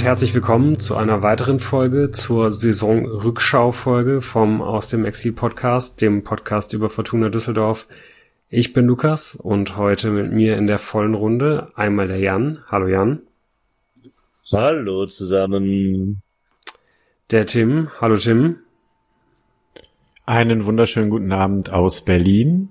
herzlich willkommen zu einer weiteren Folge, zur Saisonrückschau-Folge vom Aus dem Exil Podcast, dem Podcast über Fortuna Düsseldorf. Ich bin Lukas und heute mit mir in der vollen Runde einmal der Jan. Hallo Jan. Hallo zusammen. Der Tim. Hallo Tim. Einen wunderschönen guten Abend aus Berlin.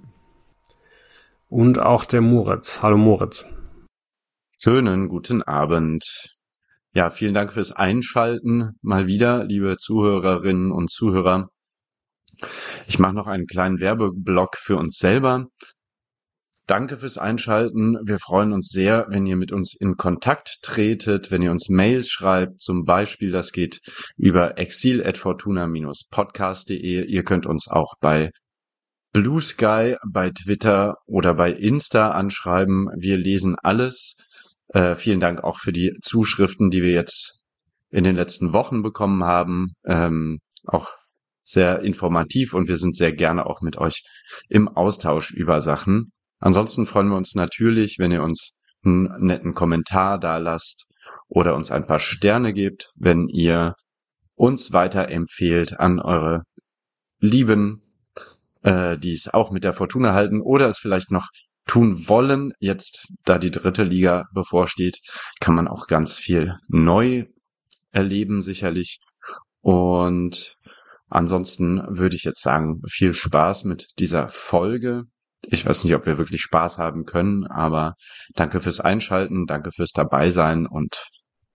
Und auch der Moritz. Hallo Moritz. Schönen guten Abend. Ja, vielen Dank fürs Einschalten. Mal wieder, liebe Zuhörerinnen und Zuhörer. Ich mache noch einen kleinen Werbeblock für uns selber. Danke fürs Einschalten. Wir freuen uns sehr, wenn ihr mit uns in Kontakt tretet, wenn ihr uns Mails schreibt. Zum Beispiel, das geht über exil@fortuna-podcast.de. Ihr könnt uns auch bei Blue Sky, bei Twitter oder bei Insta anschreiben. Wir lesen alles. Vielen Dank auch für die Zuschriften, die wir jetzt in den letzten Wochen bekommen haben. Auch sehr informativ und wir sind sehr gerne auch mit euch im Austausch über Sachen. Ansonsten freuen wir uns natürlich, wenn ihr uns einen netten Kommentar dalasst oder uns ein paar Sterne gebt, wenn ihr uns weiterempfehlt an eure Lieben, die es auch mit der Fortuna halten oder es vielleicht noch tun wollen. Jetzt, da die 3. Liga bevorsteht, kann man auch ganz viel neu erleben sicherlich. Und ansonsten würde ich jetzt sagen, viel Spaß mit dieser Folge. Ich weiß nicht, ob wir wirklich Spaß haben können, aber danke fürs Einschalten, danke fürs Dabeisein und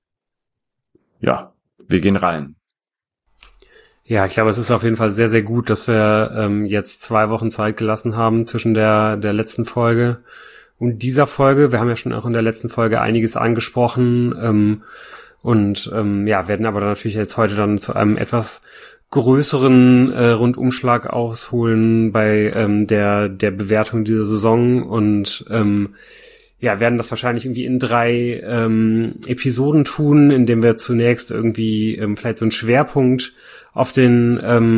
ja, wir gehen rein. Ja, ich glaube, es ist auf jeden Fall sehr, sehr gut, dass wir jetzt 2 Wochen Zeit gelassen haben zwischen der letzten Folge und dieser Folge. Wir haben ja schon auch in der letzten Folge einiges angesprochen werden aber dann natürlich jetzt heute dann zu einem etwas größeren Rundumschlag ausholen bei der Bewertung dieser Saison und werden das wahrscheinlich irgendwie in 3 Episoden tun, indem wir zunächst irgendwie vielleicht so einen Schwerpunkt auf den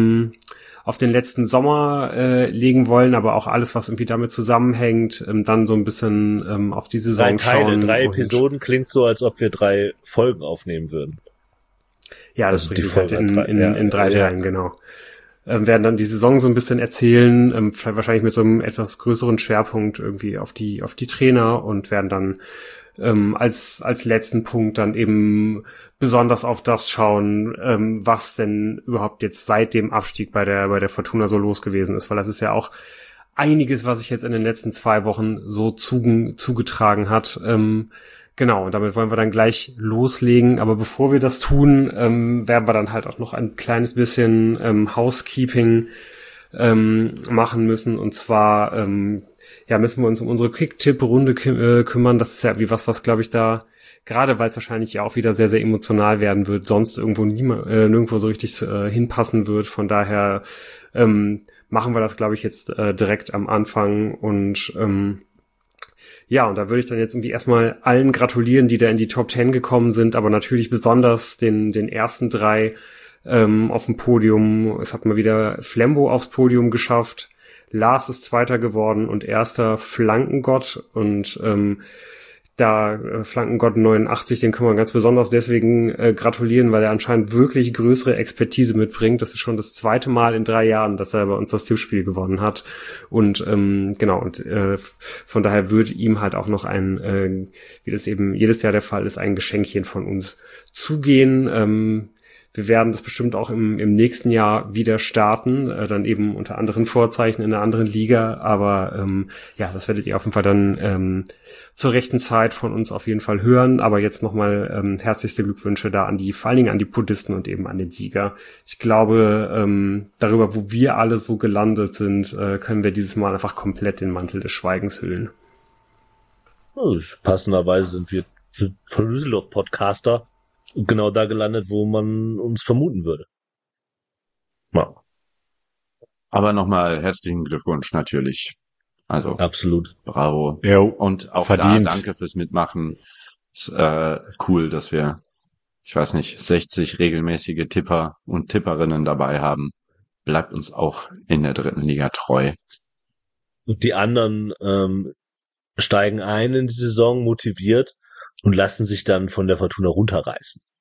letzten Sommer legen wollen, aber auch alles, was irgendwie damit zusammenhängt, dann so ein bisschen auf die Saison 3 Teile, schauen. 3 Episoden klingt so, als ob wir 3 Folgen aufnehmen würden. Ja, das Also bringt halt in 3 Teilen, genau. Werden dann die Saison so ein bisschen erzählen, vielleicht wahrscheinlich mit so einem etwas größeren Schwerpunkt irgendwie auf die Trainer und werden dann als letzten Punkt dann eben besonders auf das schauen, was denn überhaupt jetzt seit dem Abstieg bei der Fortuna so los gewesen ist, weil das ist ja auch einiges, was sich jetzt in den letzten 2 Wochen so zugetragen hat. Genau, und damit wollen wir dann gleich loslegen. Aber bevor wir das tun, werden wir dann halt auch noch ein kleines bisschen Housekeeping machen müssen. Und zwar müssen wir uns um unsere Kick-Tipp-Runde kümmern. Das ist ja wie was glaube ich da, gerade weil es wahrscheinlich ja auch wieder sehr, sehr emotional werden wird, sonst irgendwo nirgendwo so richtig hinpassen wird. Von daher machen wir das, glaube ich, jetzt direkt am Anfang und und da würde ich dann jetzt irgendwie erstmal allen gratulieren, die da in die Top 10 gekommen sind, aber natürlich besonders den ersten 3 auf dem Podium. Es hat mal wieder Flembo aufs Podium geschafft. Lars ist Zweiter geworden und erster Flankengott und Flankengott 89, den kann man ganz besonders deswegen gratulieren, weil er anscheinend wirklich größere Expertise mitbringt. Das ist schon das 2. Mal in 3 Jahren, dass er bei uns das Tippspiel gewonnen hat. Und von daher würde ihm halt auch noch ein, wie das eben jedes Jahr der Fall ist, ein Geschenkchen von uns zugehen. Wir werden das bestimmt auch im nächsten Jahr wieder starten, dann eben unter anderen Vorzeichen in einer anderen Liga, aber das werdet ihr auf jeden Fall dann zur rechten Zeit von uns auf jeden Fall hören, aber jetzt nochmal herzlichste Glückwünsche da vor allen Dingen an die Podisten und eben an den Sieger. Ich glaube, darüber, wo wir alle so gelandet sind, können wir dieses Mal einfach komplett den Mantel des Schweigens hüllen. Passenderweise sind wir von Düsseldorf Podcaster genau da gelandet, wo man uns vermuten würde. Ja. Aber nochmal herzlichen Glückwunsch natürlich. Also absolut. Bravo. Jo, und auch verdient. Da danke fürs Mitmachen. Ist cool, dass wir, 60 regelmäßige Tipper und Tipperinnen dabei haben. Bleibt uns auch in der 3. Liga treu. Und die anderen steigen ein in die Saison motiviert und lassen sich dann von der Fortuna runterreißen.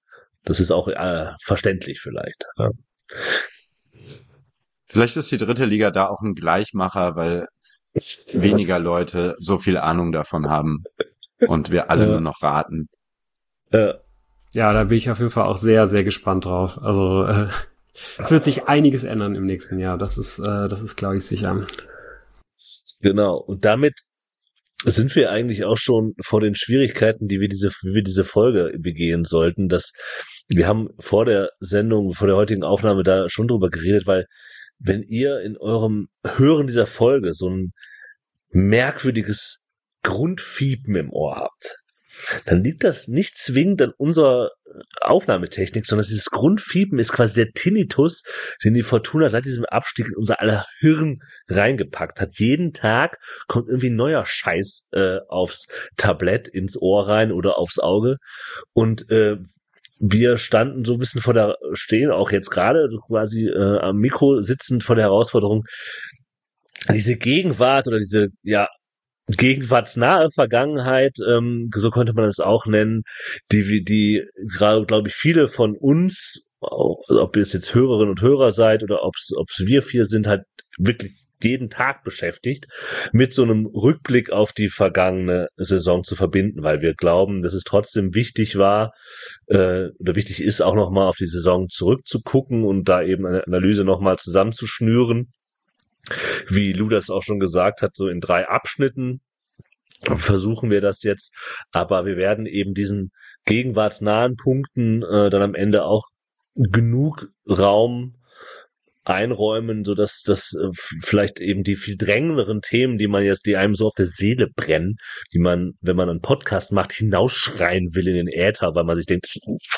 Das ist auch verständlich vielleicht. Ja. Vielleicht ist die dritte Liga da auch ein Gleichmacher, weil weniger Leute so viel Ahnung davon haben und wir alle nur noch raten. Ja, da bin ich auf jeden Fall auch sehr, sehr gespannt drauf. Also es wird sich einiges ändern im nächsten Jahr. Das ist glaube ich, sicher. Genau. Und damit sind wir eigentlich auch schon vor den Schwierigkeiten, wie wir diese Folge begehen sollten. Wir haben vor der Sendung, vor der heutigen Aufnahme da schon drüber geredet, weil wenn ihr in eurem Hören dieser Folge so ein merkwürdiges Grundfiepen im Ohr habt, dann liegt das nicht zwingend an unserer Aufnahmetechnik, sondern dieses Grundfiepen ist quasi der Tinnitus, den die Fortuna seit diesem Abstieg in unser aller Hirn reingepackt hat. Jeden Tag kommt irgendwie ein neuer Scheiß aufs Tablett, ins Ohr rein oder aufs Auge. Und wir standen so ein bisschen stehen auch jetzt gerade quasi am Mikro sitzend vor der Herausforderung, diese Gegenwart oder diese, gegenwartsnahe Vergangenheit, so könnte man es auch nennen, die gerade, glaube ich, viele von uns, also ob ihr es jetzt Hörerinnen und Hörer seid oder ob's wir vier sind, halt wirklich jeden Tag beschäftigt, mit so einem Rückblick auf die vergangene Saison zu verbinden, weil wir glauben, dass es trotzdem wichtig war oder wichtig ist, auch nochmal auf die Saison zurückzugucken und da eben eine Analyse nochmal zusammenzuschnüren. Wie Lou das auch schon gesagt hat, so in 3 Abschnitten versuchen wir das jetzt, aber wir werden eben diesen gegenwartsnahen Punkten dann am Ende auch genug Raum einräumen, so dass das vielleicht eben die viel drängenderen Themen, die einem so auf der Seele brennen, die man, wenn man einen Podcast macht, hinausschreien will in den Äther, weil man sich denkt,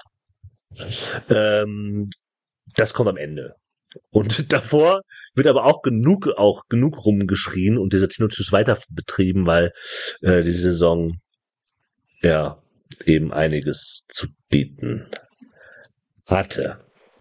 das kommt am Ende. Und davor wird aber auch genug rumgeschrien und dieser Tinnitus weiter betrieben, weil die Saison ja eben einiges zu bieten hatte.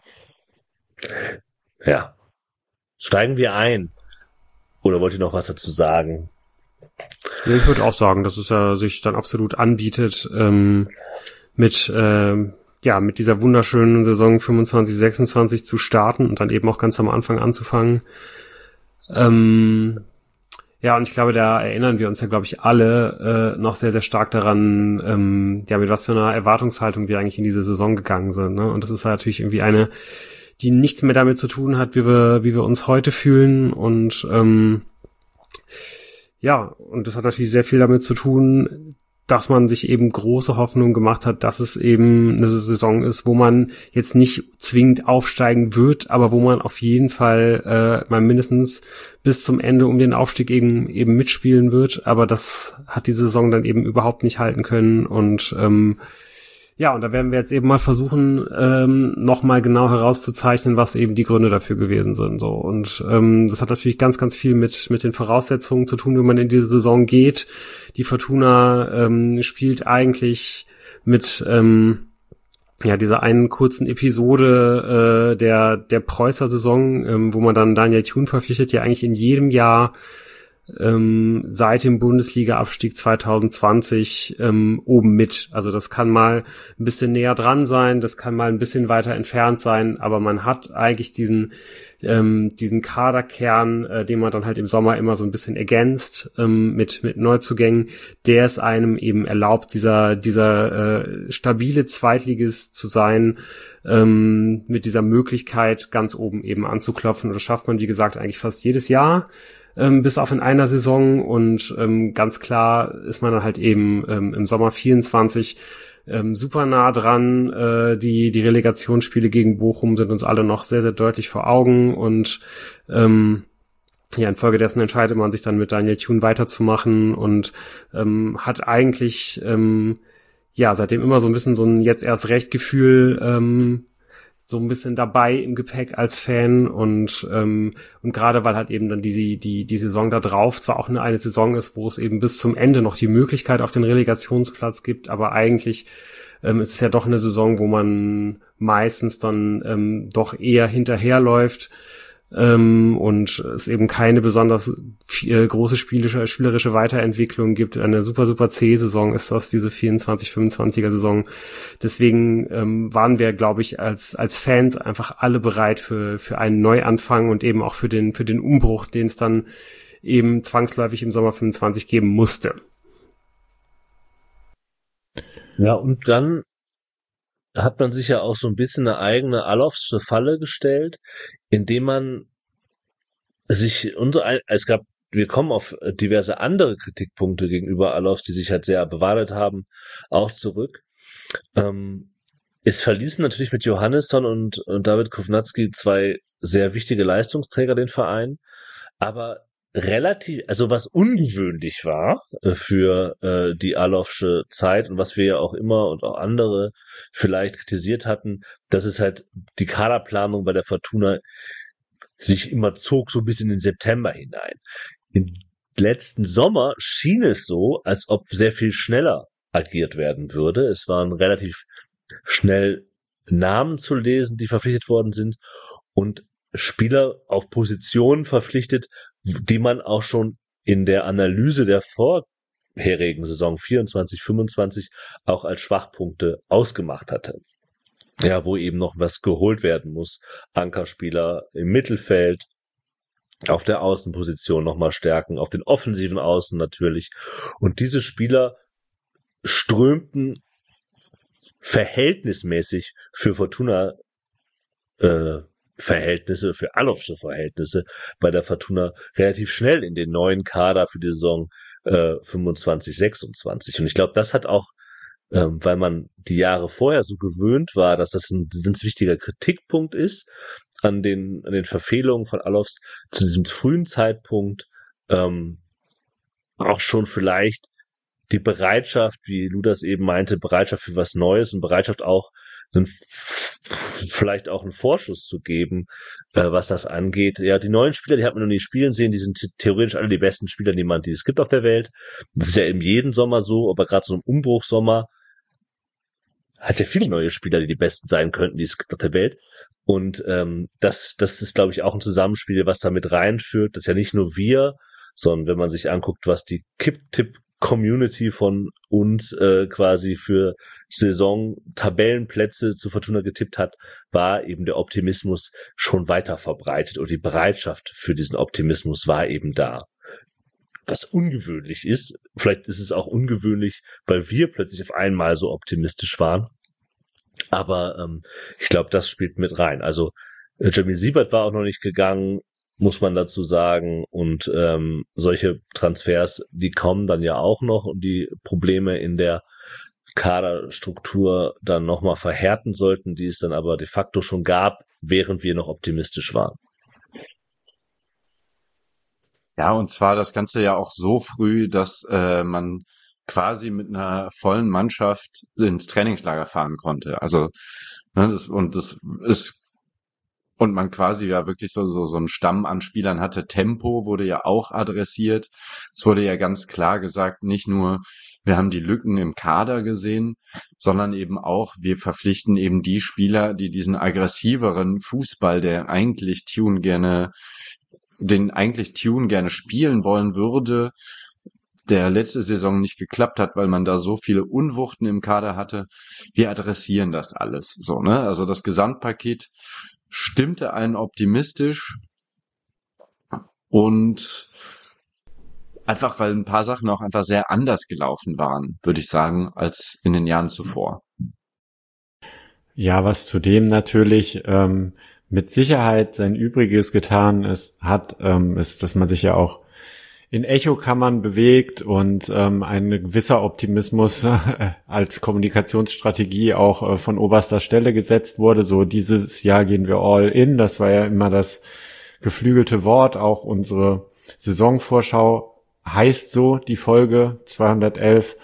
Ja. Steigen wir ein. Oder wollt ihr noch was dazu sagen? Ja, ich würde auch sagen, dass es ja sich dann absolut anbietet, mit dieser wunderschönen Saison 25, 26 zu starten und dann eben auch ganz am Anfang anzufangen. Ja, und ich glaube, da erinnern wir uns ja, glaube ich, alle noch sehr, sehr stark daran, mit was für einer Erwartungshaltung wir eigentlich in diese Saison gegangen sind. Ne? Und das ist halt natürlich irgendwie eine, die nichts mehr damit zu tun hat, wie wir uns heute fühlen. Und und das hat natürlich sehr viel damit zu tun, dass man sich eben große Hoffnung gemacht hat, dass es eben eine Saison ist, wo man jetzt nicht zwingend aufsteigen wird, aber wo man auf jeden Fall mal mindestens bis zum Ende um den Aufstieg eben mitspielen wird. Aber das hat die Saison dann eben überhaupt nicht halten können. Und und da werden wir jetzt eben mal versuchen, nochmal genau herauszuzeichnen, was eben die Gründe dafür gewesen sind. So. Und das hat natürlich ganz, ganz viel mit den Voraussetzungen zu tun, wenn man in diese Saison geht. Die Fortuna spielt eigentlich mit dieser einen kurzen Episode der Preußer Saison, wo man dann Daniel Thun verpflichtet, ja eigentlich in jedem Jahr seit dem Bundesliga-Abstieg 2020 oben mit. Also das kann mal ein bisschen näher dran sein, das kann mal ein bisschen weiter entfernt sein, aber man hat eigentlich diesen Kaderkern, den man dann halt im Sommer immer so ein bisschen ergänzt mit Neuzugängen, der es einem eben erlaubt, dieser stabile Zweitligist zu sein, mit dieser Möglichkeit ganz oben eben anzuklopfen. Und das schafft man, wie gesagt, eigentlich fast jedes Jahr. Bis auf in einer Saison und ganz klar ist man dann halt eben im Sommer 24 super nah dran. Die Relegationsspiele gegen Bochum sind uns alle noch sehr, sehr deutlich vor Augen und infolgedessen entscheidet man sich dann mit Daniel Thun weiterzumachen und hat eigentlich seitdem immer so ein bisschen so ein jetzt erst recht Gefühl so ein bisschen dabei im Gepäck als Fan und gerade weil halt eben dann die Saison da drauf zwar auch eine Saison ist, wo es eben bis zum Ende noch die Möglichkeit auf den Relegationsplatz gibt, aber eigentlich ist es ja doch eine Saison, wo man meistens dann doch eher hinterherläuft. und es eben keine besonders große spielerische Weiterentwicklung gibt. Eine super, super C-Saison ist das, diese 24-25er Saison. Deswegen waren wir, glaube ich, als Fans einfach alle bereit für einen Neuanfang und eben auch für den Umbruch, den es dann eben zwangsläufig im Sommer 25 geben musste. Ja, und dann hat man sich ja auch so ein bisschen eine eigene Alofsche Falle gestellt, indem man sich wir kommen auf diverse andere Kritikpunkte gegenüber Alofs, die sich halt sehr bewahrheitet haben, auch zurück. Es verließen natürlich mit Johannesson und David Kovnatski zwei sehr wichtige Leistungsträger den Verein, aber also was ungewöhnlich war für die Alofsche Zeit und was wir ja auch immer und auch andere vielleicht kritisiert hatten, dass es halt die Kaderplanung bei der Fortuna sich immer zog so bis in den September hinein. Im letzten Sommer schien es so, als ob sehr viel schneller agiert werden würde. Es waren relativ schnell Namen zu lesen, die verpflichtet worden sind und Spieler auf Positionen verpflichtet, die man auch schon in der Analyse der vorherigen Saison 24-25 auch als Schwachpunkte ausgemacht hatte. Ja, wo eben noch was geholt werden muss. Ankerspieler im Mittelfeld, auf der Außenposition nochmal stärken, auf den offensiven Außen natürlich. Und diese Spieler strömten verhältnismäßig für Fortuna Verhältnisse, für Alofsche Verhältnisse bei der Fortuna relativ schnell in den neuen Kader für die Saison 25-26. Und ich glaube, das hat auch, weil man die Jahre vorher so gewöhnt war, dass das ein wichtiger Kritikpunkt ist an den Verfehlungen von Alofs zu diesem frühen Zeitpunkt, auch schon vielleicht die Bereitschaft, wie Ludas eben meinte, Bereitschaft für was Neues und Bereitschaft auch vielleicht auch einen Vorschuss zu geben, was das angeht. Ja, die neuen Spieler, die hat man noch nie spielen sehen, die sind theoretisch alle die besten Spieler, die es gibt auf der Welt. Das ist ja in jedem Sommer so, aber gerade so im Umbruchssommer hat ja viele neue Spieler, die besten sein könnten, die es gibt auf der Welt. Und das ist, glaube ich, auch ein Zusammenspiel, was da mit reinführt. Das ist ja nicht nur wir, sondern wenn man sich anguckt, was die Kipp-Tipp-Community von uns quasi für Saison-Tabellenplätze zu Fortuna getippt hat, war eben der Optimismus schon weiter verbreitet und die Bereitschaft für diesen Optimismus war eben da. Was ungewöhnlich ist, vielleicht ist es auch ungewöhnlich, weil wir plötzlich auf einmal so optimistisch waren, aber ich glaube, das spielt mit rein. Also Jamil Siebert war auch noch nicht gegangen, muss man dazu sagen, und solche Transfers, die kommen dann ja auch noch und die Probleme in der Kaderstruktur dann nochmal verhärten sollten, die es dann aber de facto schon gab, während wir noch optimistisch waren. Ja, und zwar das Ganze ja auch so früh, dass man quasi mit einer vollen Mannschaft ins Trainingslager fahren konnte. Also und man quasi ja wirklich so einen Stamm an Spielern hatte. Tempo wurde ja auch adressiert. Es wurde ja ganz klar gesagt, nicht nur wir haben die Lücken im Kader gesehen, sondern eben auch, wir verpflichten eben die Spieler, die diesen aggressiveren Fußball, den eigentlich Tune gerne spielen wollen würde, der letzte Saison nicht geklappt hat, weil man da so viele Unwuchten im Kader hatte. Wir adressieren das alles so, ne? Also das Gesamtpaket stimmte einen optimistisch und einfach, weil ein paar Sachen auch einfach sehr anders gelaufen waren, würde ich sagen, als in den Jahren zuvor. Ja, was zudem natürlich mit Sicherheit sein Übriges getan ist, dass man sich ja auch in Echokammern bewegt und ein gewisser Optimismus als Kommunikationsstrategie auch von oberster Stelle gesetzt wurde. So, dieses Jahr gehen wir all in. Das war ja immer das geflügelte Wort. Auch unsere Saisonvorschau heißt so, die Folge 211.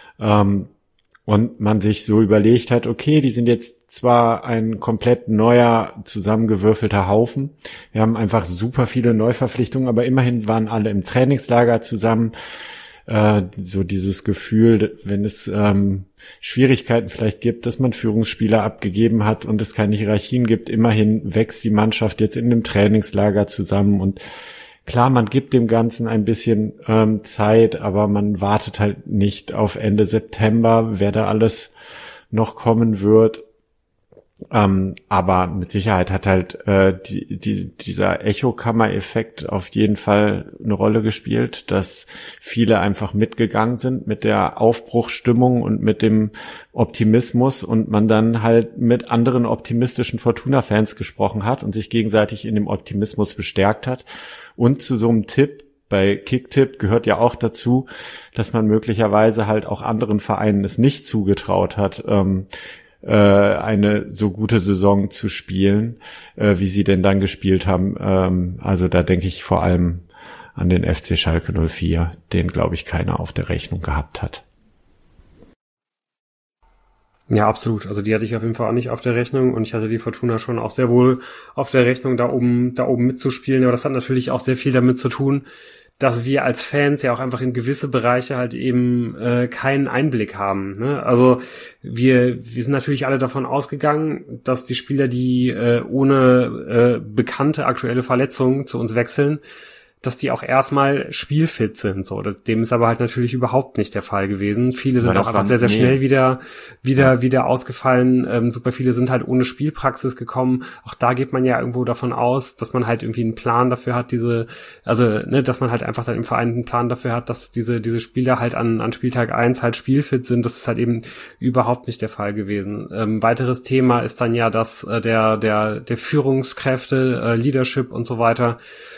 Und man sich so überlegt hat, okay, die sind jetzt zwar ein komplett neuer, zusammengewürfelter Haufen. Wir haben einfach super viele Neuverpflichtungen, aber immerhin waren alle im Trainingslager zusammen. so dieses Gefühl, wenn es Schwierigkeiten vielleicht gibt, dass man Führungsspieler abgegeben hat und es keine Hierarchien gibt, immerhin wächst die Mannschaft jetzt in dem Trainingslager zusammen und klar, man gibt dem Ganzen ein bisschen Zeit, aber man wartet halt nicht auf Ende September, wer da alles noch kommen wird. Aber mit Sicherheit hat halt dieser Echokammer-Effekt auf jeden Fall eine Rolle gespielt, dass viele einfach mitgegangen sind mit der Aufbruchsstimmung und mit dem Optimismus und man dann halt mit anderen optimistischen Fortuna-Fans gesprochen hat und sich gegenseitig in dem Optimismus bestärkt hat. Und zu so einem Tipp bei Kicktipp gehört ja auch dazu, dass man möglicherweise halt auch anderen Vereinen es nicht zugetraut hat, eine so gute Saison zu spielen, wie sie denn dann gespielt haben. Also da denke ich vor allem an den FC Schalke 04, den, glaube ich, keiner auf der Rechnung gehabt hat. Ja, absolut. Also die hatte ich auf jeden Fall auch nicht auf der Rechnung und ich hatte die Fortuna schon auch sehr wohl auf der Rechnung, da oben mitzuspielen. Aber das hat natürlich auch sehr viel damit zu tun, dass wir als Fans ja auch einfach in gewisse Bereiche halt eben keinen Einblick haben. Ne? Also wir sind natürlich alle davon ausgegangen, dass die Spieler, die ohne bekannte aktuelle Verletzungen zu uns wechseln, dass die auch erstmal spielfit sind. So, dem ist aber halt natürlich überhaupt nicht der Fall gewesen. Viele sind auch einfach sehr, sehr schnell wieder ausgefallen. Super viele sind halt ohne Spielpraxis gekommen. Auch da geht man ja irgendwo davon aus, dass man halt irgendwie einen Plan dafür hat, dass man halt einfach dann im Verein einen Plan dafür hat, dass diese Spieler halt an Spieltag 1 halt spielfit sind. Das ist halt eben überhaupt nicht der Fall gewesen. Weiteres Thema ist dann ja, dass der Führungskräfte, Leadership und so weiter,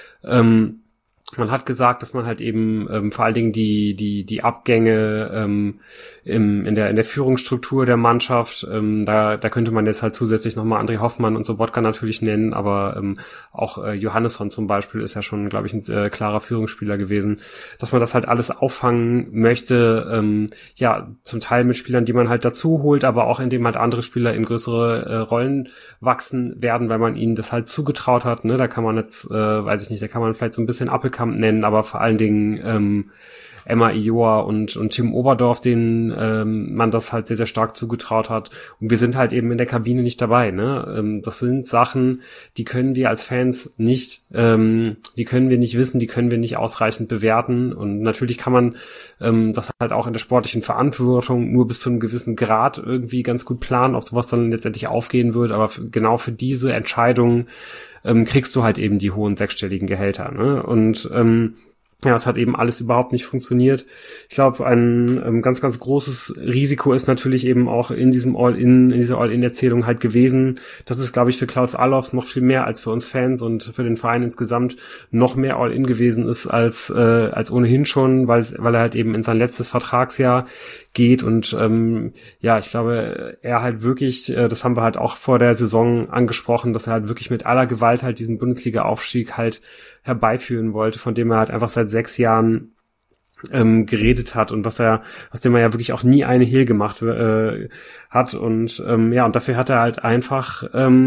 man hat gesagt, dass man halt eben vor allen Dingen die Abgänge in der Führungsstruktur der Mannschaft, da könnte man jetzt halt zusätzlich nochmal André Hoffmann und Sobotka natürlich nennen, aber auch Johannesson zum Beispiel ist ja schon, glaube ich, ein klarer Führungsspieler gewesen, dass man das halt alles auffangen möchte, zum Teil mit Spielern, die man halt dazu holt, aber auch indem halt andere Spieler in größere Rollen wachsen werden, weil man ihnen das halt zugetraut hat, ne? Da kann man jetzt, da kann man vielleicht so ein bisschen Appelkamp nennen, aber vor allen Dingen Emma Ioa und Tim Oberdorf, denen man das halt sehr, sehr stark zugetraut hat. Und wir sind halt eben in der Kabine nicht dabei. Ne? Das sind Sachen, die können wir als Fans nicht, die können wir nicht wissen, die können wir nicht ausreichend bewerten. Und natürlich kann man das halt auch in der sportlichen Verantwortung nur bis zu einem gewissen Grad irgendwie ganz gut planen, ob sowas dann letztendlich aufgehen wird. Aber genau für diese Entscheidung kriegst du halt eben die hohen sechsstelligen Gehälter. Ne? Und es hat eben alles überhaupt nicht funktioniert. Ich glaube, ein ganz, ganz großes Risiko ist natürlich eben auch in dieser All-In-Erzählung halt gewesen. Das ist, glaube ich, für Klaus Allofs noch viel mehr als für uns Fans und für den Verein insgesamt noch mehr All-In gewesen ist als ohnehin schon, weil er halt eben in sein letztes Vertragsjahr geht und ich glaube, er halt wirklich, das haben wir halt auch vor der Saison angesprochen, dass er halt wirklich mit aller Gewalt halt diesen Bundesliga-Aufstieg halt herbeiführen wollte, von dem er halt einfach seit 6 Jahren geredet hat und aus dem er ja wirklich auch nie eine Hehl gemacht hat und und dafür hat er halt einfach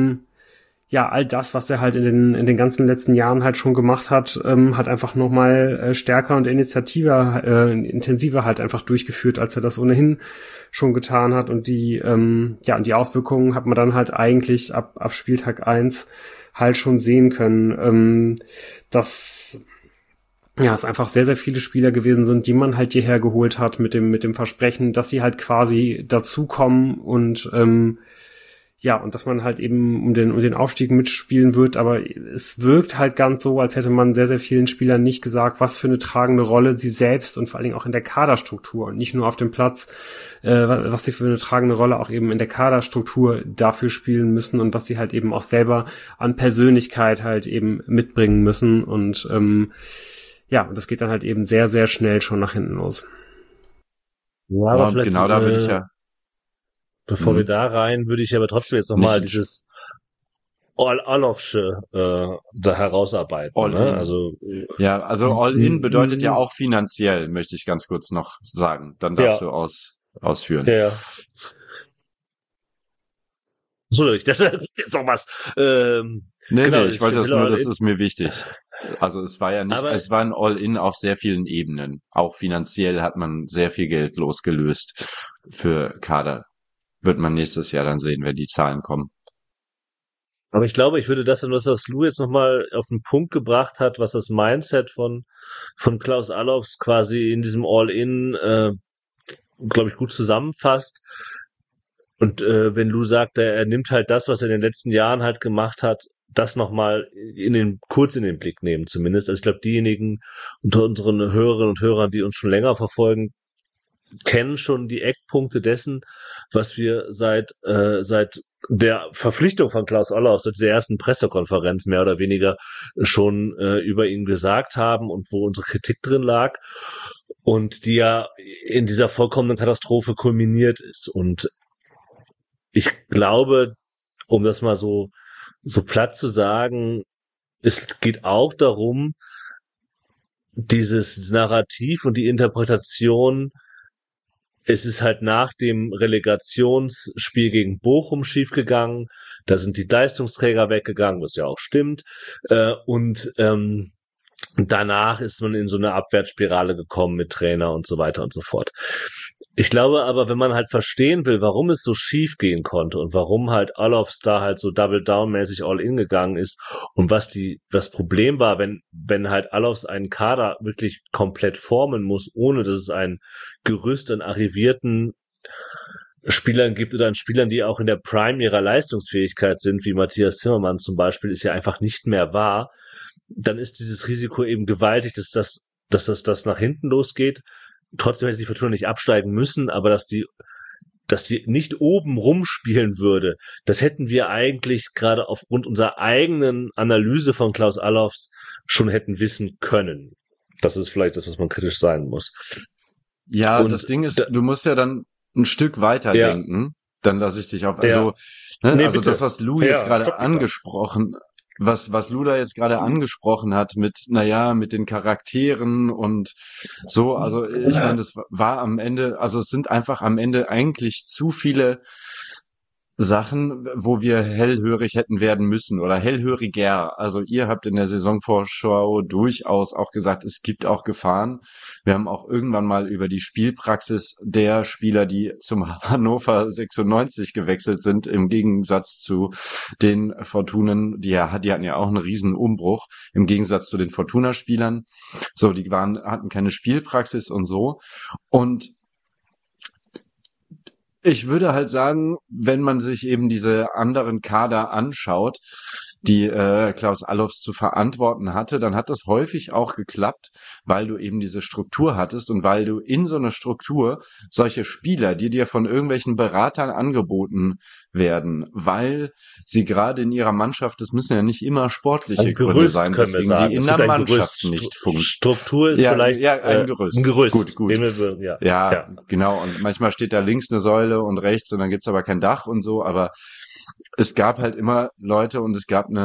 all das, was er halt in den ganzen letzten Jahren halt schon gemacht hat, hat einfach nochmal stärker und intensiver halt einfach durchgeführt, als er das ohnehin schon getan hat und die Auswirkungen hat man dann halt eigentlich ab Spieltag 1 halt schon sehen können, dass es einfach sehr, sehr viele Spieler gewesen sind, die man halt hierher geholt hat mit dem Versprechen, dass sie halt quasi dazukommen und und dass man halt eben um den Aufstieg mitspielen wird, aber es wirkt halt ganz so, als hätte man sehr, sehr vielen Spielern nicht gesagt, was für eine tragende Rolle sie selbst und vor allen Dingen auch in der Kaderstruktur und nicht nur auf dem Platz, was sie für eine tragende Rolle auch eben in der Kaderstruktur dafür spielen müssen und was sie halt eben auch selber an Persönlichkeit halt eben mitbringen müssen und und das geht dann halt eben sehr, sehr schnell schon nach hinten los. Ja, aber vielleicht, genau da will ich ja. Bevor wir da rein, würde ich aber trotzdem jetzt nochmal dieses All-Offsche da herausarbeiten. All ne? in. Also All-In bedeutet ja auch finanziell, möchte ich ganz kurz noch sagen. Dann darfst du ausführen. Ja. So, ich dachte jetzt noch was. Nee, ich wollte das nur, das ist mir wichtig. Also es war ja nicht, Aber es war ein All-In auf sehr vielen Ebenen. Auch finanziell hat man sehr viel Geld losgelöst für Kader. Wird man nächstes Jahr dann sehen, wenn die Zahlen kommen. Aber ich glaube, ich würde das, was Lou jetzt nochmal auf den Punkt gebracht hat, was das Mindset von Klaus Allofs quasi in diesem All-In, glaube ich, gut zusammenfasst. Und wenn Lou sagt, er nimmt halt das, was er in den letzten Jahren halt gemacht hat, das nochmal kurz in den Blick nehmen zumindest. Also ich glaube, diejenigen unter unseren Hörerinnen und Hörern, die uns schon länger verfolgen, kennen schon die Eckpunkte dessen, was wir seit der Verpflichtung von Klaus Allofs, seit der ersten Pressekonferenz mehr oder weniger schon über ihn gesagt haben und wo unsere Kritik drin lag und die ja in dieser vollkommenen Katastrophe kulminiert ist. Und ich glaube, um das mal so platt zu sagen, es geht auch darum, dieses Narrativ und die Interpretation, es ist halt nach dem Relegationsspiel gegen Bochum schiefgegangen, da sind die Leistungsträger weggegangen, was ja auch stimmt, und danach ist man in so eine Abwärtsspirale gekommen mit Trainer und so weiter und so fort. Ich glaube aber, wenn man halt verstehen will, warum es so schief gehen konnte und warum halt Allofs da halt so Double-Down-mäßig all-in gegangen ist und was das Problem war, wenn halt Allofs einen Kader wirklich komplett formen muss, ohne dass es ein Gerüst an arrivierten Spielern gibt oder an Spielern, die auch in der Prime ihrer Leistungsfähigkeit sind, wie Matthias Zimmermann zum Beispiel, ist ja einfach nicht mehr wahr, dann ist dieses Risiko eben gewaltig, dass das nach hinten losgeht. Trotzdem hätte die Fortuna nicht absteigen müssen, aber dass die nicht oben rumspielen würde, das hätten wir eigentlich gerade aufgrund unserer eigenen Analyse von Klaus Allofs schon hätten wissen können. Das ist vielleicht das, was man kritisch sein muss. Ja, Und das Ding ist, du musst ja dann ein Stück weiter denken. Dann lasse ich dich auf, also, Nee, also bitte. das, was Lou jetzt gerade angesprochen, was Lou da jetzt gerade angesprochen hat mit den Charakteren und so, also ich meine, das war am Ende, also es sind einfach am Ende eigentlich zu viele Sachen, wo wir hellhörig hätten werden müssen oder hellhöriger. Also ihr habt in der Saisonvorschau durchaus auch gesagt, es gibt auch Gefahren. Wir haben auch irgendwann mal über die Spielpraxis der Spieler, die zum Hannover 96 gewechselt sind, im Gegensatz zu den Fortunen, die hatten ja auch einen riesen Umbruch, im Gegensatz zu den Fortuna-Spielern. So, die hatten keine Spielpraxis und so. Und ich würde halt sagen, wenn man sich eben diese anderen Kader anschaut, die Klaus Allofs zu verantworten hatte, dann hat das häufig auch geklappt, weil du eben diese Struktur hattest und weil du in so einer Struktur solche Spieler, die dir von irgendwelchen Beratern angeboten werden, weil sie gerade in ihrer Mannschaft, das müssen ja nicht immer sportliche Gründe sein, deswegen die in der Mannschaft nicht funktionieren. Struktur ist vielleicht ein Gerüst. Ein Gerüst. Gut. Ja, genau. Und manchmal steht da links eine Säule und rechts und dann gibt's aber kein Dach und so, aber es gab halt immer Leute und es gab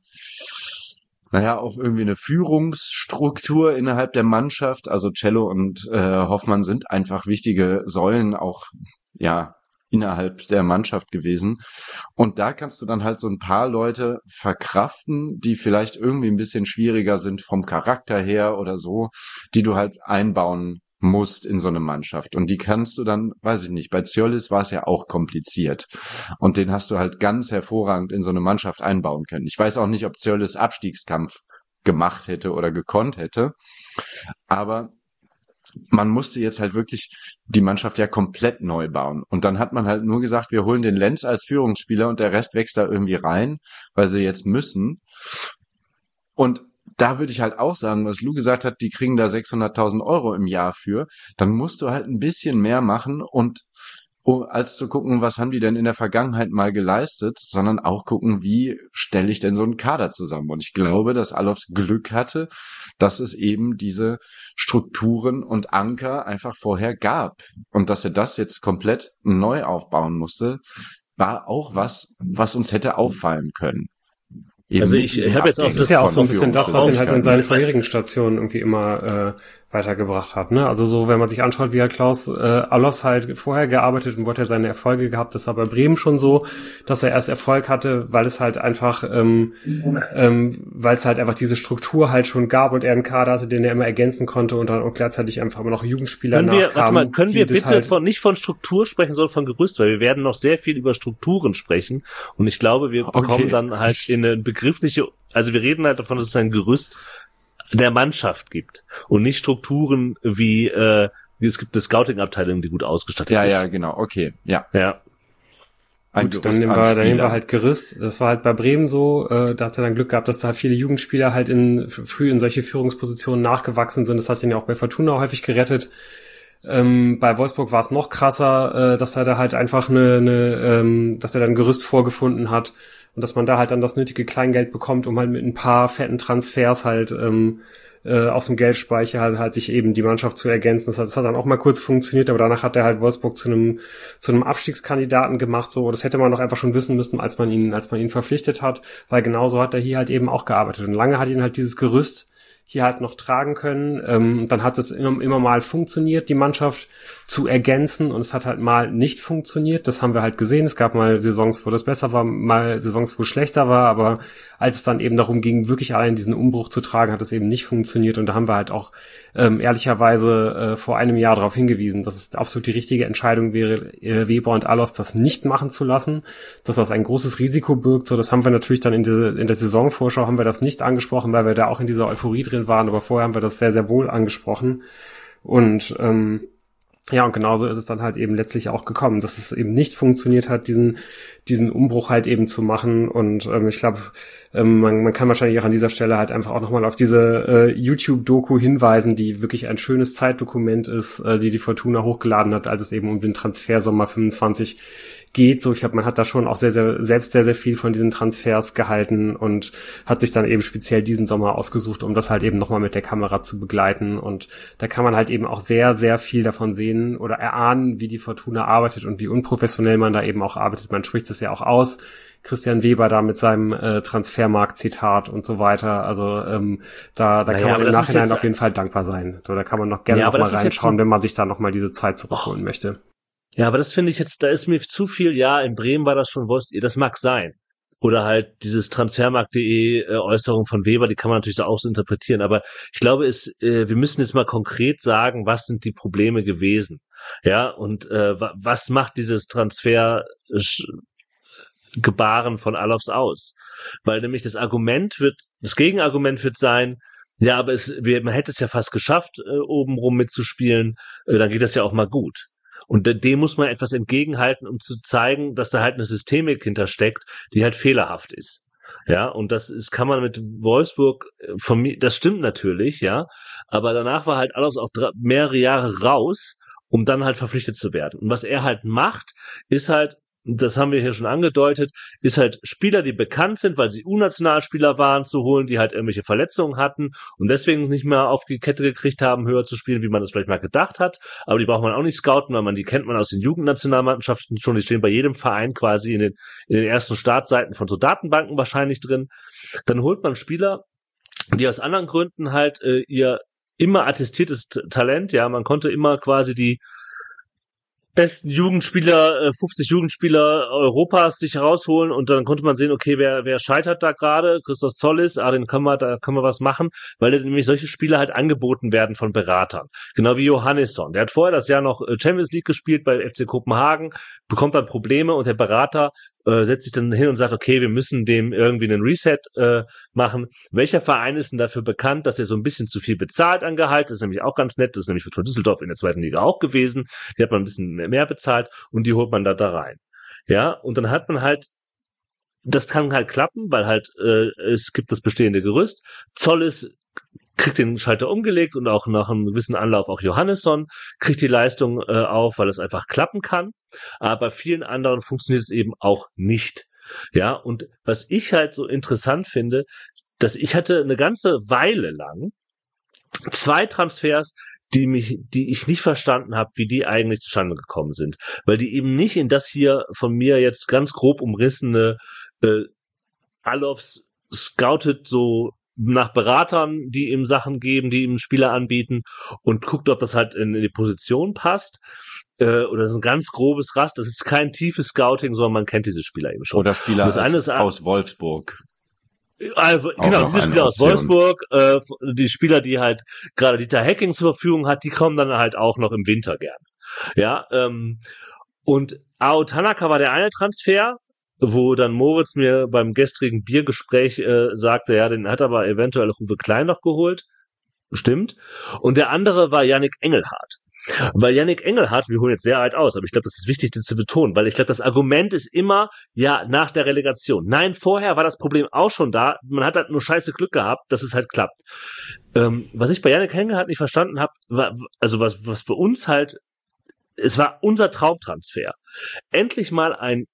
auch irgendwie eine Führungsstruktur innerhalb der Mannschaft. Also Cello und Hoffmann sind einfach wichtige Säulen auch, innerhalb der Mannschaft gewesen. Und da kannst du dann halt so ein paar Leute verkraften, die vielleicht irgendwie ein bisschen schwieriger sind vom Charakter her oder so, die du halt einbauen musst in so eine Mannschaft. Und die kannst du dann, weiß ich nicht, bei Ziolis war es ja auch kompliziert. Und den hast du halt ganz hervorragend in so eine Mannschaft einbauen können. Ich weiß auch nicht, ob Ziolis Abstiegskampf gemacht hätte oder gekonnt hätte. Aber man musste jetzt halt wirklich die Mannschaft ja komplett neu bauen. Und dann hat man halt nur gesagt, wir holen den Lenz als Führungsspieler und der Rest wächst da irgendwie rein, weil sie jetzt müssen. Und da würde ich halt auch sagen, was Lou gesagt hat, die kriegen da 600.000 Euro im Jahr für, dann musst du halt ein bisschen mehr machen und als zu gucken, was haben die denn in der Vergangenheit mal geleistet, sondern auch gucken, wie stelle ich denn so einen Kader zusammen. Und ich glaube, dass Allofs Glück hatte, dass es eben diese Strukturen und Anker einfach vorher gab. Und dass er das jetzt komplett neu aufbauen musste, war auch was uns hätte auffallen können. eben Also mit ich diesem habe jetzt auch Das ist ja auch so ein bisschen das, was ihn halt in Führungsposition. seinen vorherigen Stationen irgendwie immer weitergebracht hat. Ne? Also so, wenn man sich anschaut, wie halt Klaus Allofs halt vorher gearbeitet und wo hat er seine Erfolge gehabt, das war bei Bremen schon so, dass er erst Erfolg hatte, weil es halt einfach diese Struktur halt schon gab und er einen Kader hatte, den er immer ergänzen konnte und dann auch gleichzeitig einfach immer noch Jugendspieler nachkamen. Können wir bitte nicht von Struktur sprechen, sondern von Gerüst, weil wir werden noch sehr viel über Strukturen sprechen und ich glaube, wir bekommen dann halt in eine begriffliche, also wir reden halt davon, dass es ein Gerüst der Mannschaft gibt und nicht Strukturen wie es gibt eine Scouting-Abteilung, die gut ausgestattet ist. Ja, genau, okay, ja. Gut, dann nehmen wir halt Gerüst. Das war halt bei Bremen so, da hat er dann Glück gehabt, dass da viele Jugendspieler halt früh in solche Führungspositionen nachgewachsen sind. Das hat ihn ja auch bei Fortuna häufig gerettet. Bei Wolfsburg war es noch krasser, dass er da halt einfach dass er dann ein Gerüst vorgefunden hat und dass man da halt dann das nötige Kleingeld bekommt, um halt mit ein paar fetten Transfers halt aus dem Geldspeicher halt sich eben die Mannschaft zu ergänzen. Das hat dann auch mal kurz funktioniert, aber danach hat er halt Wolfsburg zu einem Abstiegskandidaten gemacht. So, das hätte man doch einfach schon wissen müssen, als man ihn verpflichtet hat, weil genauso hat er hier halt eben auch gearbeitet. Und lange hat ihn halt dieses Gerüst hier halt noch tragen können. Dann hat es immer mal funktioniert, die Mannschaft zu ergänzen und es hat halt mal nicht funktioniert. Das haben wir halt gesehen. Es gab mal Saisons, wo das besser war, mal Saisons, wo es schlechter war, aber als es dann eben darum ging, wirklich allein diesen Umbruch zu tragen, hat es eben nicht funktioniert und da haben wir halt auch ehrlicherweise vor einem Jahr darauf hingewiesen, dass es absolut die richtige Entscheidung wäre, Weber und Alofs das nicht machen zu lassen, dass das ein großes Risiko birgt. So, das haben wir natürlich dann in der Saisonvorschau haben wir das nicht angesprochen, weil wir da auch in dieser Euphorie drin waren, aber vorher haben wir das sehr, sehr wohl angesprochen und und genauso ist es dann halt eben letztlich auch gekommen, dass es eben nicht funktioniert hat, diesen Umbruch halt eben zu machen und ich glaube, man kann wahrscheinlich auch an dieser Stelle halt einfach auch nochmal auf diese YouTube-Doku hinweisen, die wirklich ein schönes Zeitdokument ist, die Fortuna hochgeladen hat, als es eben um den Transfersommer 25 geht. So, ich glaube, man hat da schon auch sehr, sehr viel von diesen Transfers gehalten und hat sich dann eben speziell diesen Sommer ausgesucht, um das halt eben nochmal mit der Kamera zu begleiten. Und da kann man halt eben auch sehr, sehr viel davon sehen oder erahnen, wie die Fortuna arbeitet und wie unprofessionell man da eben auch arbeitet. Man spricht es ja auch aus. Christian Weber da mit seinem Transfermarkt-Zitat und so weiter. Also da kann man im Nachhinein auf jeden Fall dankbar sein. So, da kann man noch gerne noch mal reinschauen, wenn man sich da noch mal diese Zeit zurückholen möchte. Ja, aber das finde ich jetzt, da ist mir zu viel, ja, in Bremen war das schon, das mag sein. Oder halt dieses Transfermarkt.de Äußerung von Weber, die kann man natürlich auch so interpretieren. Aber ich glaube, wir müssen jetzt mal konkret sagen, was sind die Probleme gewesen? Ja, und was macht dieses Transfergebaren von Alofs aus? Weil nämlich das Gegenargument wird sein, ja, aber man hätte es ja fast geschafft, obenrum mitzuspielen, dann geht das ja auch mal gut. Und dem muss man etwas entgegenhalten, um zu zeigen, dass da halt eine Systemik hintersteckt, die halt fehlerhaft ist. Ja, und kann man mit Wolfsburg das stimmt natürlich, ja, aber danach war halt alles auch mehrere Jahre raus, um dann halt verpflichtet zu werden. Und was er halt macht, ist halt, das haben wir hier schon angedeutet, ist halt Spieler, die bekannt sind, weil sie U-Nationalspieler waren, zu holen, die halt irgendwelche Verletzungen hatten und deswegen nicht mehr auf die Kette gekriegt haben, höher zu spielen, wie man das vielleicht mal gedacht hat. Aber die braucht man auch nicht scouten, weil die kennt man aus den Jugendnationalmannschaften schon. Die stehen bei jedem Verein quasi in den ersten Startseiten von so Datenbanken wahrscheinlich drin. Dann holt man Spieler, die aus anderen Gründen halt ihr immer attestiertes Talent, ja, man konnte immer quasi die besten Jugendspieler, 50 Jugendspieler Europas sich rausholen und dann konnte man sehen, okay, wer scheitert da gerade? Christos Zollis, da können wir was machen, weil nämlich solche Spieler halt angeboten werden von Beratern. Genau wie Johannesson. Der hat vorher das Jahr noch Champions League gespielt bei FC Kopenhagen, bekommt dann Probleme und der Berater setzt sich dann hin und sagt, okay, wir müssen dem irgendwie einen Reset machen. Welcher Verein ist denn dafür bekannt, dass er so ein bisschen zu viel bezahlt an Gehalt? Das ist nämlich auch ganz nett. Das ist nämlich für Düsseldorf in der zweiten Liga auch gewesen. Die hat man ein bisschen mehr bezahlt und die holt man da rein. Ja, und dann hat man halt, das kann halt klappen, weil halt es gibt das bestehende Gerüst. Zollis kriegt den Schalter umgelegt und auch nach einem gewissen Anlauf auch Johannesson kriegt die Leistung auf, weil es einfach klappen kann. Aber bei vielen anderen funktioniert es eben auch nicht. Ja, und was ich halt so interessant finde, dass ich hatte eine ganze Weile lang 2 Transfers, die ich nicht verstanden habe, wie die eigentlich zustande gekommen sind. Weil die eben nicht in das hier von mir jetzt ganz grob umrissene Alofs scoutet so nach Beratern, die ihm Sachen geben, die ihm Spieler anbieten und guckt, ob das halt in die Position passt. Oder so ein ganz grobes Raster. Das ist kein tiefes Scouting, sondern man kennt diese Spieler eben schon. Oder Spieler aus Wolfsburg. Genau, diese Spieler aus Wolfsburg, die Spieler, die halt gerade Dieter Hecking zur Verfügung hat, die kommen dann halt auch noch im Winter gern. Ja, und Ao Tanaka war der eine Transfer, wo dann Moritz mir beim gestrigen Biergespräch sagte, ja, den hat aber eventuell Uwe Klein noch geholt. Stimmt. Und der andere war Yannick Engelhardt. Weil Yannick Engelhardt, wir holen jetzt sehr alt aus, aber ich glaube, das ist wichtig, das zu betonen, weil ich glaube, das Argument ist immer, ja, nach der Relegation. Nein, vorher war das Problem auch schon da. Man hat halt nur scheiße Glück gehabt, dass es halt klappt. Was ich bei Yannick Engelhardt nicht verstanden habe, war, also was bei uns halt, es war unser Traumtransfer. Endlich mal ein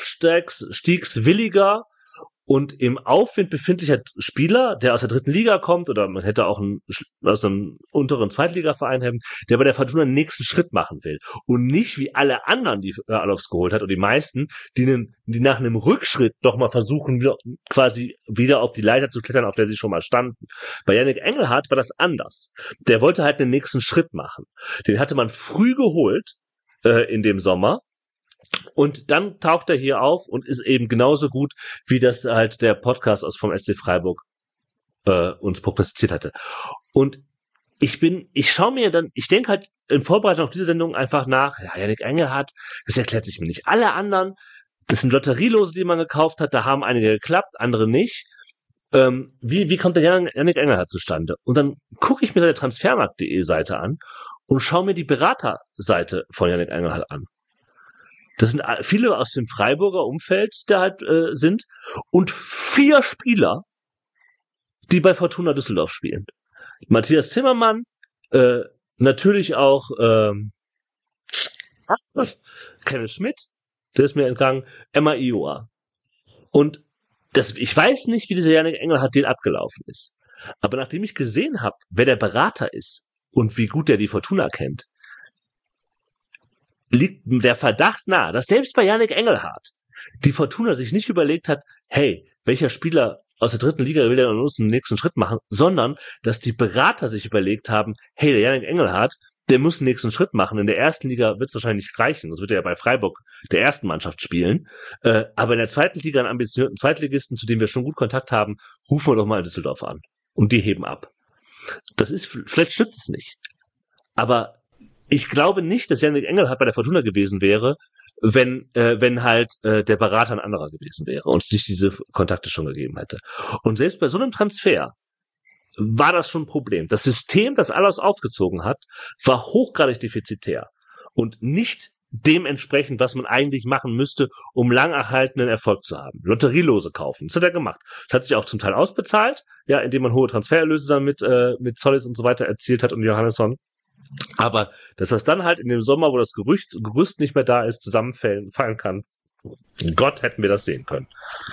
aufstiegswilliger und im Aufwind befindlicher Spieler, der aus der 3. Liga kommt, oder man hätte auch aus einem unteren Zweitligaverein haben, der bei der Fortuna den nächsten Schritt machen will. Und nicht wie alle anderen, die Alofs geholt hat, oder die meisten, die nach einem Rückschritt doch mal versuchen, quasi wieder auf die Leiter zu klettern, auf der sie schon mal standen. Bei Yannick Engelhardt war das anders. Der wollte halt den nächsten Schritt machen. Den hatte man früh geholt, in dem Sommer. Und dann taucht er hier auf und ist eben genauso gut, wie das halt der Podcast vom SC Freiburg uns prognostiziert hatte. Und ich denke halt in Vorbereitung auf diese Sendung einfach nach, ja, Yannick Engelhardt, das erklärt sich mir nicht. Alle anderen, das sind Lotterielose, die man gekauft hat, da haben einige geklappt, andere nicht. Wie kommt der Yannick Engelhardt zustande? Und dann gucke ich mir seine Transfermarkt.de Seite an und schaue mir die Beraterseite von Yannick Engelhardt an. Das sind viele aus dem Freiburger Umfeld, die da halt sind, und 4 Spieler, die bei Fortuna Düsseldorf spielen. Matthias Zimmermann, natürlich auch Kenneth Schmidt, der ist mir entgangen, Emma Ioa. Und ich weiß nicht, wie dieser Yannick Engelhardt den abgelaufen ist. Aber nachdem ich gesehen habe, wer der Berater ist und wie gut der die Fortuna kennt, liegt der Verdacht nahe, dass selbst bei Yannick Engelhardt die Fortuna sich nicht überlegt hat, hey, welcher Spieler aus der 3. Liga will denn uns den nächsten Schritt machen, sondern dass die Berater sich überlegt haben, hey, der Yannick Engelhardt, der muss den nächsten Schritt machen. In der 1. Liga wird es wahrscheinlich nicht reichen, sonst wird er ja bei Freiburg der ersten Mannschaft spielen. Aber in der 2. Liga einen ambitionierten Zweitligisten, zu dem wir schon gut Kontakt haben, rufen wir doch mal in Düsseldorf an. Und die heben ab. Vielleicht stimmt es nicht. Aber ich glaube nicht, dass Yannick Engelhardt bei der Fortuna gewesen wäre, wenn halt der Berater ein anderer gewesen wäre und sich diese Kontakte schon gegeben hätte. Und selbst bei so einem Transfer war das schon ein Problem. Das System, das Alofs aufgezogen hat, war hochgradig defizitär und nicht dementsprechend, was man eigentlich machen müsste, um lang erhaltenen Erfolg zu haben. Lotterielose kaufen, das hat er gemacht. Das hat sich auch zum Teil ausbezahlt, ja, indem man hohe Transfererlöse dann mit Zollis und so weiter erzielt hat und Johannesson. Aber dass das dann halt in dem Sommer, wo das Gerüst nicht mehr da ist, zusammenfallen kann, Gott, hätten wir das sehen können.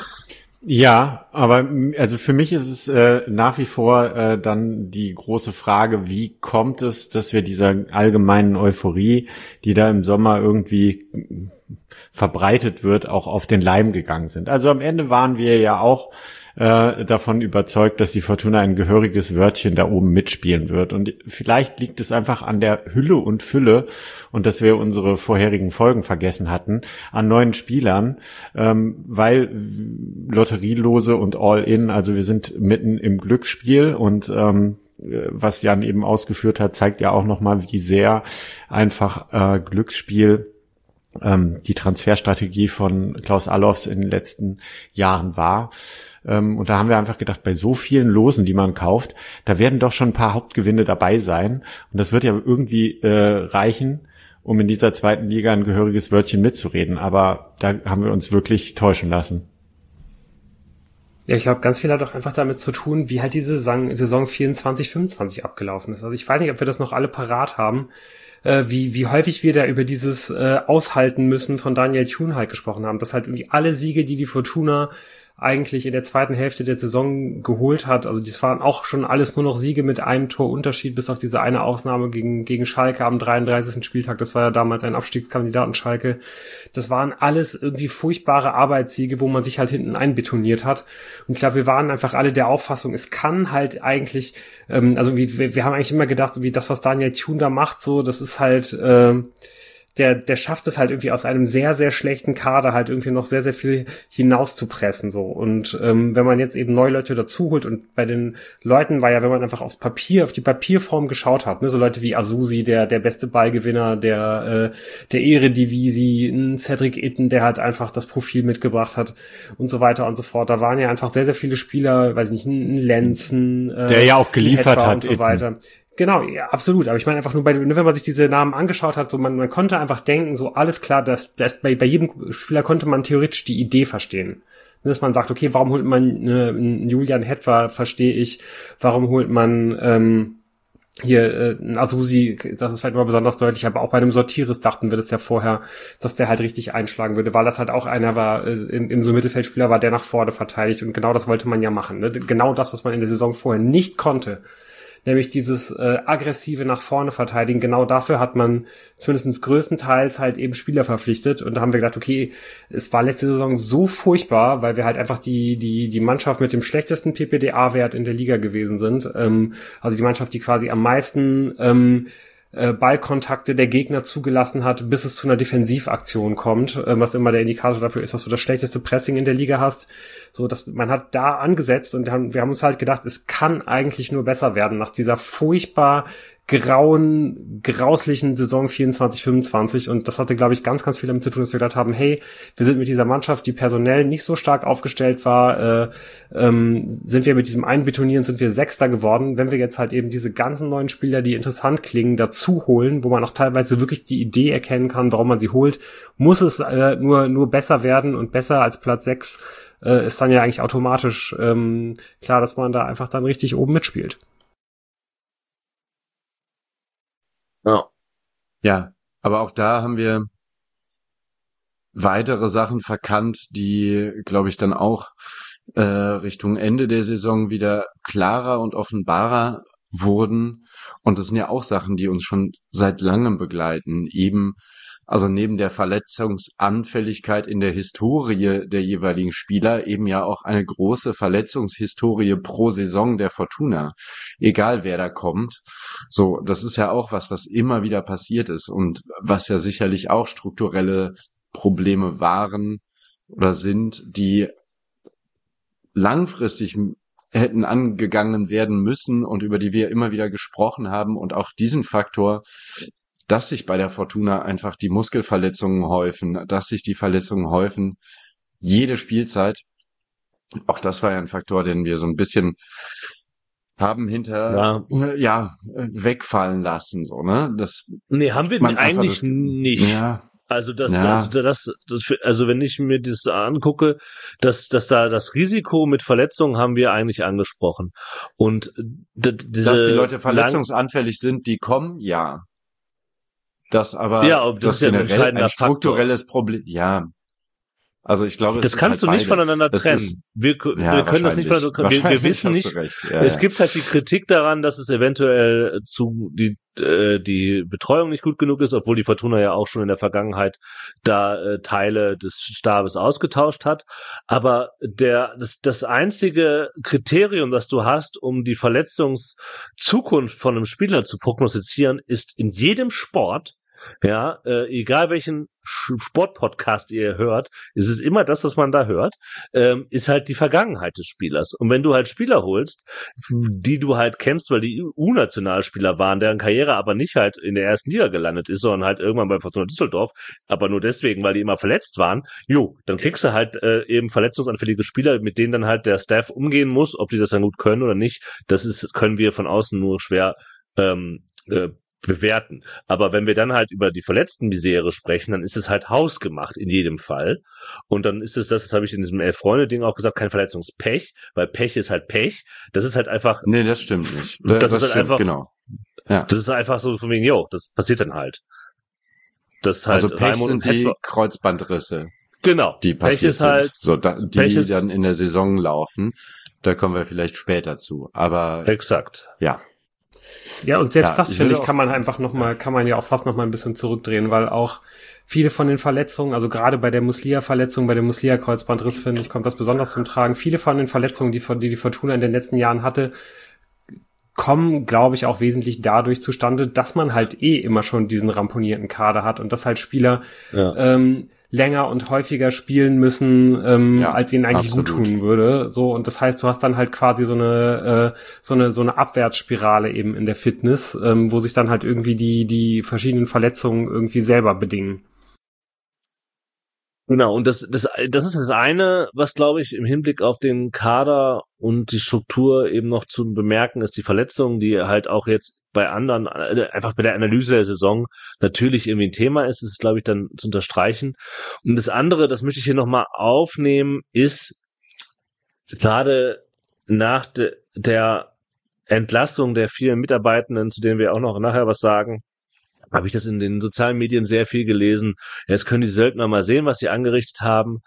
Ja, aber also für mich ist es nach wie vor dann die große Frage, wie kommt es, dass wir dieser allgemeinen Euphorie, die da im Sommer irgendwie verbreitet wird, auch auf den Leim gegangen sind. Also am Ende waren wir ja auch davon überzeugt, dass die Fortuna ein gehöriges Wörtchen da oben mitspielen wird. Und vielleicht liegt es einfach an der Hülle und Fülle, und dass wir unsere vorherigen Folgen vergessen hatten, an neuen Spielern, weil Lotterielose und All-In, also wir sind mitten im Glücksspiel, und was Jan eben ausgeführt hat, zeigt ja auch nochmal, wie sehr einfach Glücksspiel die Transferstrategie von Klaus Allofs in den letzten Jahren war. Und da haben wir einfach gedacht, bei so vielen Losen, die man kauft, da werden doch schon ein paar Hauptgewinne dabei sein. Und das wird ja irgendwie reichen, um in dieser 2. Liga ein gehöriges Wörtchen mitzureden. Aber da haben wir uns wirklich täuschen lassen. Ja, ich glaube, ganz viel hat auch einfach damit zu tun, wie halt diese Saison 24, 25 abgelaufen ist. Also ich weiß nicht, ob wir das noch alle parat haben, wie häufig wir da über dieses Aushalten müssen von Daniel Thun halt gesprochen haben, dass halt irgendwie alle Siege, die Fortuna eigentlich in der zweiten Hälfte der Saison geholt hat. Also das waren auch schon alles nur noch Siege mit einem Torunterschied, bis auf diese eine Ausnahme gegen Schalke am 33. Spieltag. Das war ja damals ein Abstiegskandidaten Schalke. Das waren alles irgendwie furchtbare Arbeitssiege, wo man sich halt hinten einbetoniert hat. Und ich glaube, wir waren einfach alle der Auffassung, es kann halt eigentlich, also wir haben eigentlich immer gedacht, wie das, was Daniel Thun da macht, so, das ist halt, der schafft es halt irgendwie aus einem sehr, sehr schlechten Kader halt irgendwie noch sehr, sehr viel hinauszupressen, so. Und wenn man jetzt eben neue Leute dazu holt, und bei den Leuten war ja, wenn man einfach auf die Papierform geschaut hat, ne, so Leute wie Azusi, der beste Ballgewinner der Eredivisie, ein Cedric Itten, der halt einfach das Profil mitgebracht hat und so weiter und so fort. Da waren ja einfach sehr, sehr viele Spieler, weiß ich nicht, ein Lenzen, der ja auch geliefert hat und so weiter. Genau, ja, absolut. Aber ich meine einfach nur, wenn man sich diese Namen angeschaut hat, so man konnte einfach denken, so alles klar, dass bei jedem Spieler konnte man theoretisch die Idee verstehen. Dass man sagt, okay, warum holt man einen Julian Hetwa, verstehe ich. Warum holt man einen Azusi, das ist vielleicht immer besonders deutlich, aber auch bei einem Sortiris dachten wir das ja vorher, dass der halt richtig einschlagen würde, weil das halt auch einer war, im so Mittelfeldspieler war, der nach vorne verteidigt, und genau das wollte man ja machen. Ne? Genau das, was man in der Saison vorher nicht konnte. Nämlich dieses aggressive nach vorne verteidigen. Genau dafür hat man zumindest größtenteils halt eben Spieler verpflichtet. Und da haben wir gedacht, okay, es war letzte Saison so furchtbar, weil wir halt einfach die Mannschaft mit dem schlechtesten PPDA-Wert in der Liga gewesen sind. Also die Mannschaft, die quasi am meisten Ballkontakte der Gegner zugelassen hat, bis es zu einer Defensivaktion kommt, was immer der Indikator dafür ist, dass du das schlechteste Pressing in der Liga hast. So, dass man hat da angesetzt, und wir haben uns halt gedacht, es kann eigentlich nur besser werden nach dieser furchtbar grauslichen Saison 24/25, und das hatte, glaube ich, ganz, ganz viel damit zu tun, dass wir gedacht haben, hey, wir sind mit dieser Mannschaft, die personell nicht so stark aufgestellt war, sind wir mit diesem Einbetonieren, sind wir Sechster geworden. Wenn wir jetzt halt eben diese ganzen neuen Spieler, die interessant klingen, dazu holen, wo man auch teilweise wirklich die Idee erkennen kann, warum man sie holt, muss es nur besser werden, und besser als Platz 6 ist dann ja eigentlich automatisch klar, dass man da einfach dann richtig oben mitspielt. Ja, aber auch da haben wir weitere Sachen verkannt, die, glaube ich, dann auch Richtung Ende der Saison wieder klarer und offenbarer wurden. Und das sind ja auch Sachen, die uns schon seit langem begleiten. Eben, also neben der Verletzungsanfälligkeit in der Historie der jeweiligen Spieler, eben ja auch eine große Verletzungshistorie pro Saison der Fortuna. Egal wer da kommt. So, das ist ja auch was immer wieder passiert ist, und was ja sicherlich auch strukturelle Probleme waren oder sind, die langfristig hätten angegangen werden müssen und über die wir immer wieder gesprochen haben. Und auch diesen Faktor, dass sich bei der Fortuna einfach die Muskelverletzungen häufen, dass sich die Verletzungen häufen, jede Spielzeit. Auch das war ja ein Faktor, den wir so ein bisschen haben wegfallen lassen, so, ne? Nee, haben wir eigentlich nicht. Ja. Also also wenn ich mir das angucke, dass da das Risiko mit Verletzungen haben wir eigentlich angesprochen. Und dass die Leute verletzungsanfällig sind, die kommen, ja. Das aber das ist ja generell ein strukturelles Problem. Ja. Also ich glaube, das kannst du nicht voneinander trennen. Wir können das nicht voneinander trennen. Wir wissen nicht. Es gibt halt die Kritik daran, dass es eventuell die Betreuung nicht gut genug ist, obwohl die Fortuna ja auch schon in der Vergangenheit da Teile des Stabes ausgetauscht hat. Aber das einzige Kriterium, das du hast, um die Verletzungszukunft von einem Spieler zu prognostizieren, ist in jedem Sport, ja, egal welchen Sportpodcast ihr hört, ist es immer das, was man da hört, ist halt die Vergangenheit des Spielers. Und wenn du halt Spieler holst, die du halt kennst, weil die U-Nationalspieler waren, deren Karriere aber nicht halt in der ersten Liga gelandet ist, sondern halt irgendwann bei Fortuna Düsseldorf, aber nur deswegen, weil die immer verletzt waren, dann kriegst du halt eben verletzungsanfällige Spieler, mit denen dann halt der Staff umgehen muss, ob die das dann gut können oder nicht, können wir von außen nur schwer bewerten. Aber wenn wir dann halt über die verletzten Misere sprechen, dann ist es halt hausgemacht in jedem Fall. Und dann ist es das habe ich in diesem 11-Freunde-Ding auch gesagt, kein Verletzungspech, weil Pech ist halt Pech. Das ist halt einfach... Nee, das stimmt nicht. Das ist halt stimmt, einfach, genau. Ja. Das ist einfach so von wegen, das passiert dann halt. Das halt also Pech sind die Kreuzbandrisse. Genau. Die passiert sind. Halt, die dann in der Saison laufen. Da kommen wir vielleicht später zu. Aber exakt. Ja. Ja, und selbst das, finde ich, kann man ja auch fast noch mal ein bisschen zurückdrehen, weil auch viele von den Verletzungen, also gerade bei der Muslia-Verletzung, bei dem Muslia-Kreuzbandriss, finde ich, kommt das besonders zum Tragen. Viele von den Verletzungen, die Fortuna in den letzten Jahren hatte, kommen, glaube ich, auch wesentlich dadurch zustande, dass man halt immer schon diesen ramponierten Kader hat und dass halt Spieler länger und häufiger spielen müssen, als ihnen eigentlich gut tun würde. So, und das heißt, du hast dann halt quasi so eine Abwärtsspirale eben in der Fitness, wo sich dann halt irgendwie die verschiedenen Verletzungen irgendwie selber bedingen. Genau, und das ist das eine, was, glaube ich, im Hinblick auf den Kader und die Struktur eben noch zu bemerken ist, die Verletzungen, die halt auch jetzt bei anderen, einfach bei der Analyse der Saison natürlich irgendwie ein Thema ist, das ist, glaube ich, dann zu unterstreichen. Und das andere, das möchte ich hier nochmal aufnehmen, ist gerade nach der Entlassung der vielen Mitarbeitenden, zu denen wir auch noch nachher was sagen, habe ich das in den sozialen Medien sehr viel gelesen. Jetzt können die Söldner mal sehen, was sie angerichtet haben.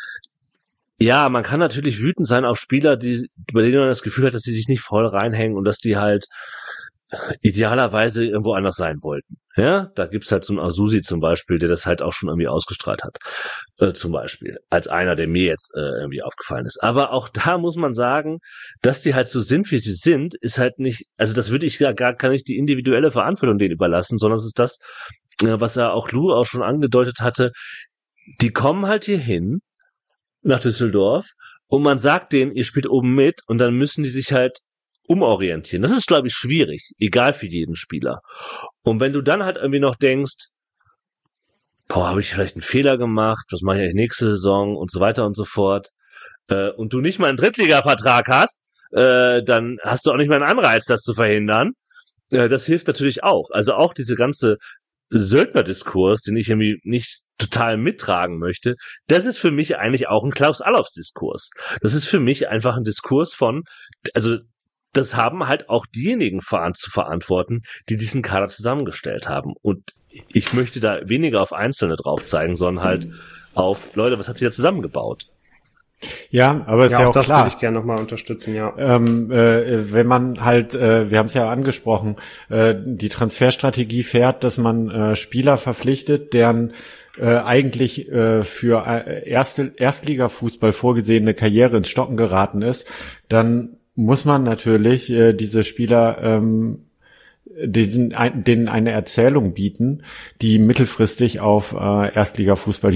Ja, man kann natürlich wütend sein auf Spieler, bei denen man das Gefühl hat, dass sie sich nicht voll reinhängen und dass die halt idealerweise irgendwo anders sein wollten. Ja, da gibt's halt so einen Azusi zum Beispiel, der das halt auch schon irgendwie ausgestrahlt hat. Zum Beispiel. Als einer, der mir jetzt irgendwie aufgefallen ist. Aber auch da muss man sagen, dass die halt so sind, wie sie sind, ist halt nicht, also das würde ich gar nicht die individuelle Verantwortung denen überlassen, sondern es ist das, was ja auch Lou auch schon angedeutet hatte. Die kommen halt hier hin, nach Düsseldorf, und man sagt denen, ihr spielt oben mit, und dann müssen die sich halt umorientieren. Das ist, glaube ich, schwierig, egal für jeden Spieler. Und wenn du dann halt irgendwie noch denkst, habe ich vielleicht einen Fehler gemacht, was mache ich eigentlich nächste Saison und so weiter und so fort, und du nicht mal einen Drittliga-Vertrag hast, dann hast du auch nicht mal einen Anreiz, das zu verhindern. Das hilft natürlich auch. Also auch diese ganze Söldner-Diskurs, den ich irgendwie nicht total mittragen möchte, das ist für mich eigentlich auch ein Klaus-Allofs-Diskurs. Das ist für mich einfach ein Diskurs von, also das haben halt auch diejenigen zu verantworten, die diesen Kader zusammengestellt haben. Und ich möchte da weniger auf Einzelne drauf zeigen, sondern halt auf, Leute, was habt ihr da zusammengebaut? Ja, aber ist ja auch das klar. würde ich gerne nochmal unterstützen, ja. Wenn man halt, wir haben es ja angesprochen, die Transferstrategie fährt, dass man Spieler verpflichtet, deren eigentlich für Erstligafußball vorgesehene Karriere ins Stocken geraten ist, dann muss man natürlich diese Spieler denen eine Erzählung bieten, die mittelfristig auf Erstligafußball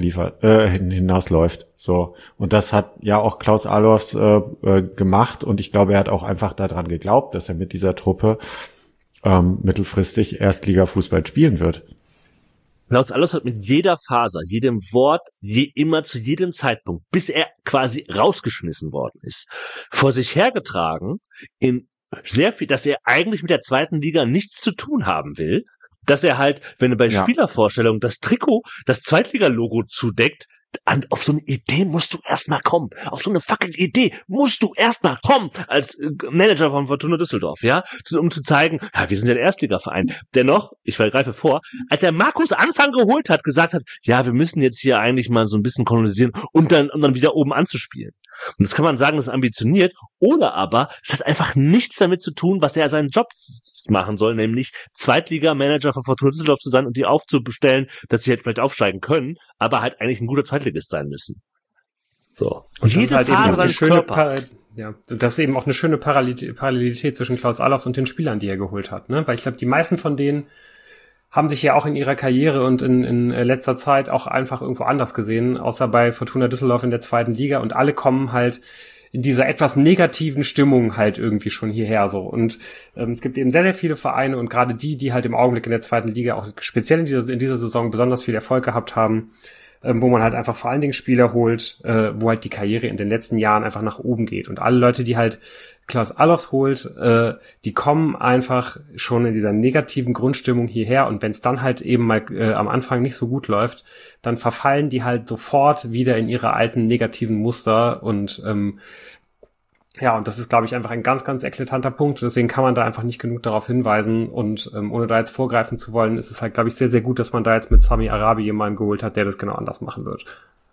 hinausläuft. So, und das hat ja auch Klaus Allofs gemacht, und ich glaube, er hat auch einfach daran geglaubt, dass er mit dieser Truppe mittelfristig Erstligafußball spielen wird. Klaus Allofs hat mit jeder Faser, jedem Wort, immer zu jedem Zeitpunkt, bis er quasi rausgeschmissen worden ist, vor sich hergetragen, in sehr viel, dass er eigentlich mit der zweiten Liga nichts zu tun haben will, dass er halt, wenn er bei Spielervorstellungen das Trikot, das Zweitliga-Logo zudeckt, auf so eine Idee musst du erstmal kommen. Auf so eine fucking Idee musst du erstmal kommen als Manager von Fortuna Düsseldorf, ja, um zu zeigen, ja, wir sind ja der Erstligaverein. Dennoch, ich greife vor, als er Markus Anfang geholt hat, gesagt hat, ja, wir müssen jetzt hier eigentlich mal so ein bisschen kolonisieren und dann wieder oben anzuspielen. Und das kann man sagen, das ist ambitioniert, oder aber es hat einfach nichts damit zu tun, was er seinen Job machen soll, nämlich Zweitliga-Manager von Fortuna Düsseldorf zu sein und die aufzubestellen, dass sie halt vielleicht aufsteigen können, aber halt eigentlich ein guter Zweitligist sein müssen. So. Und jede halt Phase seines Körpers. Das ist eben auch eine schöne Parallelität zwischen Klaus Allofs und den Spielern, die er geholt hat, ne? Weil ich glaube, die meisten von denen haben sich ja auch in ihrer Karriere und in letzter Zeit auch einfach irgendwo anders gesehen, außer bei Fortuna Düsseldorf in der zweiten Liga, und alle kommen halt in dieser etwas negativen Stimmung halt irgendwie schon hierher so. Und es gibt eben sehr, sehr viele Vereine, und gerade die halt im Augenblick in der zweiten Liga auch speziell in dieser Saison besonders viel Erfolg gehabt haben, wo man halt einfach vor allen Dingen Spieler holt, wo halt die Karriere in den letzten Jahren einfach nach oben geht. Und alle Leute, die halt Klaus Allofs holt, die kommen einfach schon in dieser negativen Grundstimmung hierher, und wenn es dann halt eben mal am Anfang nicht so gut läuft, dann verfallen die halt sofort wieder in ihre alten negativen Muster, und und das ist, glaube ich, einfach ein ganz, ganz eklatanter Punkt. Deswegen kann man da einfach nicht genug darauf hinweisen, und ohne da jetzt vorgreifen zu wollen, ist es halt, glaube ich, sehr, sehr gut, dass man da jetzt mit Sami Arabi jemanden geholt hat, der das genau anders machen wird.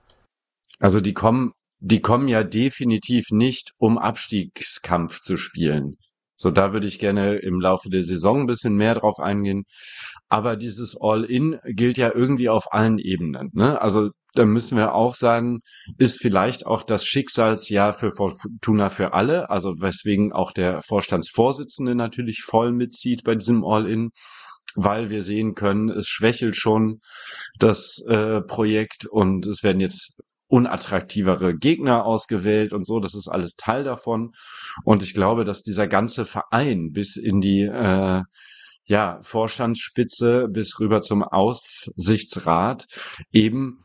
Also die kommen ja definitiv nicht, um Abstiegskampf zu spielen. So, da würde ich gerne im Laufe der Saison ein bisschen mehr drauf eingehen. Aber dieses All-In gilt ja irgendwie auf allen Ebenen, ne? Also da müssen wir auch sagen, ist vielleicht auch das Schicksalsjahr für Fortuna für alle, also weswegen auch der Vorstandsvorsitzende natürlich voll mitzieht bei diesem All-In, weil wir sehen können, es schwächelt schon das Projekt und es werden jetzt unattraktivere Gegner ausgewählt und so, das ist alles Teil davon. Und ich glaube, dass dieser ganze Verein bis in die Vorstandsspitze bis rüber zum Aufsichtsrat eben,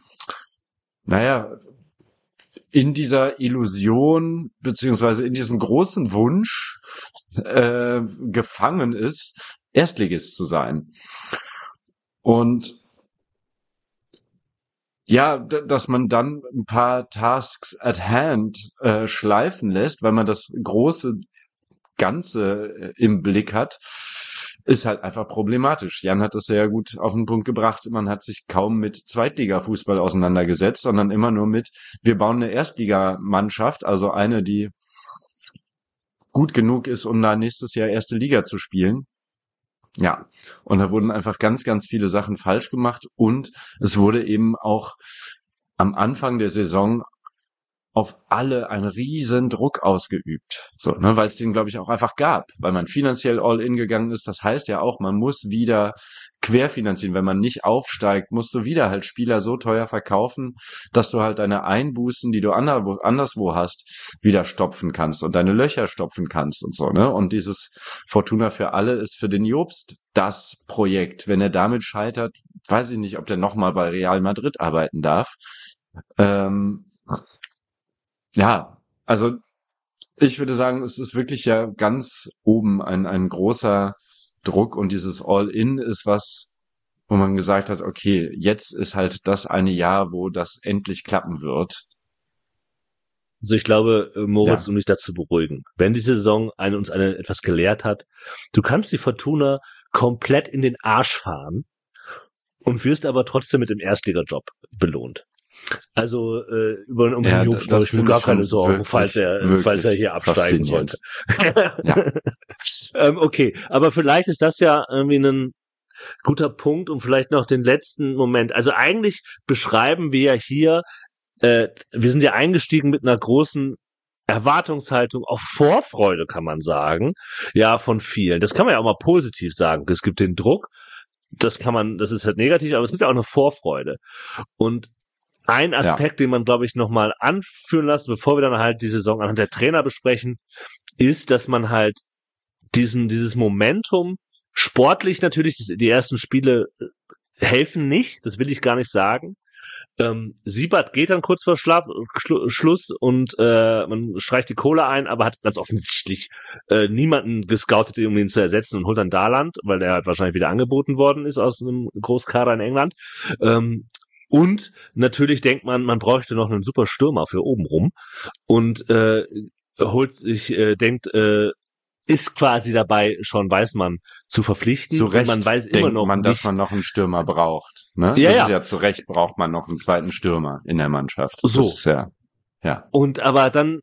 in dieser Illusion beziehungsweise in diesem großen Wunsch gefangen ist, Erstligist zu sein. Und ja, dass man dann ein paar Tasks at hand schleifen lässt, weil man das große Ganze im Blick hat, ist halt einfach problematisch. Jan hat das sehr gut auf den Punkt gebracht. Man hat sich kaum mit Zweitliga-Fußball auseinandergesetzt, sondern immer nur mit, wir bauen eine Erstligamannschaft, also eine, die gut genug ist, um da nächstes Jahr erste Liga zu spielen. Ja, und da wurden einfach ganz, ganz viele Sachen falsch gemacht und es wurde eben auch am Anfang der Saison auf alle ein riesen Druck ausgeübt, so, ne, weil es den, glaube ich, auch einfach gab, weil man finanziell all in gegangen ist. Das heißt ja auch, man muss wieder querfinanzieren. Wenn man nicht aufsteigt, musst du wieder halt Spieler so teuer verkaufen, dass du halt deine Einbußen, die du anderswo hast, wieder stopfen kannst und deine Löcher stopfen kannst und so, ne. Und dieses Fortuna für alle ist für den Jobst das Projekt. Wenn er damit scheitert, weiß ich nicht, ob der nochmal bei Real Madrid arbeiten darf. Ja, also ich würde sagen, es ist wirklich ja ganz oben ein großer Druck und dieses All-In ist was, wo man gesagt hat, okay, jetzt ist halt das eine Jahr, wo das endlich klappen wird. Also ich glaube, Moritz, um dich dazu beruhigen, wenn die Saison uns etwas gelehrt hat, du kannst die Fortuna komplett in den Arsch fahren und wirst aber trotzdem mit dem Erstligajob belohnt. Also um den Jobst habe ich mir gar keine Sorgen, falls er hier absteigen sollte. Ja. Okay, aber vielleicht ist das ja irgendwie ein guter Punkt, um vielleicht noch den letzten Moment. Also eigentlich beschreiben wir ja hier, wir sind ja eingestiegen mit einer großen Erwartungshaltung, auch Vorfreude kann man sagen, ja, von vielen. Das kann man ja auch mal positiv sagen. Es gibt den Druck, das ist halt negativ, aber es gibt ja auch eine Vorfreude. Und ein Aspekt, den man, glaube ich, nochmal anführen lassen, bevor wir dann halt die Saison anhand der Trainer besprechen, ist, dass man halt dieses Momentum sportlich natürlich, die ersten Spiele helfen nicht, das will ich gar nicht sagen. Siebert geht dann kurz vor Schluss und man streicht die Kohle ein, aber hat ganz offensichtlich niemanden gescoutet, um ihn zu ersetzen und holt dann Darland, weil der halt wahrscheinlich wieder angeboten worden ist aus einem Großkader in England. Und natürlich denkt man bräuchte noch einen super Stürmer für oben rum und ist quasi dabei, schon Weißmann zu verpflichten. Zu Recht und man weiß immer noch dass man noch einen Stürmer braucht. Ne? Ja, das ist ja zu Recht, braucht man noch einen zweiten Stürmer in der Mannschaft. So. Das ist ja. Und aber dann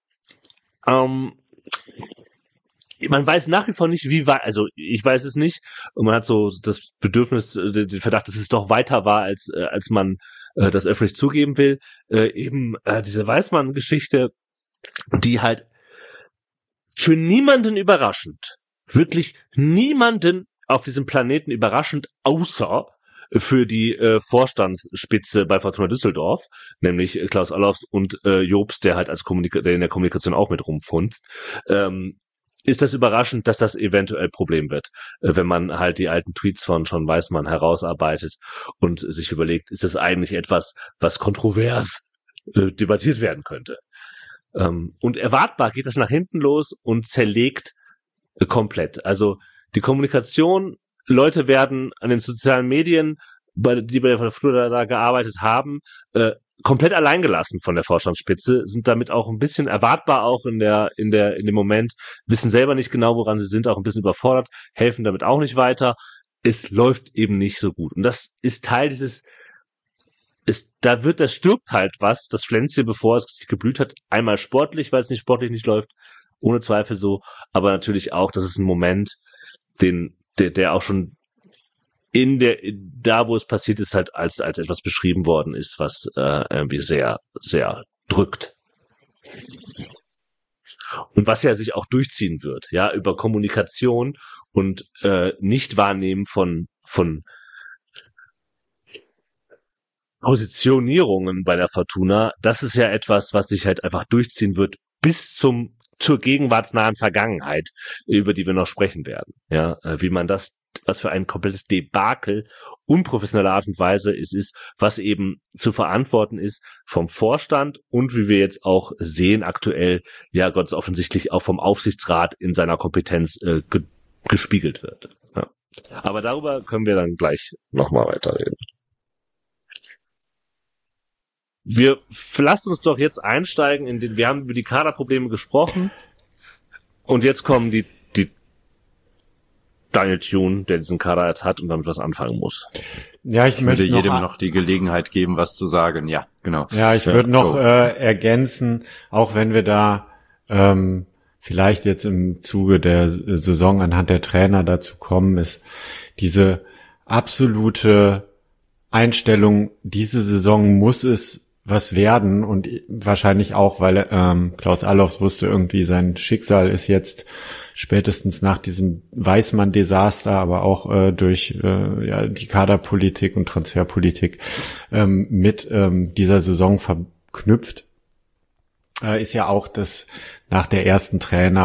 man weiß nach wie vor nicht, wie weit, also ich weiß es nicht, und man hat so das Bedürfnis, den Verdacht, dass es doch weiter war, als man das öffentlich zugeben will. Diese Weißmann-Geschichte, die halt für niemanden überraschend, wirklich niemanden auf diesem Planeten überraschend, außer für die Vorstandsspitze bei Fortuna Düsseldorf, nämlich Klaus Allofs und Jobst, der halt der in der Kommunikation auch mit rumfunzt, ist das überraschend, dass das eventuell Problem wird, wenn man halt die alten Tweets von John Weißmann herausarbeitet und sich überlegt, ist das eigentlich etwas, was kontrovers debattiert werden könnte. Und erwartbar geht das nach hinten los und zerlegt komplett. Also die Kommunikation, Leute werden an den sozialen Medien, die bei der Fortuna da gearbeitet haben, komplett alleingelassen von der Vorstandsspitze, sind damit auch ein bisschen erwartbar auch in dem Moment, wissen selber nicht genau, woran sie sind, auch ein bisschen überfordert, helfen damit auch nicht weiter. Es läuft eben nicht so gut. Und das ist Teil dieses da stirbt halt was, das Pflänzchen, bevor es geblüht hat, einmal sportlich, weil es nicht sportlich nicht läuft, ohne Zweifel so, aber natürlich auch, das ist ein Moment, der auch schon da wo es passiert ist, halt als etwas beschrieben worden ist, was irgendwie sehr, sehr drückt. Und was ja sich auch durchziehen wird, ja, über Kommunikation und Nicht-Wahrnehmen von Positionierungen bei der Fortuna, das ist ja etwas, was sich halt einfach durchziehen wird bis zur gegenwartsnahen Vergangenheit, über die wir noch sprechen werden. Ja, wie man das, was für ein komplettes Debakel unprofessioneller Art und Weise ist, was eben zu verantworten ist vom Vorstand und wie wir jetzt auch sehen aktuell, ja, ganz offensichtlich auch vom Aufsichtsrat in seiner Kompetenz gespiegelt wird. Ja. Aber darüber können wir dann gleich nochmal weiterreden. Lasst uns doch jetzt einsteigen wir haben über die Kaderprobleme gesprochen und jetzt kommen die Daniel Thune, der diesen Kader jetzt hat und damit was anfangen muss. Ja, ich möchte jedem noch die Gelegenheit geben, was zu sagen. Ja, genau. Ja, ich würde noch ergänzen, auch wenn wir da vielleicht jetzt im Zuge der Saison anhand der Trainer dazu kommen, ist diese absolute Einstellung, diese Saison muss es was werden und wahrscheinlich auch, weil Klaus Allofs wusste irgendwie, sein Schicksal ist jetzt spätestens nach diesem Weißmann-Desaster, aber auch durch die Kaderpolitik und Transferpolitik mit dieser Saison verknüpft, ist ja auch, dass nach dem ersten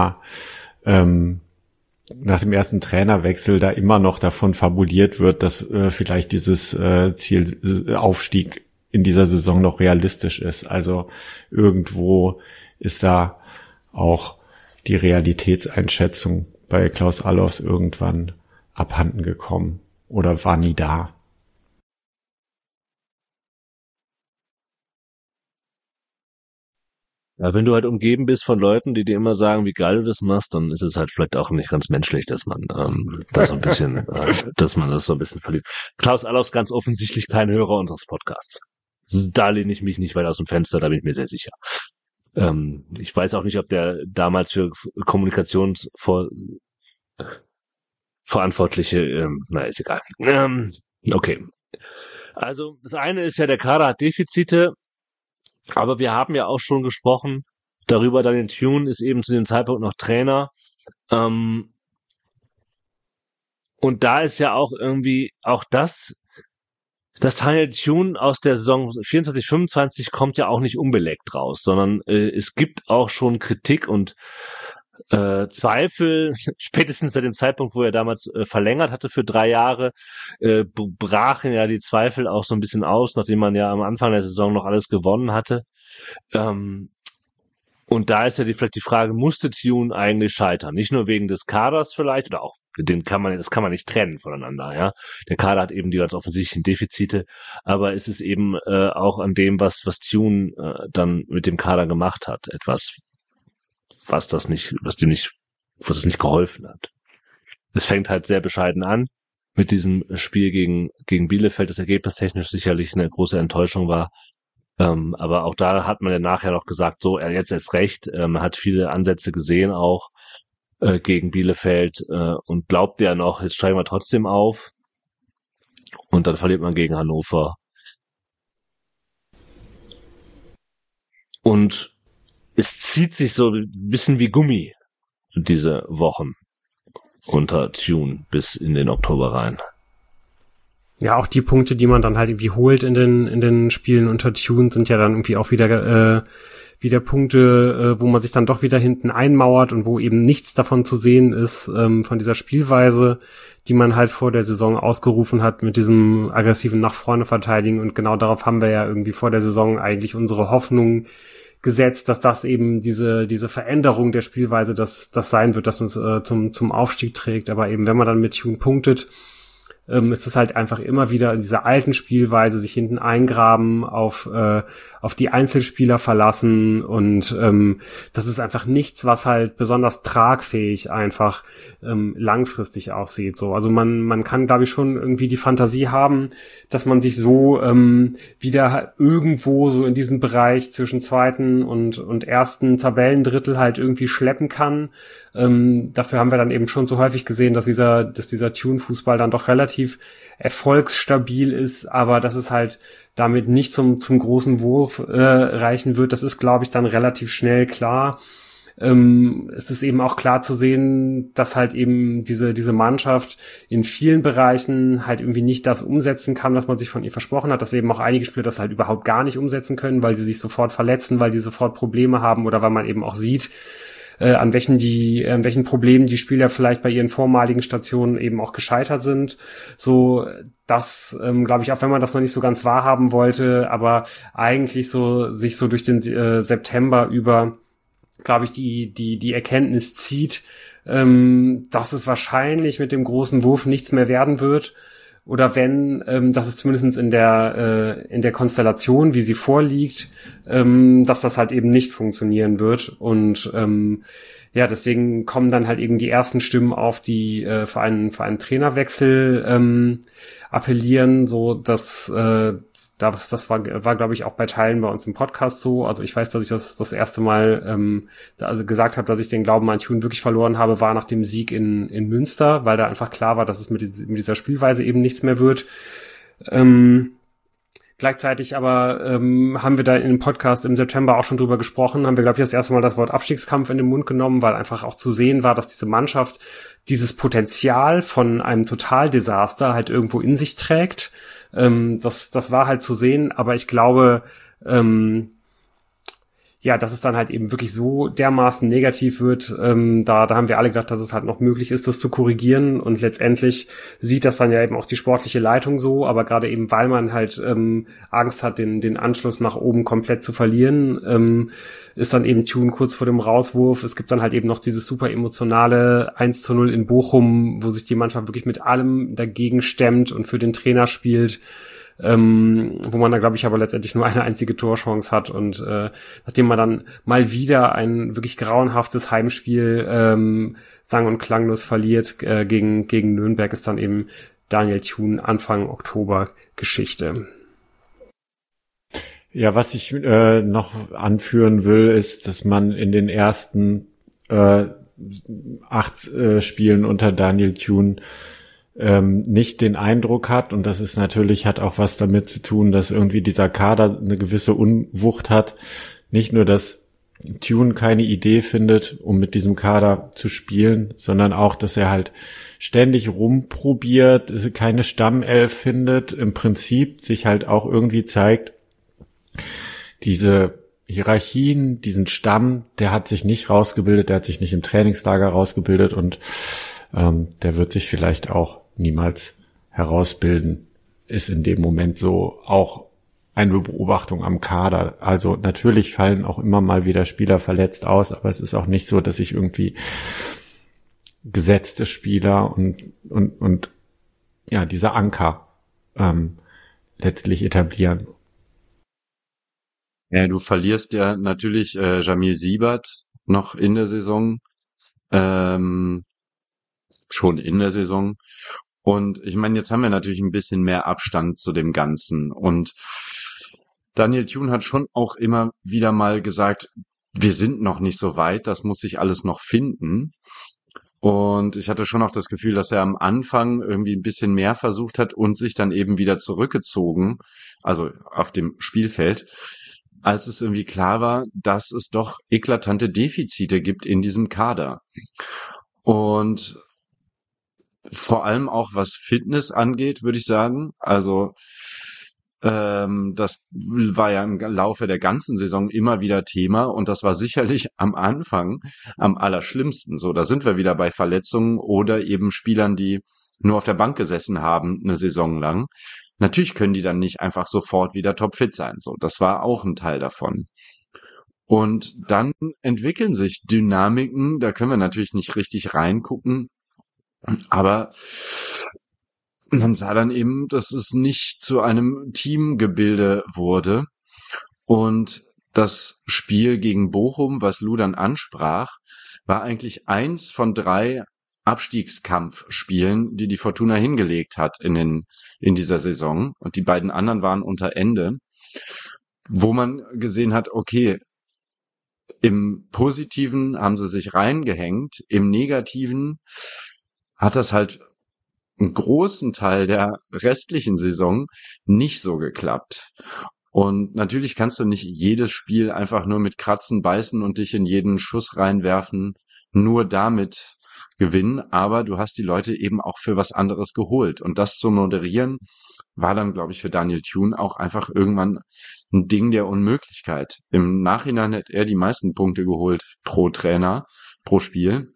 Trainerwechsel da immer noch davon fabuliert wird, dass vielleicht dieses Ziel Aufstieg in dieser Saison noch realistisch ist. Also irgendwo ist da auch die Realitätseinschätzung bei Klaus Allofs irgendwann abhanden gekommen oder war nie da. Ja, wenn du halt umgeben bist von Leuten, die dir immer sagen, wie geil du das machst, dann ist es halt vielleicht auch nicht ganz menschlich, dass man da so ein bisschen, dass man das so ein bisschen verliert. Klaus Allofs ganz offensichtlich kein Hörer unseres Podcasts. Da lehne ich mich nicht weit aus dem Fenster, da bin ich mir sehr sicher. Ich weiß auch nicht, ob der damals für Kommunikationsverantwortliche, ist egal. Okay. Also das eine ist ja, der Kader hat Defizite, aber wir haben ja auch schon gesprochen darüber, Daniel Thune ist eben zu dem Zeitpunkt noch Trainer. Und da ist ja auch irgendwie, auch das Daniel Thune aus der Saison 24/25 kommt ja auch nicht unbeleckt raus, sondern es gibt auch schon Kritik und Zweifel, spätestens seit dem Zeitpunkt, wo er damals verlängert hatte für 3 Jahre, brachen ja die Zweifel auch so ein bisschen aus, nachdem man ja am Anfang der Saison noch alles gewonnen hatte. Und da ist ja vielleicht die Frage, musste Thune eigentlich scheitern? Nicht nur wegen des Kaders vielleicht, oder auch, das kann man nicht trennen voneinander, ja. Der Kader hat eben die ganz offensichtlichen Defizite, aber es ist eben auch an dem, was Thune dann mit dem Kader gemacht hat, etwas, was es nicht geholfen hat. Es fängt halt sehr bescheiden an mit diesem Spiel gegen Bielefeld, das ergebnistechnisch sicherlich eine große Enttäuschung war. Aber auch da hat man ja nachher noch gesagt, so, er jetzt erst recht, hat viele Ansätze gesehen auch gegen Bielefeld und glaubt ja noch, jetzt steigen wir trotzdem auf und dann verliert man gegen Hannover. Und es zieht sich so ein bisschen wie Gummi diese Wochen unter Thune bis in den Oktober rein. Ja, auch die Punkte, die man dann halt irgendwie holt in den Spielen unter Thune, sind ja dann irgendwie auch wieder Punkte, wo man sich dann doch wieder hinten einmauert und wo eben nichts davon zu sehen ist, von dieser Spielweise, die man halt vor der Saison ausgerufen hat mit diesem aggressiven nach vorne verteidigen, und genau darauf haben wir ja irgendwie vor der Saison eigentlich unsere Hoffnung gesetzt, dass das eben diese Veränderung der Spielweise das sein wird, das uns zum Aufstieg trägt. Aber eben, wenn man dann mit Thune punktet, ist es halt einfach immer wieder in dieser alten Spielweise sich hinten eingraben, auf die Einzelspieler verlassen und das ist einfach nichts, was halt besonders tragfähig einfach langfristig aussieht. So, also man kann, glaube ich, schon irgendwie die Fantasie haben, dass man sich so wieder irgendwo so in diesem Bereich zwischen zweiten und ersten Tabellendrittel halt irgendwie schleppen kann. Dafür haben wir dann eben schon so häufig gesehen, dass dieser Tune-Fußball dann doch relativ erfolgsstabil ist, aber dass es halt damit nicht zum großen Wurf reichen wird, das ist, glaube ich, dann relativ schnell klar. Es ist eben auch klar zu sehen, dass halt eben diese Mannschaft in vielen Bereichen halt irgendwie nicht das umsetzen kann, was man sich von ihr versprochen hat, dass eben auch einige Spieler das halt überhaupt gar nicht umsetzen können, weil sie sich sofort verletzen, weil die sofort Probleme haben oder weil man eben auch sieht, an welchen Problemen die Spieler vielleicht bei ihren vormaligen Stationen eben auch gescheitert sind. So, das, glaube ich, auch wenn man das noch nicht so ganz wahrhaben wollte, aber eigentlich so sich so durch den September über, glaube ich, die Erkenntnis zieht, dass es wahrscheinlich mit dem großen Wurf nichts mehr werden wird. Oder wenn, dass es zumindest in der Konstellation, wie sie vorliegt, dass das halt eben nicht funktionieren wird. Und ja, deswegen kommen dann halt eben die ersten Stimmen auf, die für einen Trainerwechsel appellieren, so dass das war glaube ich, auch bei Teilen bei uns im Podcast so. Also ich weiß, dass ich das erste Mal also gesagt habe, dass ich den Glauben an Tune wirklich verloren habe, war nach dem Sieg in Münster, weil da einfach klar war, dass es mit dieser Spielweise eben nichts mehr wird. Gleichzeitig aber haben wir da in dem Podcast im September auch schon drüber gesprochen, haben wir, glaube ich, das erste Mal das Wort Abstiegskampf in den Mund genommen, weil einfach auch zu sehen war, dass diese Mannschaft dieses Potenzial von einem Totaldesaster halt irgendwo in sich trägt. Das war halt zu sehen, aber ich glaube, ja, dass es dann halt eben wirklich so dermaßen negativ wird, da haben wir alle gedacht, dass es halt noch möglich ist, das zu korrigieren, und letztendlich sieht das dann ja eben auch die sportliche Leitung so, aber gerade eben, weil man halt Angst hat, den Anschluss nach oben komplett zu verlieren, ist dann eben Tune kurz vor dem Rauswurf. Es gibt dann halt eben noch dieses super emotionale 1:0 in Bochum, wo sich die Mannschaft wirklich mit allem dagegen stemmt und für den Trainer spielt, wo man da, glaube ich, aber letztendlich nur eine einzige Torchance hat, und nachdem man dann mal wieder ein wirklich grauenhaftes Heimspiel sang- und klanglos verliert gegen Nürnberg, ist dann eben Daniel Thun Anfang Oktober Geschichte. Ja, was ich noch anführen will, ist, dass man in den ersten 8 Spielen unter Daniel Thun nicht den Eindruck hat, und das ist natürlich, hat auch was damit zu tun, dass irgendwie dieser Kader eine gewisse Unwucht hat. Nicht nur, dass Thun keine Idee findet, um mit diesem Kader zu spielen, sondern auch, dass er halt ständig rumprobiert, keine Stammelf findet, im Prinzip sich halt auch irgendwie zeigt, diese Hierarchien, diesen Stamm, der hat sich nicht rausgebildet, der hat sich nicht im Trainingslager rausgebildet, und der wird sich vielleicht auch niemals herausbilden, ist in dem Moment so auch eine Beobachtung am Kader. Also natürlich fallen auch immer mal wieder Spieler verletzt aus, aber es ist auch nicht so, dass sich irgendwie gesetzte Spieler und ja, dieser Anker letztlich etablieren. Ja, du verlierst ja natürlich Jamil Siebert noch in der Saison, schon in der Saison. Und ich meine, jetzt haben wir natürlich ein bisschen mehr Abstand zu dem Ganzen. Und Daniel Thun hat schon auch immer wieder mal gesagt, wir sind noch nicht so weit, das muss sich alles noch finden. Und ich hatte schon auch das Gefühl, dass er am Anfang irgendwie ein bisschen mehr versucht hat und sich dann eben wieder zurückgezogen, also auf dem Spielfeld, als es irgendwie klar war, dass es doch eklatante Defizite gibt in diesem Kader. Und vor allem auch was Fitness angeht, würde ich sagen. Also das war ja im Laufe der ganzen Saison immer wieder Thema, und das war sicherlich am Anfang am allerschlimmsten. So, da sind wir wieder bei Verletzungen oder eben Spielern, die nur auf der Bank gesessen haben eine Saison lang. Natürlich können die dann nicht einfach sofort wieder topfit sein. So, das war auch ein Teil davon. Und dann entwickeln sich Dynamiken, da können wir natürlich nicht richtig reingucken, aber man sah dann eben, dass es nicht zu einem Teamgebilde wurde. Und das Spiel gegen Bochum, was Lou dann ansprach, war eigentlich eins von 3 Abstiegskampfspielen, die Fortuna hingelegt hat in dieser Saison. Und die beiden anderen waren unter Ende, wo man gesehen hat, okay, im Positiven haben sie sich reingehängt, im Negativen hat das halt einen großen Teil der restlichen Saison nicht so geklappt. Und natürlich kannst du nicht jedes Spiel einfach nur mit Kratzen, Beißen und dich in jeden Schuss reinwerfen, nur damit gewinnen, aber du hast die Leute eben auch für was anderes geholt. Und das zu moderieren, war dann, glaube ich, für Daniel Thune auch einfach irgendwann ein Ding der Unmöglichkeit. Im Nachhinein hat er die meisten Punkte geholt pro Trainer, pro Spiel.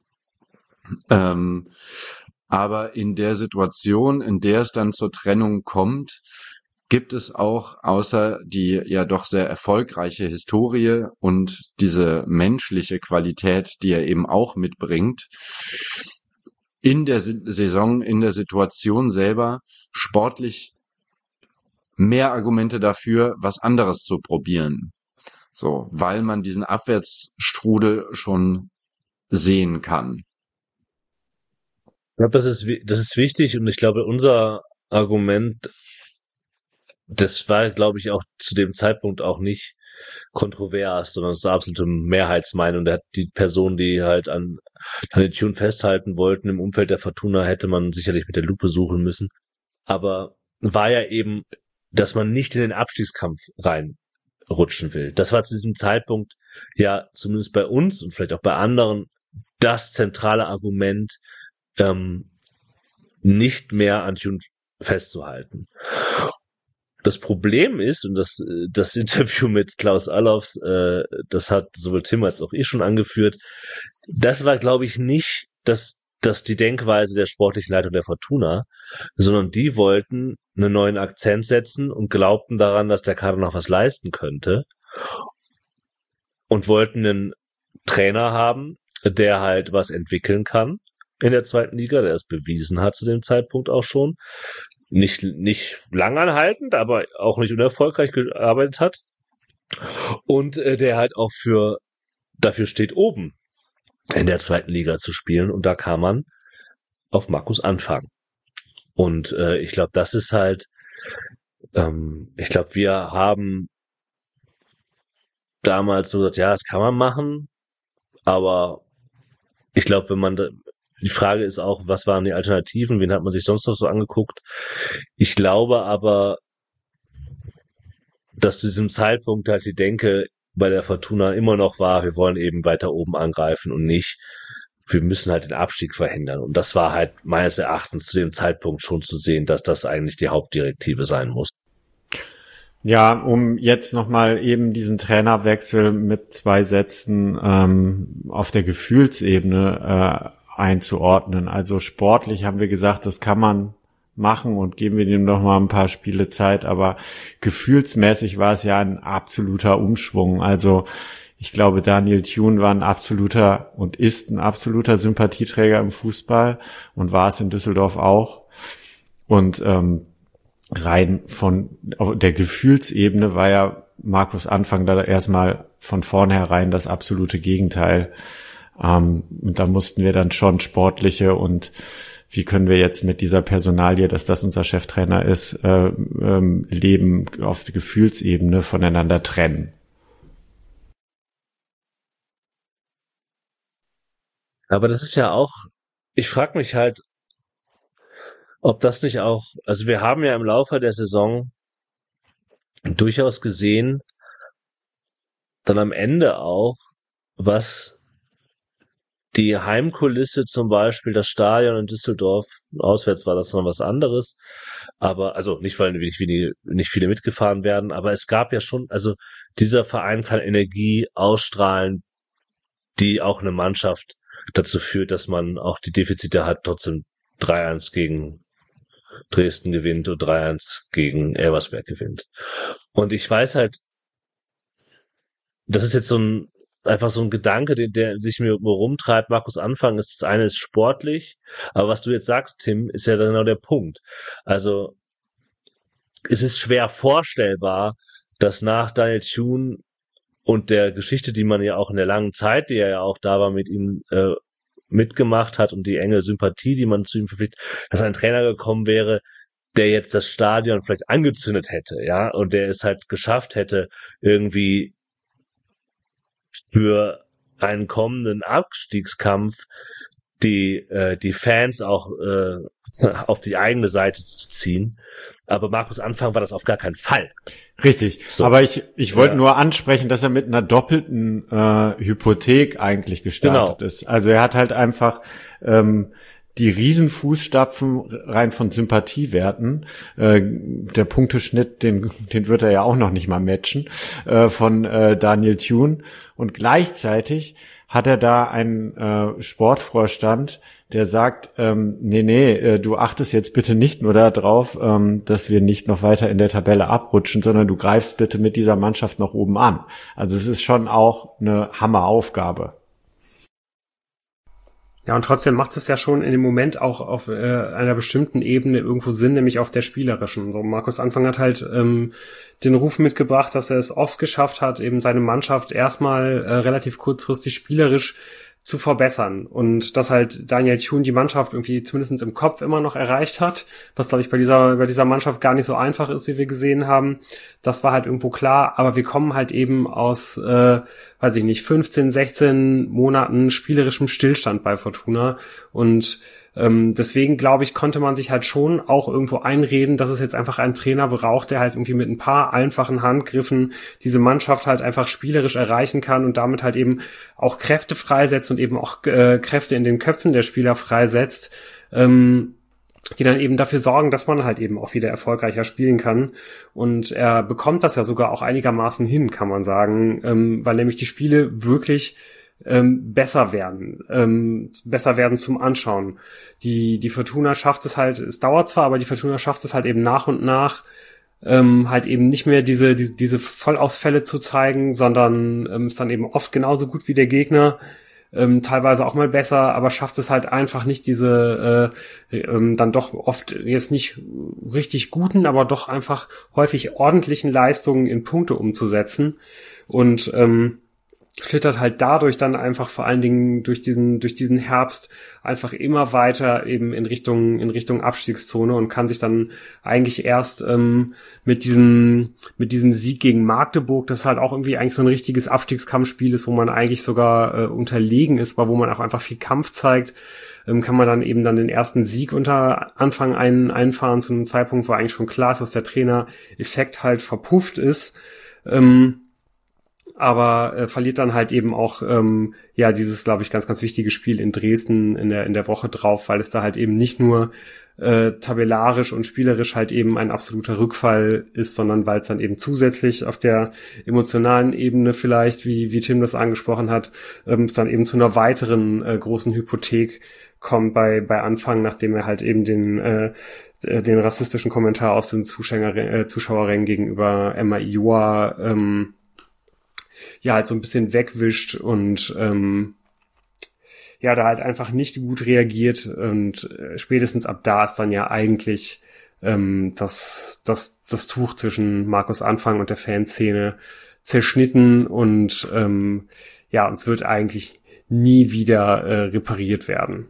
Aber in der Situation, in der es dann zur Trennung kommt, gibt es auch, außer die ja doch sehr erfolgreiche Historie und diese menschliche Qualität, die er eben auch mitbringt, in der Saison, in der Situation selber sportlich mehr Argumente dafür, was anderes zu probieren. So, weil man diesen Abwärtsstrudel schon sehen kann. Ich glaube, das ist wichtig, und ich glaube, unser Argument, das war, glaube ich, auch zu dem Zeitpunkt auch nicht kontrovers, sondern es ist eine absolute Mehrheitsmeinung. Da hat die Person, die halt an den Thune festhalten wollten, im Umfeld der Fortuna, hätte man sicherlich mit der Lupe suchen müssen. Aber war ja eben, dass man nicht in den Abstiegskampf reinrutschen will. Das war zu diesem Zeitpunkt ja zumindest bei uns und vielleicht auch bei anderen das zentrale Argument, nicht mehr an Thune festzuhalten. Das Problem ist, und das Interview mit Klaus Allofs, das hat sowohl Tim als auch ich schon angeführt, das war, glaube ich, nicht das die Denkweise der sportlichen Leitung der Fortuna, sondern die wollten einen neuen Akzent setzen und glaubten daran, dass der Kader noch was leisten könnte und wollten einen Trainer haben, der halt was entwickeln kann in der 2. Liga, der es bewiesen hat zu dem Zeitpunkt auch schon. Nicht langanhaltend, aber auch nicht unerfolgreich gearbeitet hat. Und der halt auch dafür steht, oben in der 2. Liga zu spielen. Und da kann man auf Markus anfangen. Und ich glaube, das ist halt, ich glaube, wir haben damals so gesagt, ja, das kann man machen, aber ich glaube, die Frage ist auch, was waren die Alternativen? Wen hat man sich sonst noch so angeguckt? Ich glaube aber, dass zu diesem Zeitpunkt halt die Denke bei der Fortuna immer noch war, wir wollen eben weiter oben angreifen und nicht, wir müssen halt den Abstieg verhindern. Und das war halt meines Erachtens zu dem Zeitpunkt schon zu sehen, dass das eigentlich die Hauptdirektive sein muss. Ja, um jetzt nochmal eben diesen Trainerwechsel mit 2 Sätzen auf der Gefühlsebene einzuordnen. Also sportlich haben wir gesagt, das kann man machen und geben wir ihm noch mal ein paar Spiele Zeit, aber gefühlsmäßig war es ja ein absoluter Umschwung. Also ich glaube, Daniel Thune war ein absoluter und ist ein absoluter Sympathieträger im Fußball und war es in Düsseldorf auch. Und rein von der Gefühlsebene war ja Markus Anfang da erstmal von vornherein das absolute Gegenteil. Und da mussten wir dann schon sportliche und wie können wir jetzt mit dieser Personalie, dass das unser Cheftrainer ist, Leben auf der Gefühlsebene voneinander trennen. Aber das ist ja auch, ich frage mich halt, ob das nicht auch, also wir haben ja im Laufe der Saison durchaus gesehen, dann am Ende auch, was die Heimkulisse, zum Beispiel das Stadion in Düsseldorf, auswärts war das noch was anderes, aber, also nicht, weil nicht viele mitgefahren werden, aber es gab ja schon, also dieser Verein kann Energie ausstrahlen, die auch eine Mannschaft dazu führt, dass man auch die Defizite hat, trotzdem 3-1 gegen Dresden gewinnt und 3-1 gegen Elversberg gewinnt. Und ich weiß halt, das ist jetzt so ein einfach so ein Gedanke, der sich mir rumtreibt. Markus Anfang ist, das eine ist sportlich, aber was du jetzt sagst, Tim, ist ja genau der Punkt. Also, es ist schwer vorstellbar, dass nach Daniel Thune und der Geschichte, die man ja auch in der langen Zeit, die er ja auch da war, mit ihm mitgemacht hat und die enge Sympathie, die man zu ihm verpflichtet, dass ein Trainer gekommen wäre, der jetzt das Stadion vielleicht angezündet hätte, ja, und der es halt geschafft hätte, irgendwie für einen kommenden Abstiegskampf die Fans auch auf die eigene Seite zu ziehen. Aber Markus Anfang war das auf gar keinen Fall. Richtig. So. Aber ich wollte nur ansprechen, dass er mit einer doppelten Hypothek eigentlich gestartet ist. Also er hat halt einfach die Riesenfußstapfen rein von Sympathiewerten. Der Punkteschnitt, den wird er ja auch noch nicht mal matchen, von Daniel Thune. Und gleichzeitig hat er da einen Sportvorstand, der sagt, nee, du achtest jetzt bitte nicht nur darauf, dass wir nicht noch weiter in der Tabelle abrutschen, sondern du greifst bitte mit dieser Mannschaft noch oben an. Also es ist schon auch eine Hammeraufgabe. Ja, und trotzdem macht es ja schon in dem Moment auch auf einer bestimmten Ebene irgendwo Sinn, nämlich auf der spielerischen. So, Markus Anfang hat halt den Ruf mitgebracht, dass er es oft geschafft hat, eben seine Mannschaft erstmal relativ kurzfristig spielerisch zu verbessern. Und dass halt Daniel Thune die Mannschaft irgendwie zumindest im Kopf immer noch erreicht hat, was, glaube ich, bei dieser Mannschaft gar nicht so einfach ist, wie wir gesehen haben. Das war halt irgendwo klar, aber wir kommen halt eben aus, weiß ich nicht, 15, 16 Monaten spielerischem Stillstand bei Fortuna und deswegen, glaube ich, konnte man sich halt schon auch irgendwo einreden, dass es jetzt einfach einen Trainer braucht, der halt irgendwie mit ein paar einfachen Handgriffen diese Mannschaft halt einfach spielerisch erreichen kann und damit halt eben auch Kräfte freisetzt und eben auch Kräfte in den Köpfen der Spieler freisetzt, die dann eben dafür sorgen, dass man halt eben auch wieder erfolgreicher spielen kann. Und er bekommt das ja sogar auch einigermaßen hin, kann man sagen, weil nämlich die Spiele wirklich besser werden zum Anschauen. Die Fortuna schafft es halt, es dauert zwar, aber die Fortuna schafft es halt eben nach und nach, halt eben nicht mehr diese Vollausfälle zu zeigen, sondern ist dann eben oft genauso gut wie der Gegner, teilweise auch mal besser, aber schafft es halt einfach nicht diese dann doch oft jetzt nicht richtig guten, aber doch einfach häufig ordentlichen Leistungen in Punkte umzusetzen und schlittert halt dadurch dann einfach vor allen Dingen durch diesen Herbst einfach immer weiter eben in Richtung Abstiegszone und kann sich dann eigentlich erst mit diesem Sieg gegen Magdeburg, das halt auch irgendwie eigentlich so ein richtiges Abstiegskampfspiel ist, wo man eigentlich sogar unterlegen ist, aber wo man auch einfach viel Kampf zeigt, kann man dann eben dann den ersten Sieg unter Anfang einfahren zu einem Zeitpunkt, wo eigentlich schon klar ist, dass der Trainer-Effekt halt verpufft ist. Aber verliert dann halt eben auch dieses, glaube ich, ganz, ganz wichtige Spiel in Dresden in der Woche drauf, weil es da halt eben nicht nur tabellarisch und spielerisch halt eben ein absoluter Rückfall ist, sondern weil es dann eben zusätzlich auf der emotionalen Ebene vielleicht, wie Tim das angesprochen hat, es dann eben zu einer weiteren großen Hypothek kommt bei Anfang, nachdem er halt eben den rassistischen Kommentar aus den Zuschauerrängen gegenüber Emma Ijoa halt so ein bisschen wegwischt und da halt einfach nicht gut reagiert und spätestens ab da ist dann ja eigentlich das Tuch zwischen Markus Anfang und der Fanszene zerschnitten und es wird eigentlich nie wieder repariert werden.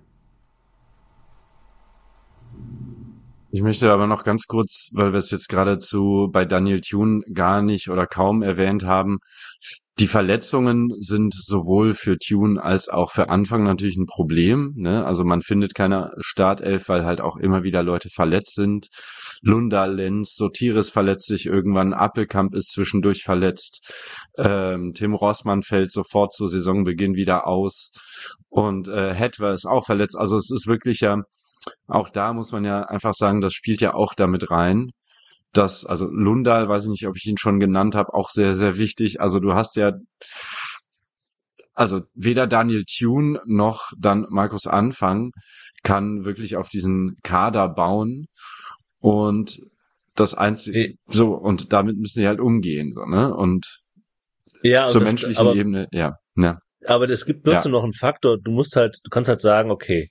Ich möchte aber noch ganz kurz, weil wir es jetzt geradezu bei Daniel Thune gar nicht oder kaum erwähnt haben, die Verletzungen sind sowohl für Thune als auch für Anfang natürlich ein Problem, ne? Also man findet keine Startelf, weil halt auch immer wieder Leute verletzt sind. Lunda, Lenz, Sotiris verletzt sich irgendwann, Appelkamp ist zwischendurch verletzt, Tim Rossmann fällt sofort zu Saisonbeginn wieder aus und Hetwer ist auch verletzt. Also es ist wirklich ja, auch da muss man ja einfach sagen, das spielt ja auch damit rein. Also Lundal, weiß ich nicht, ob ich ihn schon genannt habe, auch sehr, sehr wichtig. Also du hast ja, also weder Daniel Thune noch dann Markus Anfang kann wirklich auf diesen Kader bauen und das Einzige, so, und damit müssen sie halt umgehen, so, ne? Und ja, zur menschlichen Ebene, ja. Ja. Aber es gibt trotzdem noch einen Faktor, du kannst halt sagen, okay,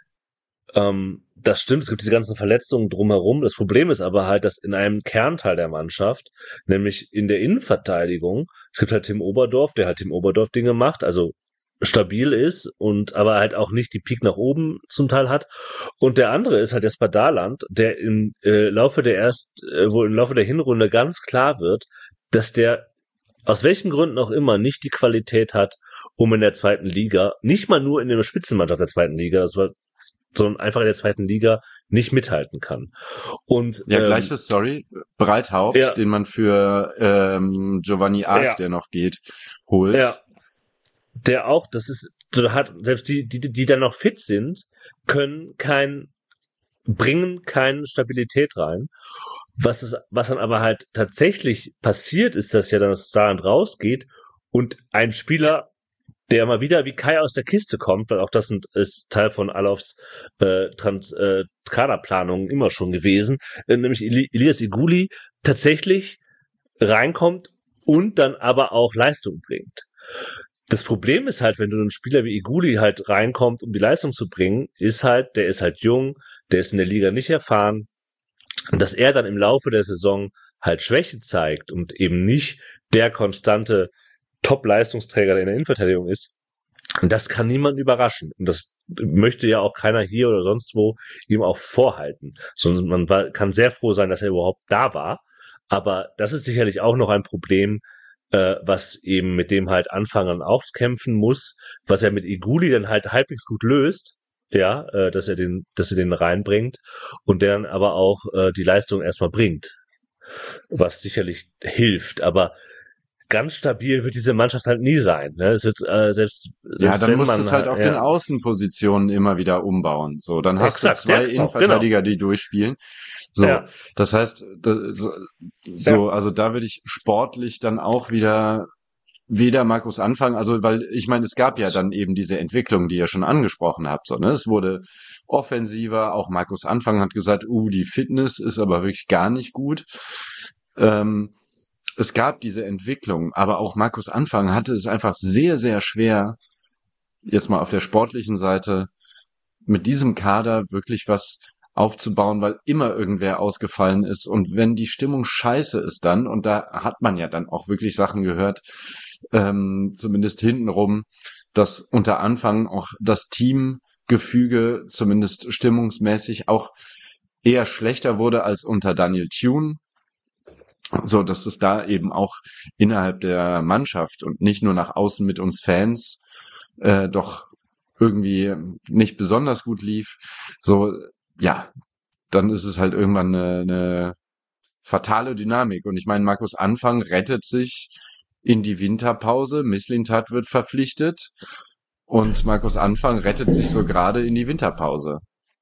das stimmt, es gibt diese ganzen Verletzungen drumherum. Das Problem ist aber halt, dass in einem Kernteil der Mannschaft, nämlich in der Innenverteidigung, es gibt halt Tim Oberdorf, der halt Tim Oberdorf-Dinge macht, also stabil ist und aber halt auch nicht die Peak nach oben zum Teil hat. Und der andere ist halt Jesper Daland, der im Laufe der Hinrunde ganz klar wird, dass der aus welchen Gründen auch immer nicht die Qualität hat, um in der zweiten Liga, nicht mal nur in der Spitzenmannschaft der zweiten Liga, sondern einfach in der zweiten Liga nicht mithalten kann. Und ja, gleiches, Breithaupt, ja, den man für Giovanni Arf, der noch geht, holt. Ja. Der auch, selbst die dann noch fit sind, bringen keine Stabilität rein. Was dann aber halt tatsächlich passiert, ist, dass ja dann das Saarland rausgeht und ein Spieler, der mal wieder wie Kai aus der Kiste kommt, weil auch das ist Teil von Alofs Kaderplanung immer schon gewesen, nämlich Elias Iguli tatsächlich reinkommt und dann aber auch Leistung bringt. Das Problem ist halt, wenn du einen Spieler wie Iguli halt reinkommt, um die Leistung zu bringen, der ist halt jung, der ist in der Liga nicht erfahren, und dass er dann im Laufe der Saison halt Schwäche zeigt und eben nicht der konstante Top-Leistungsträger, der in der Innenverteidigung ist, das kann niemand überraschen. Und das möchte ja auch keiner hier oder sonst wo ihm auch vorhalten. Sondern man kann sehr froh sein, dass er überhaupt da war. Aber das ist sicherlich auch noch ein Problem, was eben mit dem halt Anfangern auch kämpfen muss, was er mit Iguli dann halt halbwegs gut löst, ja, dass er den reinbringt und der dann aber auch die Leistung erstmal bringt, was sicherlich hilft, aber ganz stabil wird diese Mannschaft halt nie sein, ne? Es wird selbst dann musst du es halt auf den Außenpositionen immer wieder umbauen. So, dann hast du zwei Innenverteidiger, die durchspielen. So, das heißt, also da würde ich sportlich dann auch wieder weder Markus Anfang, also weil ich meine, es gab ja dann eben diese Entwicklung, die ihr schon angesprochen habt, so, ne? Es wurde offensiver, auch Markus Anfang hat gesagt, die Fitness ist aber wirklich gar nicht gut. Es gab diese Entwicklung, aber auch Markus Anfang hatte es einfach sehr, sehr schwer, jetzt mal auf der sportlichen Seite, mit diesem Kader wirklich was aufzubauen, weil immer irgendwer ausgefallen ist. Und wenn die Stimmung scheiße ist dann, und da hat man ja dann auch wirklich Sachen gehört, zumindest hintenrum, dass unter Anfang auch das Teamgefüge, zumindest stimmungsmäßig, auch eher schlechter wurde als unter Daniel Thune. So, dass es da eben auch innerhalb der Mannschaft und nicht nur nach außen mit uns Fans doch irgendwie nicht besonders gut lief. So, ja, dann ist es halt irgendwann eine fatale Dynamik. Und ich meine, Markus Anfang rettet sich in die Winterpause. Mislintat wird verpflichtet und Markus Anfang rettet sich so gerade in die Winterpause.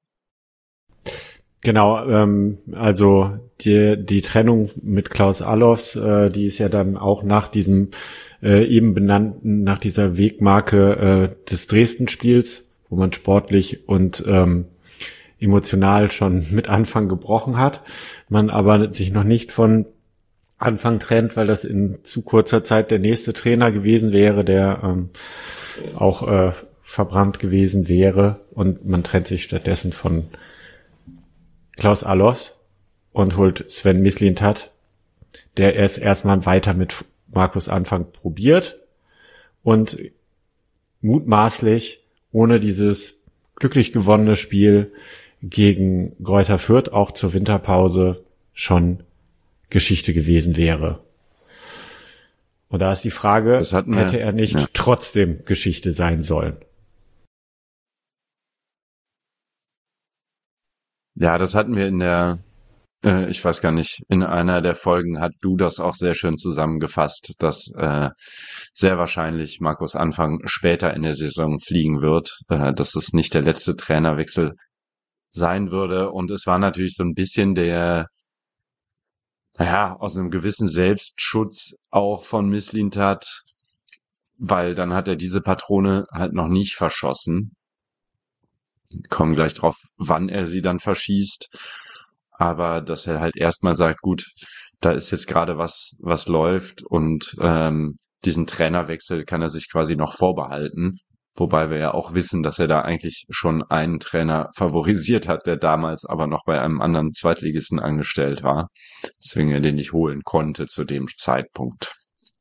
Genau, also die Trennung mit Klaus Allofs, die ist ja dann auch nach diesem eben benannten, nach dieser Wegmarke des Dresden-Spiels, wo man sportlich und emotional schon mit Anfang gebrochen hat, man aber sich noch nicht von Anfang trennt, weil das in zu kurzer Zeit der nächste Trainer gewesen wäre, der auch verbrannt gewesen wäre, und man trennt sich stattdessen von Klaus Allofs und holt Sven Mislintat, der es erstmal weiter mit Markus Anfang probiert und mutmaßlich ohne dieses glücklich gewonnene Spiel gegen Greuther Fürth auch zur Winterpause schon Geschichte gewesen wäre. Und da ist die Frage, hätte er nicht trotzdem Geschichte sein sollen? Ja, das hatten wir in der, ich weiß gar nicht, in einer der Folgen hat du das auch sehr schön zusammengefasst, dass sehr wahrscheinlich Markus Anfang später in der Saison fliegen wird, dass es nicht der letzte Trainerwechsel sein würde. Und es war natürlich so ein bisschen aus einem gewissen Selbstschutz auch von Mislintat, weil dann hat er diese Patrone halt noch nicht verschossen. Kommen gleich drauf, wann er sie dann verschießt. Aber dass er halt erstmal sagt, gut, da ist jetzt gerade was läuft und diesen Trainerwechsel kann er sich quasi noch vorbehalten. Wobei wir ja auch wissen, dass er da eigentlich schon einen Trainer favorisiert hat, der damals aber noch bei einem anderen Zweitligisten angestellt war. Deswegen er den nicht holen konnte zu dem Zeitpunkt.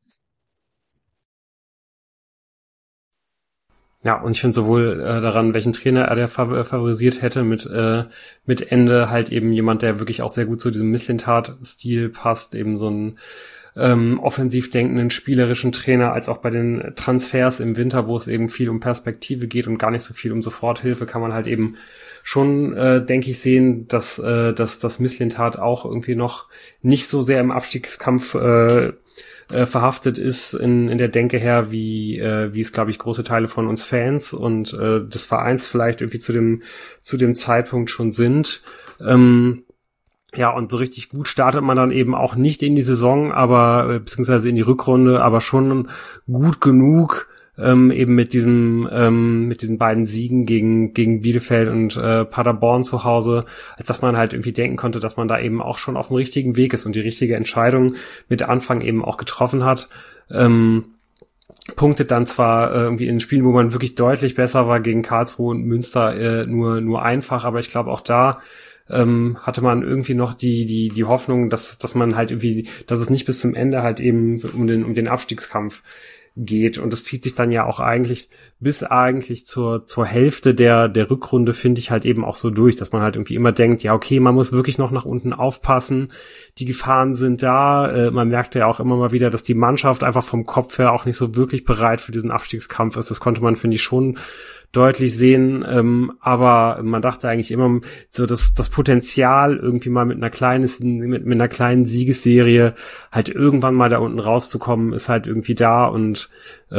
Ja, und ich finde sowohl daran, welchen Trainer er der favorisiert hätte, mit Ende halt eben jemand, der wirklich auch sehr gut zu diesem Mislintat-Stil passt, eben so einen offensiv denkenden, spielerischen Trainer, als auch bei den Transfers im Winter, wo es eben viel um Perspektive geht und gar nicht so viel um Soforthilfe, kann man halt eben schon, denke ich, sehen, dass das Mislintat auch irgendwie noch nicht so sehr im Abstiegskampf verhaftet ist in der Denke her, wie es, glaube ich, große Teile von uns Fans und des Vereins vielleicht irgendwie zu dem Zeitpunkt schon sind. Ja, und so richtig gut startet man dann eben auch nicht in die Saison, aber beziehungsweise in die Rückrunde, aber schon gut genug, eben mit diesen beiden Siegen gegen Bielefeld und Paderborn zu Hause, als dass man halt irgendwie denken konnte, dass man da eben auch schon auf dem richtigen Weg ist und die richtige Entscheidung mit Anfang eben auch getroffen hat. Punktet dann zwar irgendwie in Spielen, wo man wirklich deutlich besser war, gegen Karlsruhe und Münster nur einfach, aber ich glaube auch da hatte man irgendwie noch die Hoffnung, dass man halt irgendwie, dass es nicht bis zum Ende halt eben um den Abstiegskampf geht. Und das zieht sich dann ja auch bis zur Hälfte der Rückrunde, finde ich, halt eben auch so durch, dass man halt irgendwie immer denkt, ja, okay, man muss wirklich noch nach unten aufpassen. Die Gefahren sind da. Man merkt ja auch immer mal wieder, dass die Mannschaft einfach vom Kopf her auch nicht so wirklich bereit für diesen Abstiegskampf ist. Das konnte man, finde ich, schon deutlich sehen, aber man dachte eigentlich immer so, dass das Potenzial irgendwie mal mit einer kleinen Siegesserie halt irgendwann mal da unten rauszukommen, ist halt irgendwie da und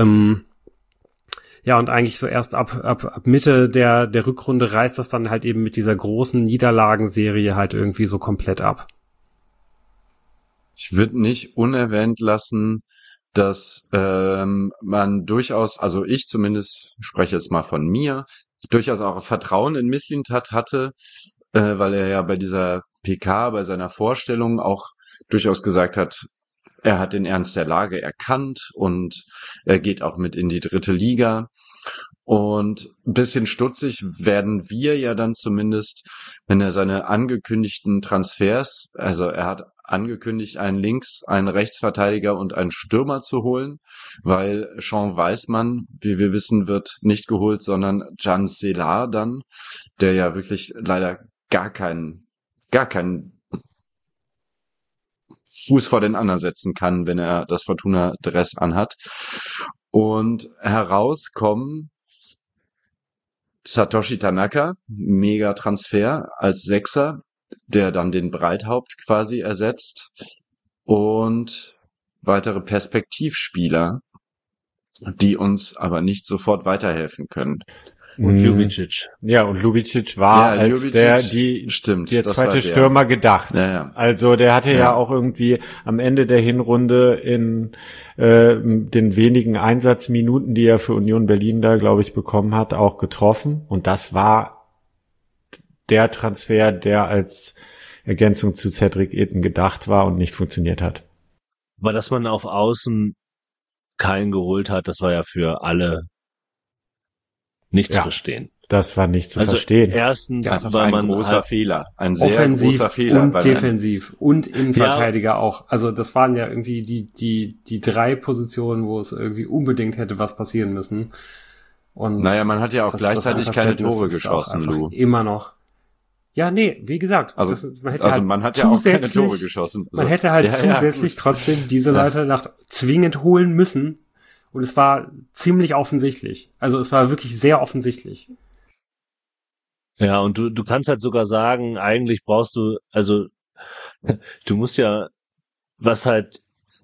ja, und eigentlich so erst ab Mitte der Rückrunde reißt das dann halt eben mit dieser großen Niederlagenserie halt irgendwie so komplett ab. Ich würde nicht unerwähnt lassen, dass man durchaus, also ich zumindest spreche jetzt mal von mir, durchaus auch Vertrauen in Mislintat hatte, weil er ja bei dieser PK, bei seiner Vorstellung auch durchaus gesagt hat, er hat den Ernst der Lage erkannt und er geht auch mit in die 3. Liga. Und ein bisschen stutzig werden wir ja dann zumindest, wenn er seine angekündigten Transfers, also er hat angekündigt, einen Links-, einen Rechtsverteidiger und einen Stürmer zu holen, weil Sean Weismann, wie wir wissen, wird nicht geholt, sondern Can Selar dann, der ja wirklich leider gar keinen Fuß vor den anderen setzen kann, wenn er das Fortuna-Dress anhat. Und herauskommen Satoshi Tanaka, mega Transfer als Sechser, der dann den Breithaupt quasi ersetzt, und weitere Perspektivspieler, die uns aber nicht sofort weiterhelfen können. Und Ljubicic. Ja, und Ljubicic war Ja, als stimmt, der das zweite war der Stürmer gedacht. Ja. Also der hatte ja Ja. auch irgendwie am Ende der Hinrunde in den wenigen Einsatzminuten, die er für Union Berlin da, glaube ich, bekommen hat, auch getroffen. Und das war der Transfer, der als Ergänzung zu Cedric Itten gedacht war und nicht funktioniert hat. Aber dass man auf Außen keinen geholt hat, das war ja für alle nicht zu verstehen. Das war nicht zu Also verstehen. Erstens, Ja, das war weil ein man großer halt, Fehler, ein sehr Offensiv großer Fehler. und weil defensiv und Innenverteidiger auch. Also das waren ja irgendwie die 3 Positionen, wo es irgendwie unbedingt hätte was passieren müssen. Und Naja, man hat ja auch gleichzeitig das keine Verständnis Tore ist geschossen, auch einfach Lou. immer noch. Ja, nee, wie gesagt. Also, man hätte man hat ja auch keine zusätzlich- Tore geschossen. Man hätte halt zusätzlich gut. trotzdem diese Ja. Leute zwingend holen müssen. Und es war ziemlich offensichtlich. Also es war wirklich sehr offensichtlich. ja, und du kannst halt sogar sagen, eigentlich brauchst du, also du musst ja, was halt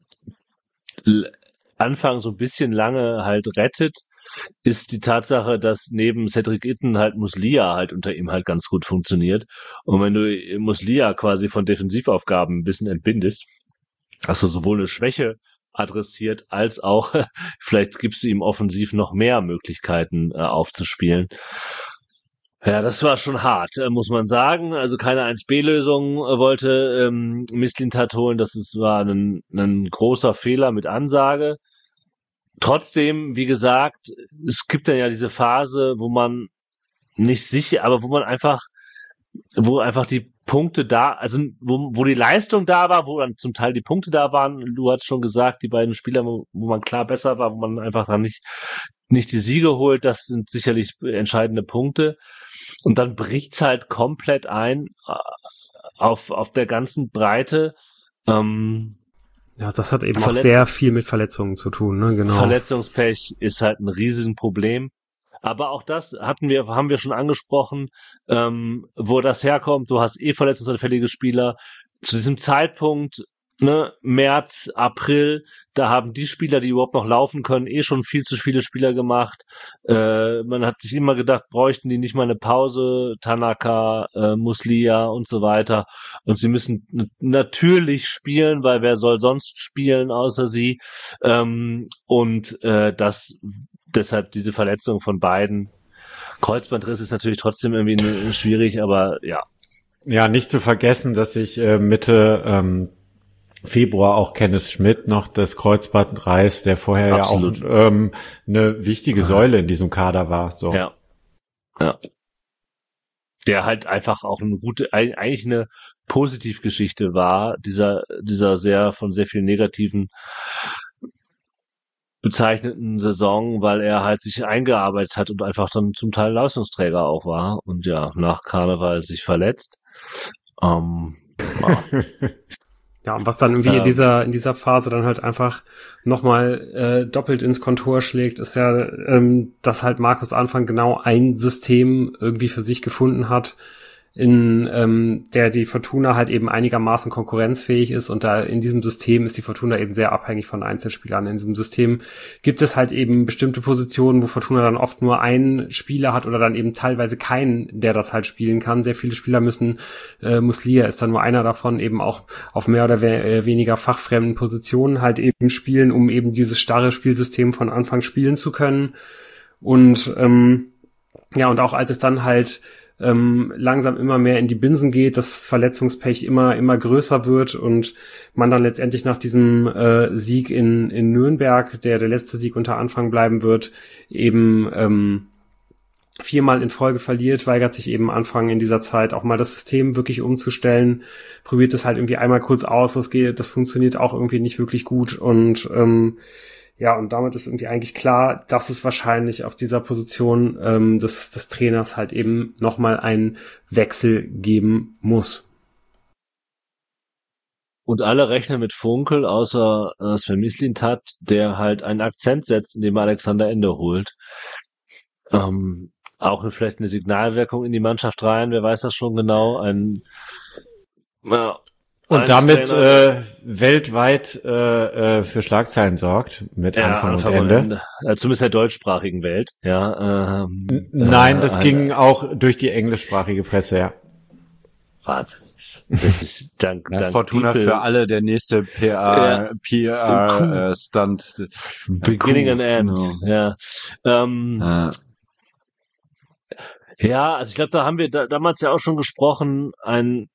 Anfang so ein bisschen lange halt rettet, ist die Tatsache, dass neben Cedric Itten halt Muslia halt unter ihm halt ganz gut funktioniert. Und wenn du Muslia quasi von Defensivaufgaben ein bisschen entbindest, hast du sowohl eine Schwäche adressiert, als auch vielleicht gibst du ihm offensiv noch mehr Möglichkeiten aufzuspielen. Ja, das war schon hart, muss man sagen. Also keine 1B-Lösung wollte Mislintat holen. War ein großer Fehler mit Ansage. trotzdem, wie gesagt, es gibt dann ja diese Phase, wo man nicht sicher, aber wo einfach die Punkte da, also wo die Leistung da war, wo dann zum Teil die Punkte da waren. Du hast schon gesagt, die beiden Spieler, wo man klar besser war, wo man einfach dann nicht die Siege holt, das sind sicherlich entscheidende Punkte. Und dann bricht's halt komplett ein auf der ganzen Breite. Ja, das hat eben auch sehr viel mit Verletzungen zu tun, ne? Genau. Verletzungspech ist halt ein Riesenproblem. Aber auch das haben wir schon angesprochen, wo das herkommt. Du hast verletzungsanfällige Spieler. Zu diesem Zeitpunkt, ne, März, April, da haben die Spieler, die überhaupt noch laufen können, schon viel zu viele Spieler gemacht. Man hat sich immer gedacht, bräuchten die nicht mal eine Pause, Tanaka, Muslia und so weiter. Und sie müssen natürlich spielen, weil wer soll sonst spielen außer sie? Deshalb diese Verletzung von beiden. Kreuzbandriss ist natürlich trotzdem irgendwie schwierig, aber ja. Ja, nicht zu vergessen, dass sich Mitte Februar auch Kenneth Schmidt noch das Kreuzband reißt, der vorher Absolut. ja auch eine wichtige Säule in diesem Kader war. So. Ja. Der halt einfach auch eigentlich eine Positivgeschichte war, dieser von sehr vielen negativen bezeichneten Saison, weil er halt sich eingearbeitet hat und einfach dann zum Teil Leistungsträger auch war und ja, nach Karneval sich verletzt. Ja, und was dann irgendwie in dieser Phase dann halt einfach nochmal doppelt ins Kontor schlägt, ist ja, dass halt Markus Anfang genau ein System irgendwie für sich gefunden hat, in der die Fortuna halt eben einigermaßen konkurrenzfähig ist, und da in diesem System ist die Fortuna eben sehr abhängig von Einzelspielern. In diesem System gibt es halt eben bestimmte Positionen, wo Fortuna dann oft nur einen Spieler hat oder dann eben teilweise keinen, der das halt spielen kann. Sehr viele Spieler müssen, Muslia ist dann nur einer davon, eben auch auf mehr oder weniger fachfremden Positionen halt eben spielen, um eben dieses starre Spielsystem von Anfang spielen zu können. Und und auch als es dann halt langsam immer mehr in die Binsen geht, das Verletzungspech immer größer wird und man dann letztendlich nach diesem Sieg in Nürnberg, der letzte Sieg unter Anfang bleiben wird, eben 4-mal in Folge verliert, weigert sich eben Anfang in dieser Zeit auch mal das System wirklich umzustellen, probiert es halt irgendwie einmal kurz aus, das funktioniert auch irgendwie nicht wirklich gut und und damit ist irgendwie eigentlich klar, dass es wahrscheinlich auf dieser Position des Trainers halt eben nochmal einen Wechsel geben muss. Und alle rechnen mit Funkel, außer Sven Mislintat, der halt einen Akzent setzt, indem er Alexander Ende holt. Auch vielleicht eine Signalwirkung in die Mannschaft rein, wer weiß das schon genau. Und damit weltweit für Schlagzeilen sorgt mit Anfang und Ende. Zumindest der deutschsprachigen Welt. Ja. Nein, das ging auch durch die englischsprachige Presse, ja. Wahnsinn. Das ist dank Fortuna People. für alle der nächste PR-Stunt. Beginning and End. Genau. Ja. Ja, also ich glaube, da haben wir damals ja auch schon gesprochen, eine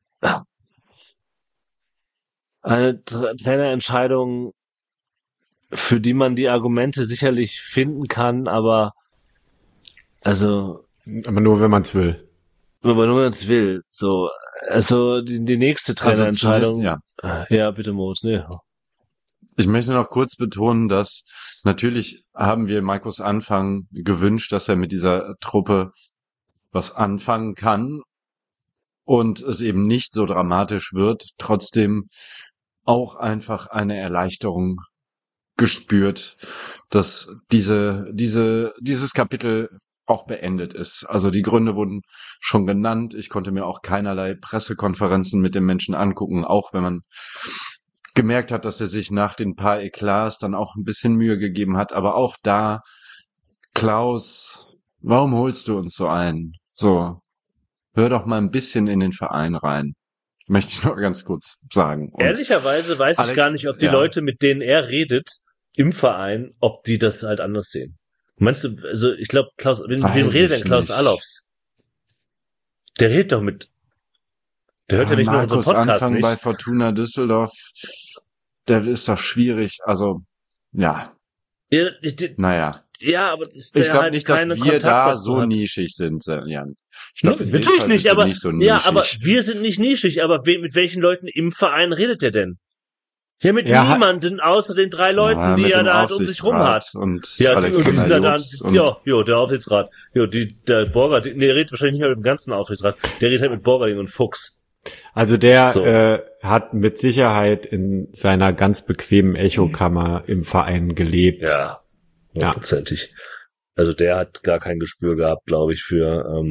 Trainerentscheidung, für die man die Argumente sicherlich finden kann, aber nur wenn man es will. Aber nur wenn man es will. So, also die nächste Trainerentscheidung. Ja, bitte Moritz. Nee. Ich möchte noch kurz betonen, dass natürlich haben wir Markus Anfang gewünscht, dass er mit dieser Truppe was anfangen kann und es eben nicht so dramatisch wird. Trotzdem auch einfach eine Erleichterung gespürt, dass dieses Kapitel auch beendet ist. Also die Gründe wurden schon genannt. Ich konnte mir auch keinerlei Pressekonferenzen mit dem Menschen angucken, auch wenn man gemerkt hat, dass er sich nach den paar Eklats dann auch ein bisschen Mühe gegeben hat. Aber auch da, Klaus, warum holst du uns so ein? So, hör doch mal ein bisschen in den Verein rein. Möchte ich noch ganz kurz sagen. Und ehrlicherweise weiß ich gar nicht, ob die Leute, mit denen er redet, im Verein, ob die das halt anders sehen. Meinst du, also ich glaube, Klaus, mit wem redet denn Klaus Allofs? Der redet doch mit. Der hört ja nicht nur unseren Podcast Anfang nicht. Bei Fortuna Düsseldorf, der ist doch schwierig. Also, ja. Naja. Ja, aber ich glaube nicht, dass wir da so nischig sind, Jan. Ich glaube, natürlich nicht, aber nicht so nischig. Ja, aber wir sind nicht nischig, aber mit welchen Leuten im Verein redet er denn? Ja, mit niemanden außer den 3 Leuten, die er da halt um sich rum hat. Und ja, Alexander der Aufsichtsrat. Ja, der Borgerding, der redet wahrscheinlich nicht mit dem ganzen Aufsichtsrat. Der redet halt mit Borgerding und Fuchs. Also der hat mit Sicherheit in seiner ganz bequemen Echokammer im Verein gelebt. Ja, 100%. Also der hat gar kein Gespür gehabt, glaube ich, für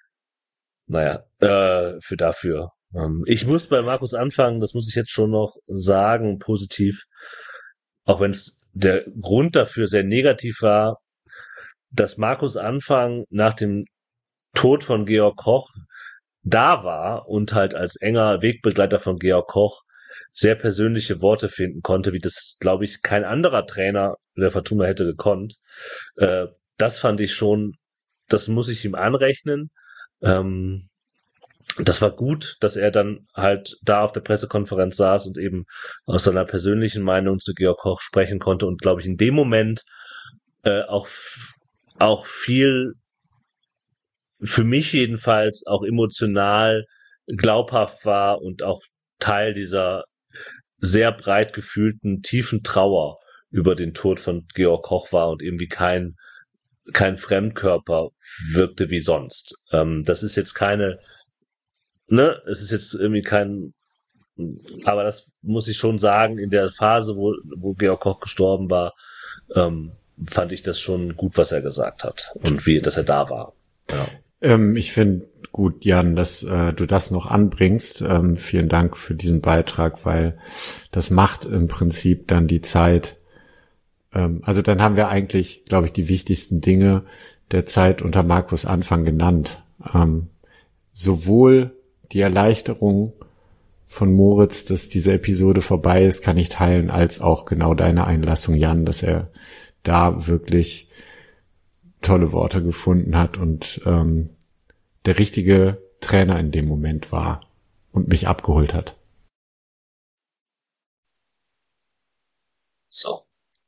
dafür. Ich muss bei Markus anfangen, das muss ich jetzt schon noch sagen, positiv, auch wenn es der Grund dafür sehr negativ war, dass Markus Anfang nach dem Tod von Georg Koch da war und halt als enger Wegbegleiter von Georg Koch sehr persönliche Worte finden konnte, wie das, glaube ich, kein anderer Trainer der Fortuna hätte gekonnt. Das fand ich schon, das muss ich ihm anrechnen. Das war gut, dass er dann halt da auf der Pressekonferenz saß und eben aus seiner persönlichen Meinung zu Georg Koch sprechen konnte und, glaube ich, in dem Moment auch viel, für mich jedenfalls, auch emotional glaubhaft war und auch Teil dieser sehr breit gefühlten, tiefen Trauer über den Tod von Georg Koch war und irgendwie kein Fremdkörper wirkte wie sonst. Das ist jetzt es ist jetzt irgendwie aber das muss ich schon sagen, in der Phase, wo Georg Koch gestorben war, fand ich das schon gut, was er gesagt hat und dass er da war. Ja. Ich finde gut, Jan, dass du das noch anbringst. Vielen Dank für diesen Beitrag, weil das macht im Prinzip dann die Zeit. Also dann haben wir eigentlich, glaube ich, die wichtigsten Dinge der Zeit unter Markus Anfang genannt. Sowohl die Erleichterung von Moritz, dass diese Episode vorbei ist, kann ich teilen, als auch genau deine Einlassung, Jan, dass er da wirklich tolle Worte gefunden hat und der richtige Trainer in dem Moment war und mich abgeholt hat. So.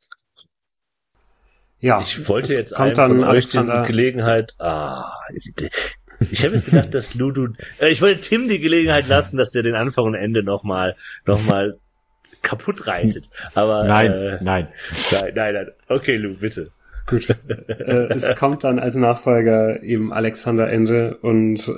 Ja. Ich wollte jetzt einem von euch die Gelegenheit, ich habe jetzt gedacht, dass ich wollte Tim die Gelegenheit lassen, dass der den Anfang und Ende noch mal kaputt reitet. Aber Nein. Okay, Lou, bitte. Gut. Es kommt dann als Nachfolger eben Alexander Ende und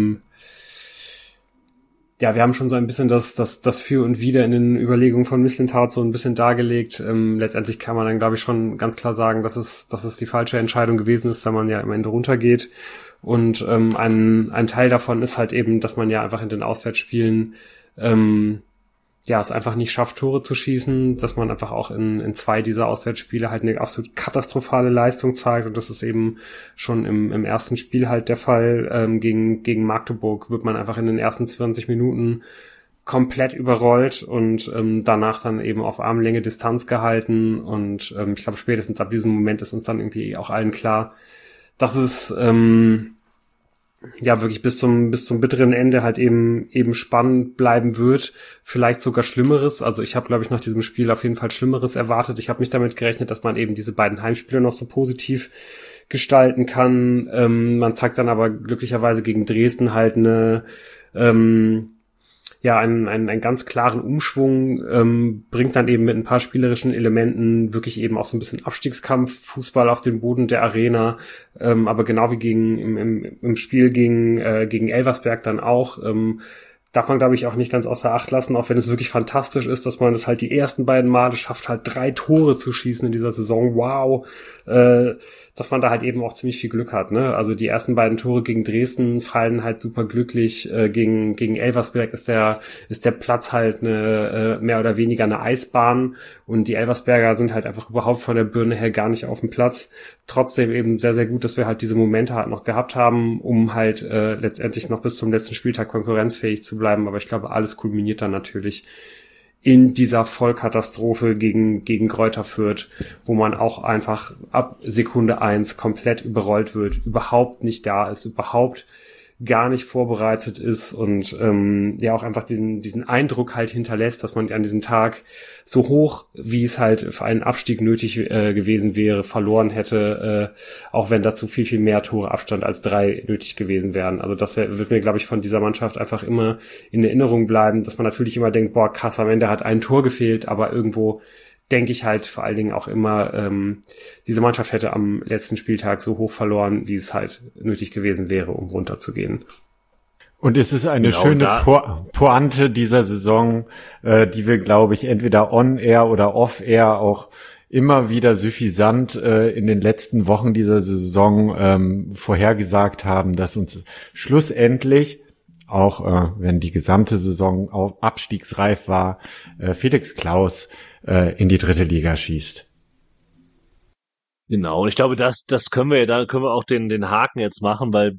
wir haben schon so ein bisschen das Für und Wider in den Überlegungen von Mislintat so ein bisschen dargelegt. Letztendlich kann man dann, glaube ich, schon ganz klar sagen, dass es die falsche Entscheidung gewesen ist, wenn man ja am Ende runtergeht. Und ein Teil davon ist halt eben, dass man ja einfach in den Auswärtsspielen es einfach nicht schafft, Tore zu schießen, dass man einfach auch in 2 dieser Auswärtsspiele halt eine absolut katastrophale Leistung zeigt und das ist eben schon im ersten Spiel halt der Fall. Gegen Magdeburg wird man einfach in den ersten 20 Minuten komplett überrollt und danach dann eben auf Armlänge Distanz gehalten und ich glaube spätestens ab diesem Moment ist uns dann irgendwie auch allen klar, dass es wirklich bis zum bitteren Ende halt eben spannend bleiben wird, vielleicht sogar Schlimmeres. Also ich habe, glaube ich, nach diesem Spiel auf jeden Fall Schlimmeres erwartet. Ich habe nicht damit gerechnet, dass man eben diese beiden Heimspiele noch so positiv gestalten kann. Man zeigt dann aber glücklicherweise gegen Dresden halt einen ganz klaren Umschwung, bringt dann eben mit ein paar spielerischen Elementen wirklich eben auch so ein bisschen Abstiegskampf, Fußball auf dem Boden der Arena, aber genau wie im Spiel gegen Elversberg dann auch, darf man, glaube ich, auch nicht ganz außer Acht lassen, auch wenn es wirklich fantastisch ist, dass man es halt die ersten beiden Male schafft, halt 3 Tore zu schießen in dieser Saison. Wow! Dass man da halt eben auch ziemlich viel Glück hat, ne? Also die ersten beiden Tore gegen Dresden fallen halt super glücklich. Gegen Elversberg ist der Platz halt mehr oder weniger eine Eisbahn und die Elversberger sind halt einfach überhaupt von der Birne her gar nicht auf dem Platz. Trotzdem eben sehr, sehr gut, dass wir halt diese Momente halt noch gehabt haben, um halt letztendlich noch bis zum letzten Spieltag konkurrenzfähig zu bleiben. Aber ich glaube, alles kulminiert dann natürlich in dieser Vollkatastrophe gegen Greuther Fürth, wo man auch einfach ab Sekunde 1 komplett überrollt wird, überhaupt nicht da ist, überhaupt gar nicht vorbereitet ist und ja auch einfach diesen Eindruck halt hinterlässt, dass man an diesem Tag so hoch, wie es halt für einen Abstieg nötig gewesen wäre, verloren hätte, auch wenn dazu viel, viel mehr Tore Abstand als 3 nötig gewesen wären. Also das wird mir, glaube ich, von dieser Mannschaft einfach immer in Erinnerung bleiben, dass man natürlich immer denkt, boah, krass, am Ende hat ein Tor gefehlt, aber irgendwo denke ich halt vor allen Dingen auch immer, diese Mannschaft hätte am letzten Spieltag so hoch verloren, wie es halt nötig gewesen wäre, um runterzugehen. Und es ist eine schöne Pointe dieser Saison, die wir, glaube ich, entweder on-air oder off-air auch immer wieder suffisant in den letzten Wochen dieser Saison vorhergesagt haben, dass uns schlussendlich, auch wenn die gesamte Saison auch abstiegsreif war, Felix Klaus in die 3. Liga schießt. Genau, und ich glaube, da können wir auch den Haken jetzt machen, weil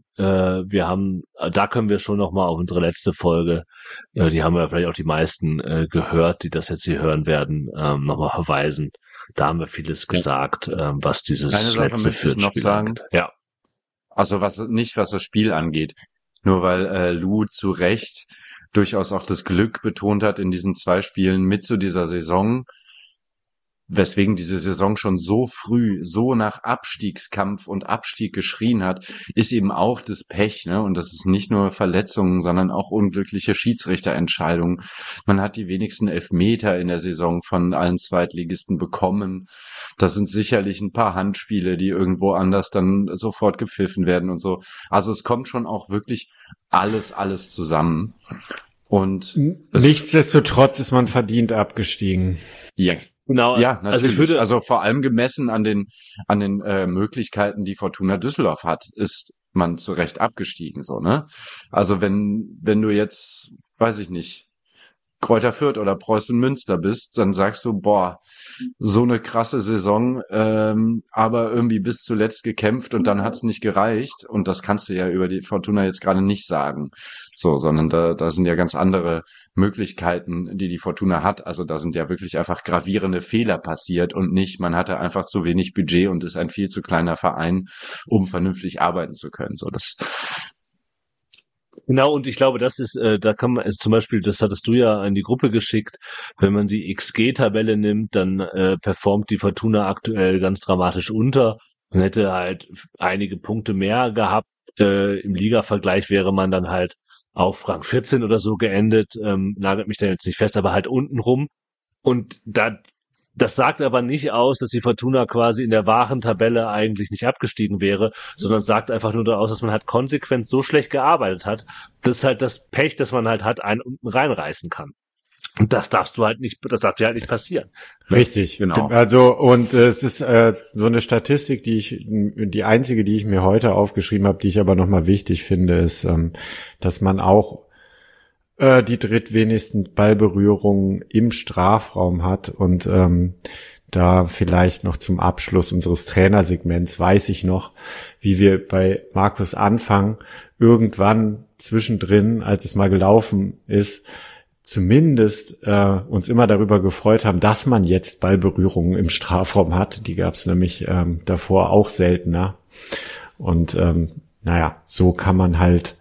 da können wir schon nochmal auf unsere letzte Folge, die haben ja vielleicht auch die meisten gehört, die das jetzt hier hören werden, nochmal verweisen. Da haben wir vieles gesagt, was dieses letzte Viertelspiel angeht. Ja. Also was das Spiel angeht. Nur weil Lou zu Recht durchaus auch das Glück betont hat in diesen 2 Spielen mit zu dieser Saison, weswegen diese Saison schon so früh so nach Abstiegskampf und Abstieg geschrien hat, ist eben auch das Pech, ne? Und das ist nicht nur Verletzungen, sondern auch unglückliche Schiedsrichterentscheidungen. Man hat die wenigsten Elfmeter in der Saison von allen Zweitligisten bekommen. Das sind sicherlich ein paar Handspiele, die irgendwo anders dann sofort gepfiffen werden und so. Also es kommt schon auch wirklich alles zusammen. Und nichtsdestotrotz ist man verdient abgestiegen. Ja. Genau. Ja, natürlich. Also vor allem gemessen an den Möglichkeiten, die Fortuna Düsseldorf hat, ist man zu Recht abgestiegen, so, ne? Also wenn du jetzt, weiß ich nicht, Kräuter Fürth oder Preußen Münster bist, dann sagst du, boah, so eine krasse Saison, aber irgendwie bis zuletzt gekämpft und dann hat's nicht gereicht. Und das kannst du ja über die Fortuna jetzt gerade nicht sagen. So, sondern da sind ja ganz andere Möglichkeiten, die Fortuna hat. Also da sind ja wirklich einfach gravierende Fehler passiert und nicht, man hatte einfach zu wenig Budget und ist ein viel zu kleiner Verein, um vernünftig arbeiten zu können. So, das. Genau, und ich glaube, das ist, da kann man, also zum Beispiel, das hattest du ja in die Gruppe geschickt, wenn man die XG-Tabelle nimmt, dann performt die Fortuna aktuell ganz dramatisch unter und hätte halt einige Punkte mehr gehabt. Im Liga-Vergleich wäre man dann halt auf Rang 14 oder so geendet, nagelt mich da jetzt nicht fest, aber halt unten rum. Und das sagt aber nicht aus, dass die Fortuna quasi in der wahren Tabelle eigentlich nicht abgestiegen wäre, sondern sagt einfach nur daraus, dass man halt konsequent so schlecht gearbeitet hat, dass halt das Pech, das man halt hat, einen unten reinreißen kann. Und das darf dir halt nicht passieren. Richtig, genau. Also, und es ist so eine Statistik, die einzige, die ich mir heute aufgeschrieben habe, die ich aber nochmal wichtig finde, ist, dass man auch die drittwenigsten Ballberührungen im Strafraum hat und da vielleicht noch zum Abschluss unseres Trainersegments weiß ich noch, wie wir bei Markus Anfang irgendwann zwischendrin, als es mal gelaufen ist, zumindest uns immer darüber gefreut haben, dass man jetzt Ballberührungen im Strafraum hat. Die gab es nämlich davor auch seltener. Und so kann man halt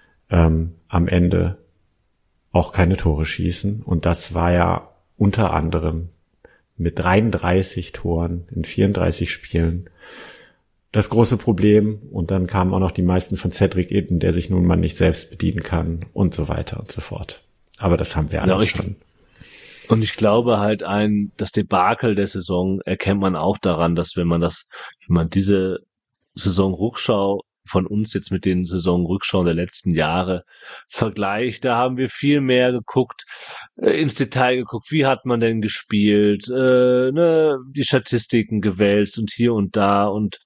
am Ende auch keine Tore schießen. Und das war ja unter anderem mit 33 Toren in 34 Spielen das große Problem. Und dann kamen auch noch die meisten von Cedric Itten, der sich nun mal nicht selbst bedienen kann und so weiter und so fort. Aber das haben wir alle schon. Und ich glaube halt das Debakel der Saison erkennt man auch daran, dass wenn man diese Saisonrückschau von uns jetzt mit den Saisonrückschauen der letzten Jahre vergleicht, da haben wir viel mehr geguckt, ins Detail geguckt, wie hat man denn gespielt, die Statistiken gewälzt und hier und da und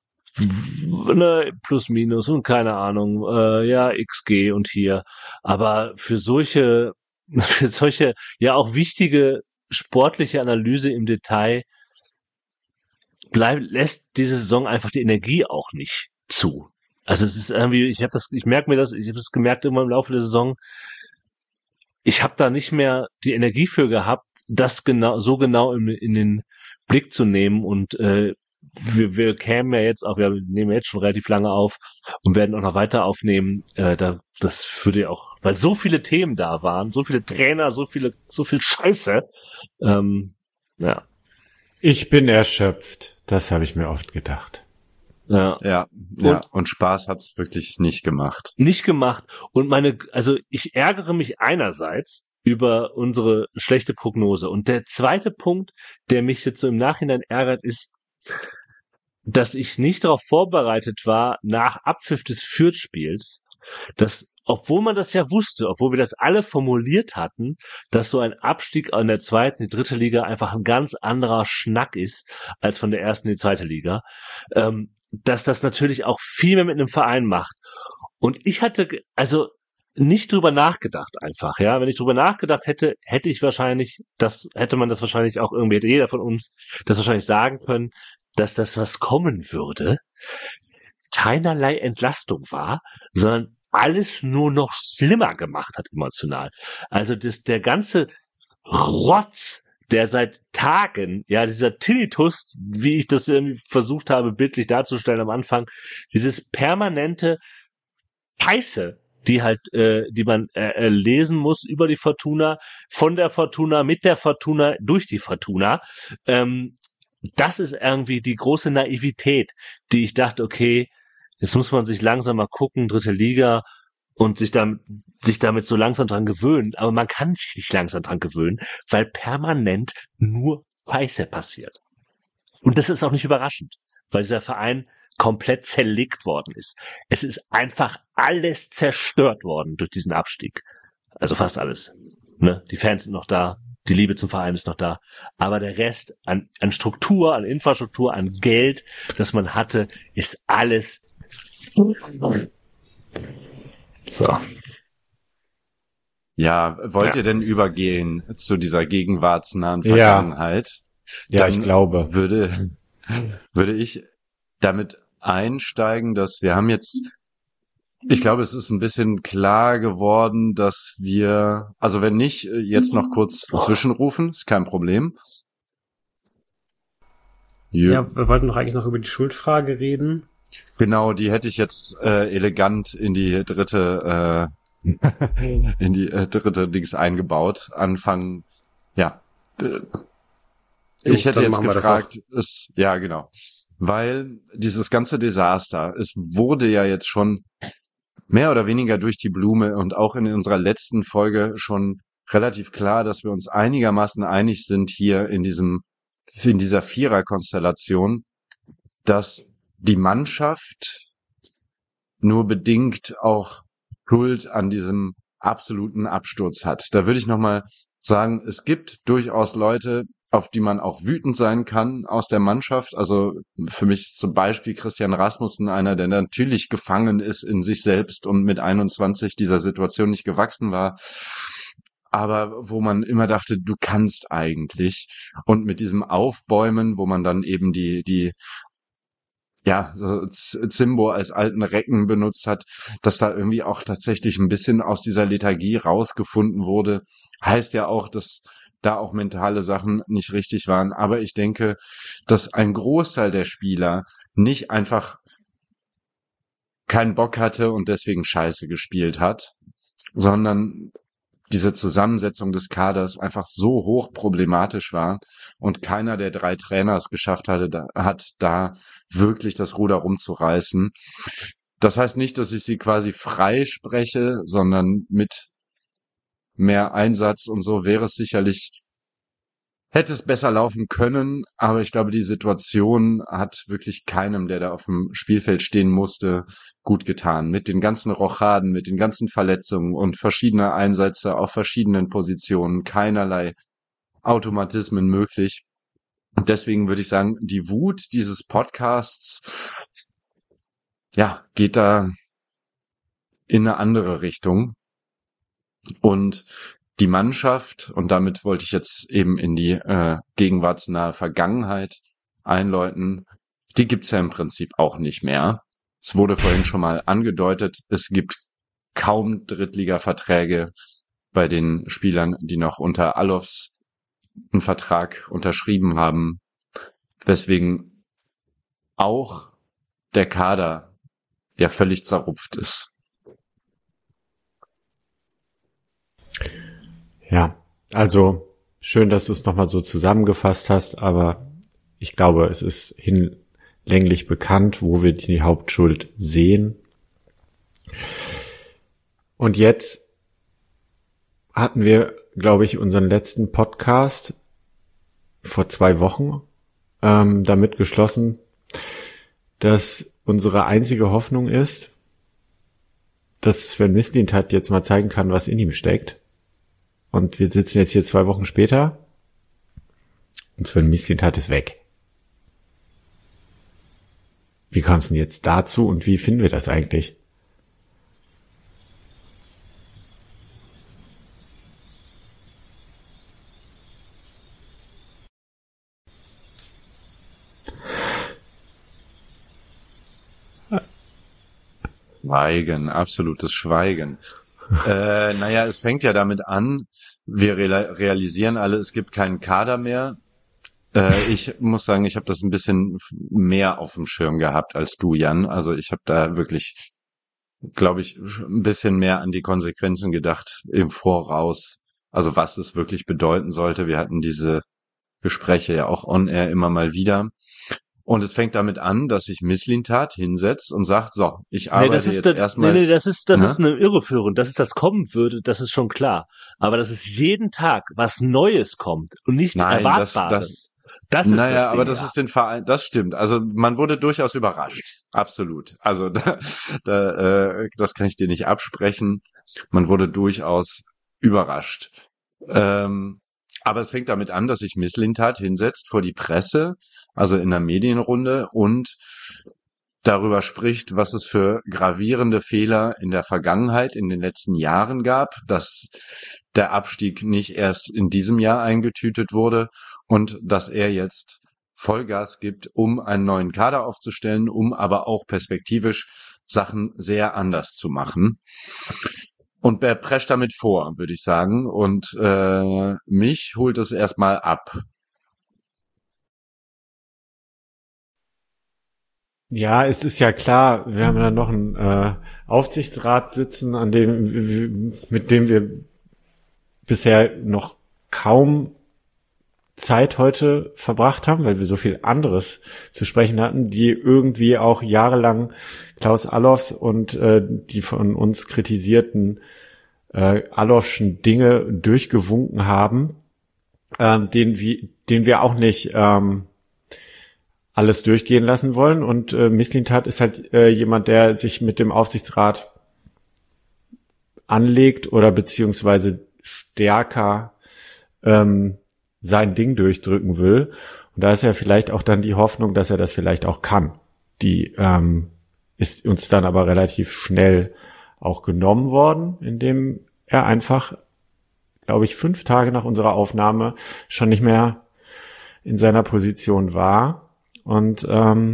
plus minus und keine Ahnung, XG und hier. Aber für solche ja auch wichtige sportliche Analyse im Detail lässt diese Saison einfach die Energie auch nicht zu. Also es ist irgendwie, ich habe das gemerkt immer im Laufe der Saison, ich habe da nicht mehr die Energie für gehabt, das so genau in den Blick zu nehmen und wir kämen ja jetzt auch, wir nehmen jetzt schon relativ lange auf und werden auch noch weiter aufnehmen. Das würde ja auch, weil so viele Themen da waren, so viele Trainer, so viel Scheiße. Ja. Ich bin erschöpft. Das habe ich mir oft gedacht. Ja. Und Spaß hat's wirklich nicht gemacht. Nicht gemacht. Und also ich ärgere mich einerseits über unsere schlechte Prognose. Und der zweite Punkt, der mich jetzt so im Nachhinein ärgert, ist, dass ich nicht darauf vorbereitet war, nach Abpfiff des Fürth-Spiels, dass, obwohl man das ja wusste, obwohl wir das alle formuliert hatten, dass so ein Abstieg in der zweiten, die dritte Liga einfach ein ganz anderer Schnack ist, als von der ersten in die zweite Liga, dass das natürlich auch viel mehr mit einem Verein macht. Und ich hatte, also nicht drüber nachgedacht einfach, ja. Wenn ich drüber nachgedacht hätte, hätte man das wahrscheinlich auch irgendwie, hätte jeder von uns das wahrscheinlich sagen können, dass das, was kommen würde, keinerlei Entlastung war, sondern alles nur noch schlimmer gemacht hat emotional. Also der ganze Rotz, der seit Tagen, ja, dieser Tinnitus, wie ich das irgendwie versucht habe, bildlich darzustellen am Anfang, dieses permanente Scheiße, die man lesen muss über die Fortuna, von der Fortuna, mit der Fortuna, durch die Fortuna. Das ist irgendwie die große Naivität, die ich dachte, okay, jetzt muss man sich langsam mal gucken, dritte Liga, und sich damit so langsam dran gewöhnen. Aber man kann sich nicht langsam dran gewöhnen, weil permanent nur Scheiße passiert. Und das ist auch nicht überraschend, weil dieser Verein komplett zerlegt worden ist. Es ist einfach alles zerstört worden durch diesen Abstieg. Also fast alles. Ne? Die Fans sind noch da, die Liebe zum Verein ist noch da. Aber der Rest an Struktur, an Infrastruktur, an Geld, das man hatte, ist alles so. Ja, wollt ihr denn übergehen zu dieser gegenwartsnahen Vergangenheit? Ja, ich glaube. Würde ich damit einsteigen, dass wir haben jetzt, ich glaube, es ist ein bisschen klar geworden, dass wir, also wenn nicht, jetzt noch kurz zwischenrufen, ist kein Problem. Ja, wir wollten doch eigentlich noch über die Schuldfrage reden. Genau, die hätte ich jetzt elegant in die dritte Dings eingebaut. Anfangen, ja. Ich hätte jetzt gefragt, ja genau, weil dieses ganze Desaster, es wurde ja jetzt schon mehr oder weniger durch die Blume und auch in unserer letzten Folge schon relativ klar, dass wir uns einigermaßen einig sind hier in dieser Viererkonstellation, dass die Mannschaft nur bedingt auch Schuld an diesem absoluten Absturz hat. Da würde ich nochmal sagen, es gibt durchaus Leute, auf die man auch wütend sein kann aus der Mannschaft. Also für mich ist zum Beispiel Christian Rasmussen einer, der natürlich gefangen ist in sich selbst und mit 21 dieser Situation nicht gewachsen war. Aber wo man immer dachte, du kannst eigentlich. Und mit diesem Aufbäumen, wo man dann eben so Zimbo als alten Recken benutzt hat, dass da irgendwie auch tatsächlich ein bisschen aus dieser Lethargie rausgefunden wurde, heißt ja auch, dass da auch mentale Sachen nicht richtig waren. Aber ich denke, dass ein Großteil der Spieler nicht einfach keinen Bock hatte und deswegen Scheiße gespielt hat, sondern diese Zusammensetzung des Kaders einfach so hoch problematisch war und keiner der 3 Trainer es geschafft hat, da wirklich das Ruder rumzureißen. Das heißt nicht, dass ich sie quasi frei spreche, sondern mit mehr Einsatz und so hätte es besser laufen können, aber ich glaube, die Situation hat wirklich keinem, der da auf dem Spielfeld stehen musste, gut getan. Mit den ganzen Rochaden, mit den ganzen Verletzungen und verschiedene Einsätze auf verschiedenen Positionen, keinerlei Automatismen möglich. Und deswegen würde ich sagen, die Wut dieses Podcasts, ja, geht da in eine andere Richtung. Und die Mannschaft, und damit wollte ich jetzt eben in die gegenwartsnahe Vergangenheit einläuten, die gibt's ja im Prinzip auch nicht mehr. Es wurde vorhin schon mal angedeutet, es gibt kaum Drittliga-Verträge bei den Spielern, die noch unter Alofs einen Vertrag unterschrieben haben, weswegen auch der Kader ja völlig zerrupft ist. Ja, also schön, dass du es nochmal so zusammengefasst hast, aber ich glaube, es ist hinlänglich bekannt, wo wir die Hauptschuld sehen. Und jetzt hatten wir, glaube ich, unseren letzten Podcast vor 2 Wochen damit geschlossen, dass unsere einzige Hoffnung ist, dass Sven Mislintat jetzt mal zeigen kann, was in ihm steckt. Und wir sitzen jetzt hier 2 Wochen später und Sven Mislintat ist weg. Wie kam es denn jetzt dazu und wie finden wir das eigentlich? Schweigen, absolutes Schweigen. Naja, es fängt ja damit an, wir realisieren alle, es gibt keinen Kader mehr. Ich muss sagen, ich habe das ein bisschen mehr auf dem Schirm gehabt als du, Jan. Also ich habe da wirklich, glaube ich, ein bisschen mehr an die Konsequenzen gedacht im Voraus. Also was es wirklich bedeuten sollte. Wir hatten diese Gespräche ja auch on air immer mal wieder. Und es fängt damit an, dass sich Mislintat hinsetzt und sagt, so, ich arbeite erstmal. Das ist eine Irreführung. Dass es das kommen würde, das ist schon klar. Aber dass es jeden Tag was Neues kommt und nicht Erwartbares. Das ist naja, das Ding, aber das ist den Verein, das stimmt. Also man wurde durchaus überrascht. Absolut. Also das kann ich dir nicht absprechen. Man wurde durchaus überrascht. Aber es fängt damit an, dass sich Mislintat hinsetzt vor die Presse, also in der Medienrunde, und darüber spricht, was es für gravierende Fehler in der Vergangenheit, in den letzten Jahren gab, dass der Abstieg nicht erst in diesem Jahr eingetütet wurde und dass er jetzt Vollgas gibt, um einen neuen Kader aufzustellen, um aber auch perspektivisch Sachen sehr anders zu machen. Und er prescht damit vor, würde ich sagen. Und mich holt es erstmal ab. Ja, es ist ja klar, wir haben da noch einen Aufsichtsrat sitzen, mit dem wir bisher noch kaum Zeit heute verbracht haben, weil wir so viel anderes zu sprechen hatten, die irgendwie auch jahrelang Klaus Allofs und die von uns kritisierten Allofschen Dinge durchgewunken haben, den wir auch nicht alles durchgehen lassen wollen. Und Mislintat ist halt jemand, der sich mit dem Aufsichtsrat anlegt oder beziehungsweise stärker sein Ding durchdrücken will. Und da ist ja vielleicht auch dann die Hoffnung, dass er das vielleicht auch kann. Die ist uns dann aber relativ schnell auch genommen worden, indem er einfach, glaube ich, 5 Tage nach unserer Aufnahme schon nicht mehr in seiner Position war. Und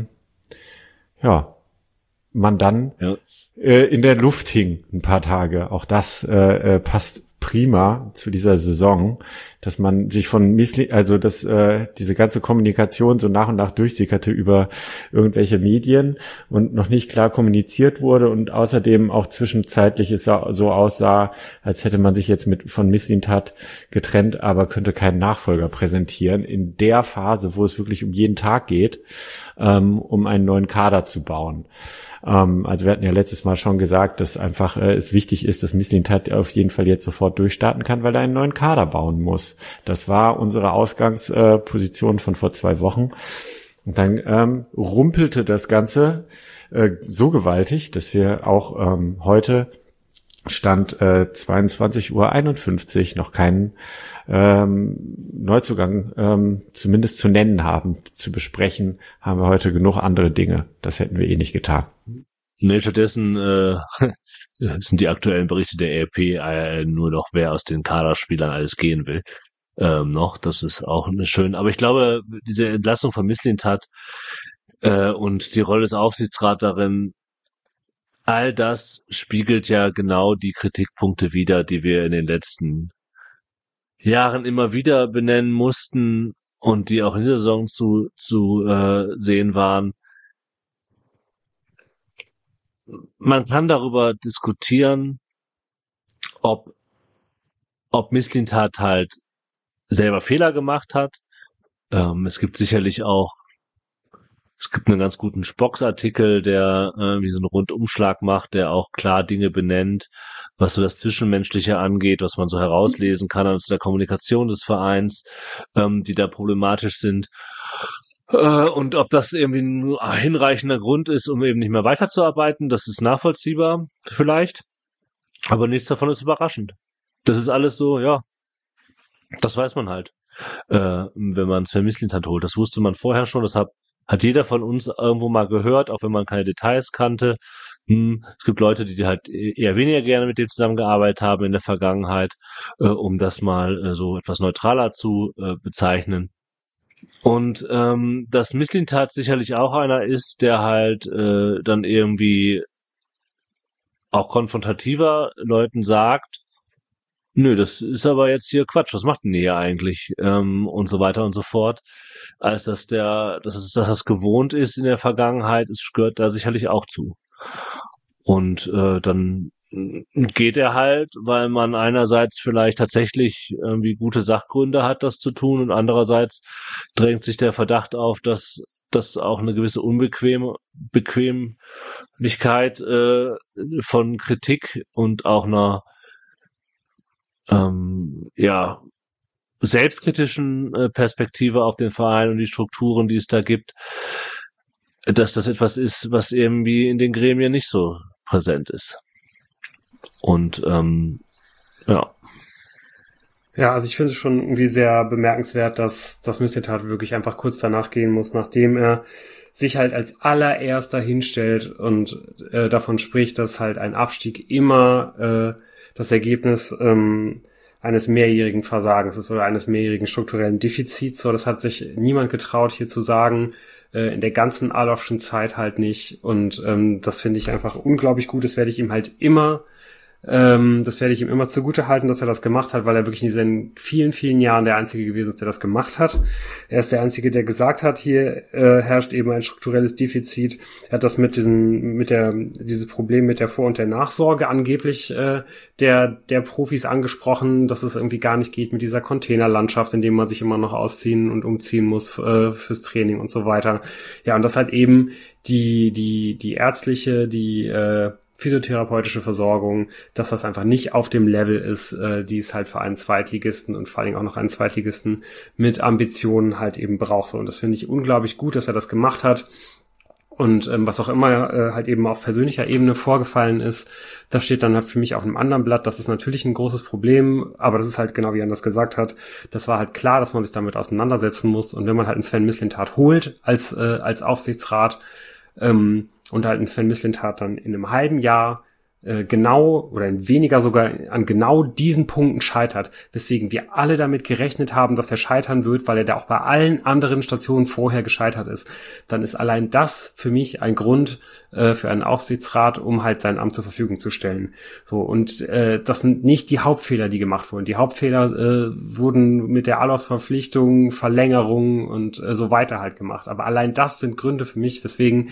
man dann in der Luft hing ein paar Tage. Auch das passt prima zu dieser Saison, dass man sich diese ganze Kommunikation so nach und nach durchsickerte über irgendwelche Medien und noch nicht klar kommuniziert wurde und außerdem auch zwischenzeitlich es so aussah, als hätte man sich jetzt von Mislintat getrennt, aber könnte keinen Nachfolger präsentieren in der Phase, wo es wirklich um jeden Tag geht, um einen neuen Kader zu bauen. Also wir hatten ja letztes Mal schon gesagt, dass einfach es wichtig ist, dass Mislintat auf jeden Fall jetzt sofort durchstarten kann, weil er einen neuen Kader bauen muss. Das war unsere Ausgangsposition von vor 2 Wochen. Und dann rumpelte das Ganze so gewaltig, dass wir auch heute Stand 22:51 Uhr noch keinen Neuzugang zumindest zu nennen haben. Zu besprechen haben wir heute genug andere Dinge. Das hätten wir eh nicht getan. Nee, stattdessen sind die aktuellen Berichte der ERP nur noch, wer aus den Kaderspielern alles gehen will. Noch, das ist auch schön. Aber ich glaube, diese Entlassung von Mislintat und die Rolle des Aufsichtsrats darin, all das spiegelt ja genau die Kritikpunkte wider, die wir in den letzten Jahren immer wieder benennen mussten und die auch in dieser Saison zu sehen waren. man kann darüber diskutieren, ob Mislintat halt selber Fehler gemacht hat. Es gibt sicherlich auch, es gibt einen ganz guten Spox-Artikel, der wie so einen Rundumschlag macht, der auch klar Dinge benennt, was so das Zwischenmenschliche angeht, was man so herauslesen kann aus der Kommunikation des Vereins, die da problematisch sind. Und ob das irgendwie ein hinreichender Grund ist, um eben nicht mehr weiterzuarbeiten, das ist nachvollziehbar vielleicht. Aber nichts davon ist überraschend. Das ist alles so, ja, das weiß man halt, wenn man Sven Mislintat holt. Das wusste man vorher schon, das hat jeder von uns irgendwo mal gehört, auch wenn man keine Details kannte. Es gibt Leute, die halt eher weniger gerne mit dem zusammengearbeitet haben in der Vergangenheit, um das mal so etwas neutraler zu bezeichnen. Und dass Mislintat sicherlich auch einer ist, der halt dann irgendwie auch konfrontativer Leuten sagt, nö, das ist aber jetzt hier Quatsch, was macht denn ihr eigentlich? Und so weiter und so fort. Als dass das gewohnt ist in der Vergangenheit, es gehört da sicherlich auch zu. Und dann geht er halt, weil man einerseits vielleicht tatsächlich irgendwie gute Sachgründe hat, das zu tun, und andererseits drängt sich der Verdacht auf, dass das auch eine gewisse Bequemlichkeit von Kritik und auch einer selbstkritischen Perspektive auf den Verein und die Strukturen, die es da gibt, dass das etwas ist, was irgendwie in den Gremien nicht so präsent ist. Und ja. Ja, also ich finde es schon irgendwie sehr bemerkenswert, dass das Mislintat wirklich einfach kurz danach gehen muss, nachdem er sich halt als allererster hinstellt und davon spricht, dass halt ein Abstieg immer das Ergebnis eines mehrjährigen Versagens ist oder eines mehrjährigen strukturellen Defizits. So, das hat sich niemand getraut, hier zu sagen, in der ganzen Adolfschen Zeit halt nicht. Und das finde ich einfach unglaublich gut. Das werde ich ihm immer zugute halten, dass er das gemacht hat, weil er wirklich in diesen vielen, vielen Jahren der Einzige gewesen ist, der das gemacht hat. Er ist der Einzige, der gesagt hat, hier herrscht eben ein strukturelles Defizit. Er hat das dieses Problem mit der Vor- und der Nachsorge angeblich der Profis angesprochen, dass es irgendwie gar nicht geht mit dieser Containerlandschaft, in dem man sich immer noch ausziehen und umziehen muss fürs Training und so weiter. Ja, und das halt eben die ärztliche, physiotherapeutische Versorgung, dass das einfach nicht auf dem Level ist, die es halt für einen Zweitligisten und vor allen Dingen auch noch einen Zweitligisten mit Ambitionen halt eben braucht. Und das finde ich unglaublich gut, dass er das gemacht hat. Und was auch immer halt eben auf persönlicher Ebene vorgefallen ist, das steht dann halt für mich auf einem anderen Blatt. Das ist natürlich ein großes Problem, aber das ist halt genau wie Anders gesagt hat, das war halt klar, dass man sich damit auseinandersetzen muss. Und wenn man halt einen Sven Mislintat holt als Aufsichtsrat, und halt ein Sven Mislintat dann in einem halben Jahr genau oder in weniger sogar an genau diesen Punkten scheitert, weswegen wir alle damit gerechnet haben, dass er scheitern wird, weil er da auch bei allen anderen Stationen vorher gescheitert ist, dann ist allein das für mich ein Grund für einen Aufsichtsrat, um halt sein Amt zur Verfügung zu stellen. So, und das sind nicht die Hauptfehler, die gemacht wurden. Die Hauptfehler wurden mit der Verpflichtung, Verlängerung und so weiter halt gemacht. Aber allein das sind Gründe für mich, weswegen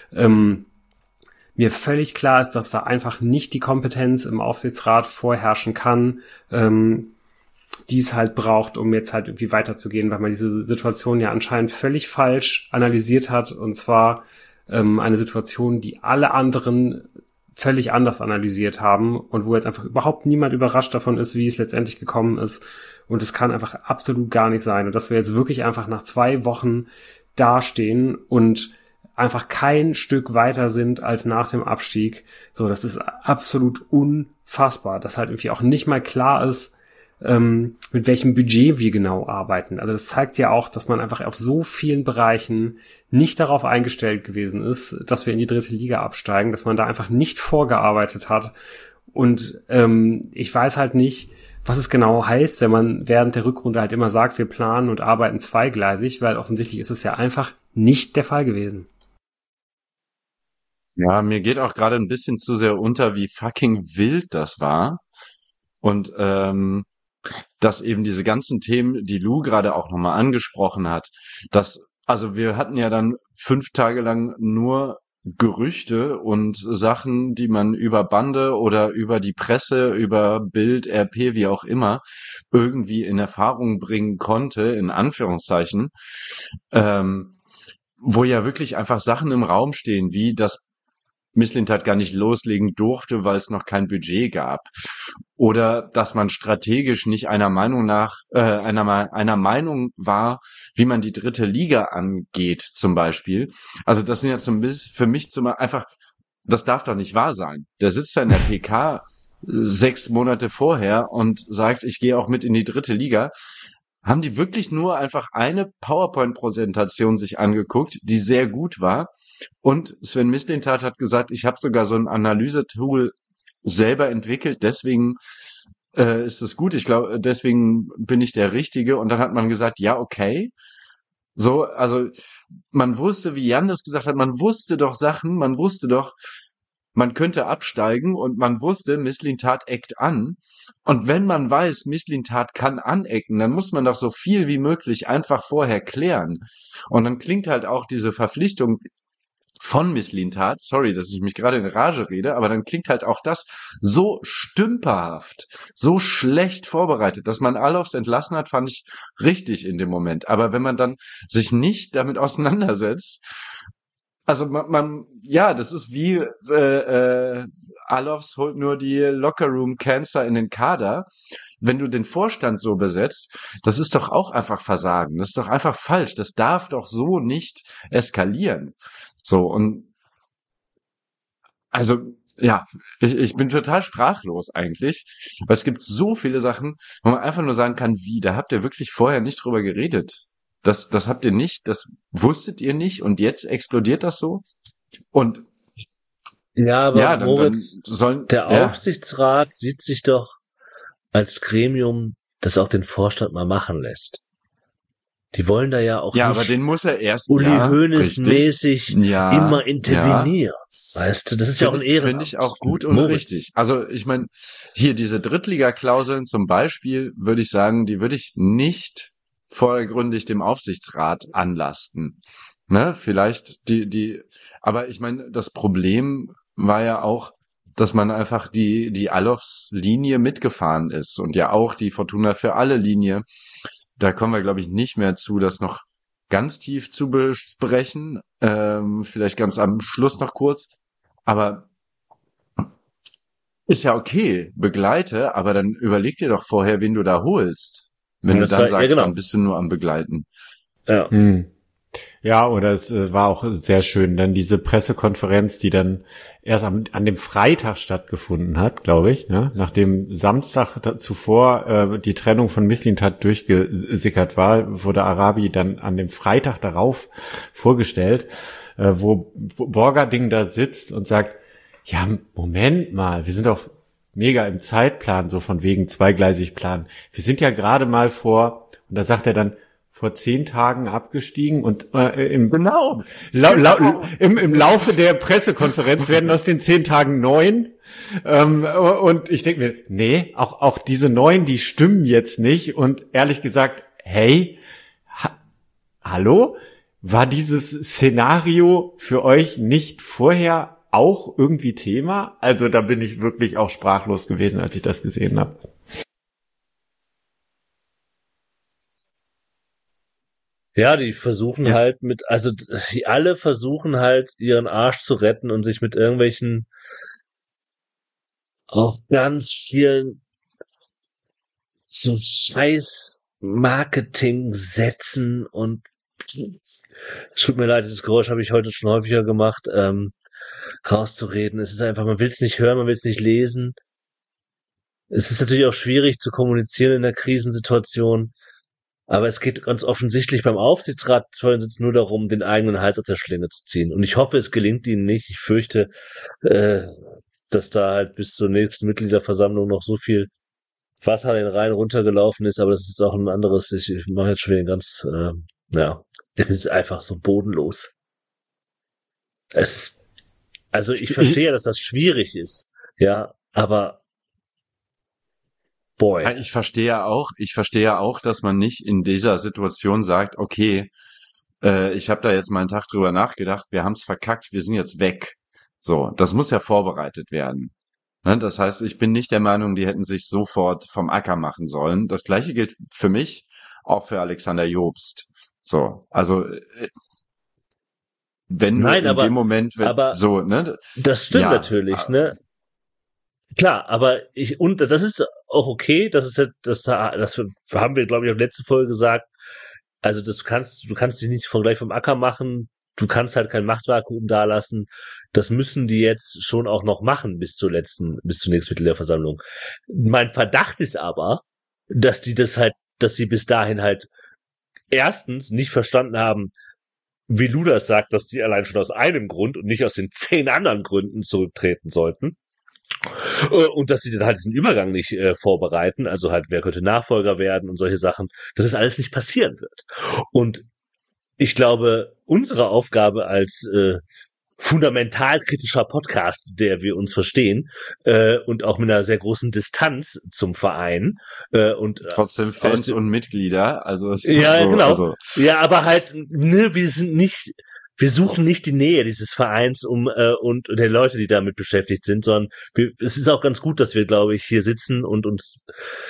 mir völlig klar ist, dass da einfach nicht die Kompetenz im Aufsichtsrat vorherrschen kann, die es halt braucht, um jetzt halt irgendwie weiterzugehen, weil man diese Situation ja anscheinend völlig falsch analysiert hat, und zwar eine Situation, die alle anderen völlig anders analysiert haben und wo jetzt einfach überhaupt niemand überrascht davon ist, wie es letztendlich gekommen ist, und es kann einfach absolut gar nicht sein, und dass wir jetzt wirklich einfach nach 2 Wochen dastehen und einfach kein Stück weiter sind als nach dem Abstieg. So, das ist absolut unfassbar, dass halt irgendwie auch nicht mal klar ist, mit welchem Budget wir genau arbeiten. Also das zeigt ja auch, dass man einfach auf so vielen Bereichen nicht darauf eingestellt gewesen ist, dass wir in die 3. Liga absteigen, dass man da einfach nicht vorgearbeitet hat. Und ich weiß halt nicht, was es genau heißt, wenn man während der Rückrunde halt immer sagt, wir planen und arbeiten zweigleisig, weil offensichtlich ist es ja einfach nicht der Fall gewesen. Ja, mir geht auch gerade ein bisschen zu sehr unter, wie fucking wild das war. Und dass eben diese ganzen Themen, die Lou gerade auch nochmal angesprochen hat, also wir hatten ja dann 5 Tage lang nur Gerüchte und Sachen, die man über Bande oder über die Presse, über Bild, RP, wie auch immer, irgendwie in Erfahrung bringen konnte, in Anführungszeichen, wo ja wirklich einfach Sachen im Raum stehen, wie dass Mislintat gar nicht loslegen durfte, weil es noch kein Budget gab. Oder dass man strategisch nicht einer Meinung war, wie man die dritte Liga angeht, zum Beispiel. Also das sind ja für mich einfach, das darf doch nicht wahr sein. Der sitzt da in der PK 6 Monate vorher und sagt, ich gehe auch mit in die dritte Liga. Haben die wirklich nur einfach eine PowerPoint-Präsentation sich angeguckt, die sehr gut war. Und Sven Mislintat hat gesagt, ich habe sogar so ein Analysetool selber entwickelt, deswegen ist es gut. Ich glaube, deswegen bin ich der Richtige. Und dann hat man gesagt, ja, okay. So, also man wusste, wie Jan das gesagt hat, man wusste doch Sachen, man wusste doch, man könnte absteigen und man wusste, Mislintat eckt an. Und wenn man weiß, Mislintat kann anecken, dann muss man doch so viel wie möglich einfach vorher klären. Und dann klingt halt auch diese Verpflichtung von Mislintat, sorry, dass ich mich gerade in Rage rede, aber dann klingt halt auch das so stümperhaft, so schlecht vorbereitet, dass man Alofs entlassen hat, fand ich richtig in dem Moment. Aber wenn man dann sich nicht damit auseinandersetzt, also ja, das ist wie Alofs holt nur die Lockerroom-Cancer in den Kader. Wenn du den Vorstand so besetzt, das ist doch auch einfach Versagen. Das ist doch einfach falsch. Das darf doch so nicht eskalieren. So, und also, ja, ich bin total sprachlos eigentlich, weil es gibt so viele Sachen, wo man einfach nur sagen kann, wie, da habt ihr wirklich vorher nicht drüber geredet. Das habt ihr nicht, das wusstet ihr nicht und jetzt explodiert das so? Und Ja, aber ja, Moritz, der ja. Aufsichtsrat sieht sich doch als Gremium, das auch den Vorstand mal machen lässt. Die wollen da ja auch Ja, nicht aber den muss er erst Uli ja, Hoeneß richtig. mäßig Ja, immer intervenieren. Weißt du, das ist ja auch ein Ehrenamt. Finde ich auch gut und Moritz. richtig. Also ich meine, hier diese Drittliga-Klauseln zum Beispiel, würde ich sagen, die würde ich nicht vordergründig dem Aufsichtsrat anlasten. Ne, vielleicht aber ich meine, das Problem war ja auch, dass man einfach die Alofs Linie mitgefahren ist und ja auch die Fortuna für alle Linie. Da kommen wir, glaube ich, nicht mehr zu, das noch ganz tief zu besprechen. Vielleicht ganz am Schluss noch kurz. Aber ist ja okay, begleite, aber dann überleg dir doch vorher, wen du da holst. Wenn du dann sagst, dann bist du nur am Begleiten. Ja. Ja, oder es war auch sehr schön, dann diese Pressekonferenz, die dann erst an dem Freitag stattgefunden hat, glaube ich, ne? Nachdem Samstag zuvor die Trennung von Mislintat durchgesickert war, wurde Arabi dann an dem Freitag darauf vorgestellt, wo Borgading da sitzt und sagt, ja, Moment mal, wir sind doch mega im Zeitplan, so von wegen zweigleisig Plan. Wir sind ja gerade mal vor, und da sagt er dann, vor 10 Tagen abgestiegen und im Laufe der Pressekonferenz werden aus den 10 Tagen 9. Und ich denke mir, nee, auch diese 9, die stimmen jetzt nicht. Und ehrlich gesagt, hey, hallo? War dieses Szenario für euch nicht vorher auch irgendwie Thema? Also da bin ich wirklich auch sprachlos gewesen, als ich das gesehen habe. Ja, die versuchen halt die alle versuchen halt ihren Arsch zu retten und sich mit irgendwelchen auch ganz vielen so scheiß Marketing-Sätzen und es tut mir leid, dieses Geräusch habe ich heute schon häufiger gemacht, rauszureden. Es ist einfach, man will es nicht hören, man will es nicht lesen. Es ist natürlich auch schwierig zu kommunizieren in der Krisensituation. Aber es geht ganz offensichtlich beim Aufsichtsrat nur darum, den eigenen Hals aus der Schlinge zu ziehen. Und ich hoffe, es gelingt ihnen nicht. Ich fürchte, dass da halt bis zur nächsten Mitgliederversammlung noch so viel Wasser den Rhein runtergelaufen ist. Aber das ist auch ein anderes. Ich mache jetzt schon wieder ganz, es ist einfach so bodenlos. Also ich verstehe, dass das schwierig ist. Ja, aber boy. Ich verstehe ja auch, dass man nicht in dieser Situation sagt, okay, ich habe da jetzt mal einen Tag drüber nachgedacht, wir haben's verkackt, wir sind jetzt weg. So, das muss ja vorbereitet werden. Ne, das heißt, ich bin nicht der Meinung, die hätten sich sofort vom Acker machen sollen. Das Gleiche gilt für mich, auch für Alexander Jobst. So, also wenn du Nein, in dem Moment, aber so, ne? das stimmt Ja, natürlich, ne? Klar, aber und das ist auch okay, das haben wir, glaube ich, auf der letzten Folge gesagt. Also du kannst dich nicht gleich vom Acker machen, du kannst halt kein Machtvakuum dalassen. Das müssen die jetzt schon auch noch machen bis zur nächsten Mitgliederversammlung. Mein Verdacht ist aber, dass sie bis dahin halt erstens nicht verstanden haben, wie Ludas sagt, dass die allein schon aus einem Grund und nicht aus den 10 anderen Gründen zurücktreten sollten. Und dass sie dann halt diesen Übergang nicht vorbereiten, also halt, wer könnte Nachfolger werden und solche Sachen, dass das alles nicht passieren wird. Und ich glaube, unsere Aufgabe als fundamental kritischer Podcast, der wir uns verstehen, und auch mit einer sehr großen Distanz zum Verein und trotzdem Fans und Mitglieder, also ja, so, genau. Also, Ja, aber halt, ne, wir suchen nicht die Nähe dieses Vereins und der Leute, die damit beschäftigt sind, sondern es ist auch ganz gut, dass wir, glaube ich, hier sitzen und uns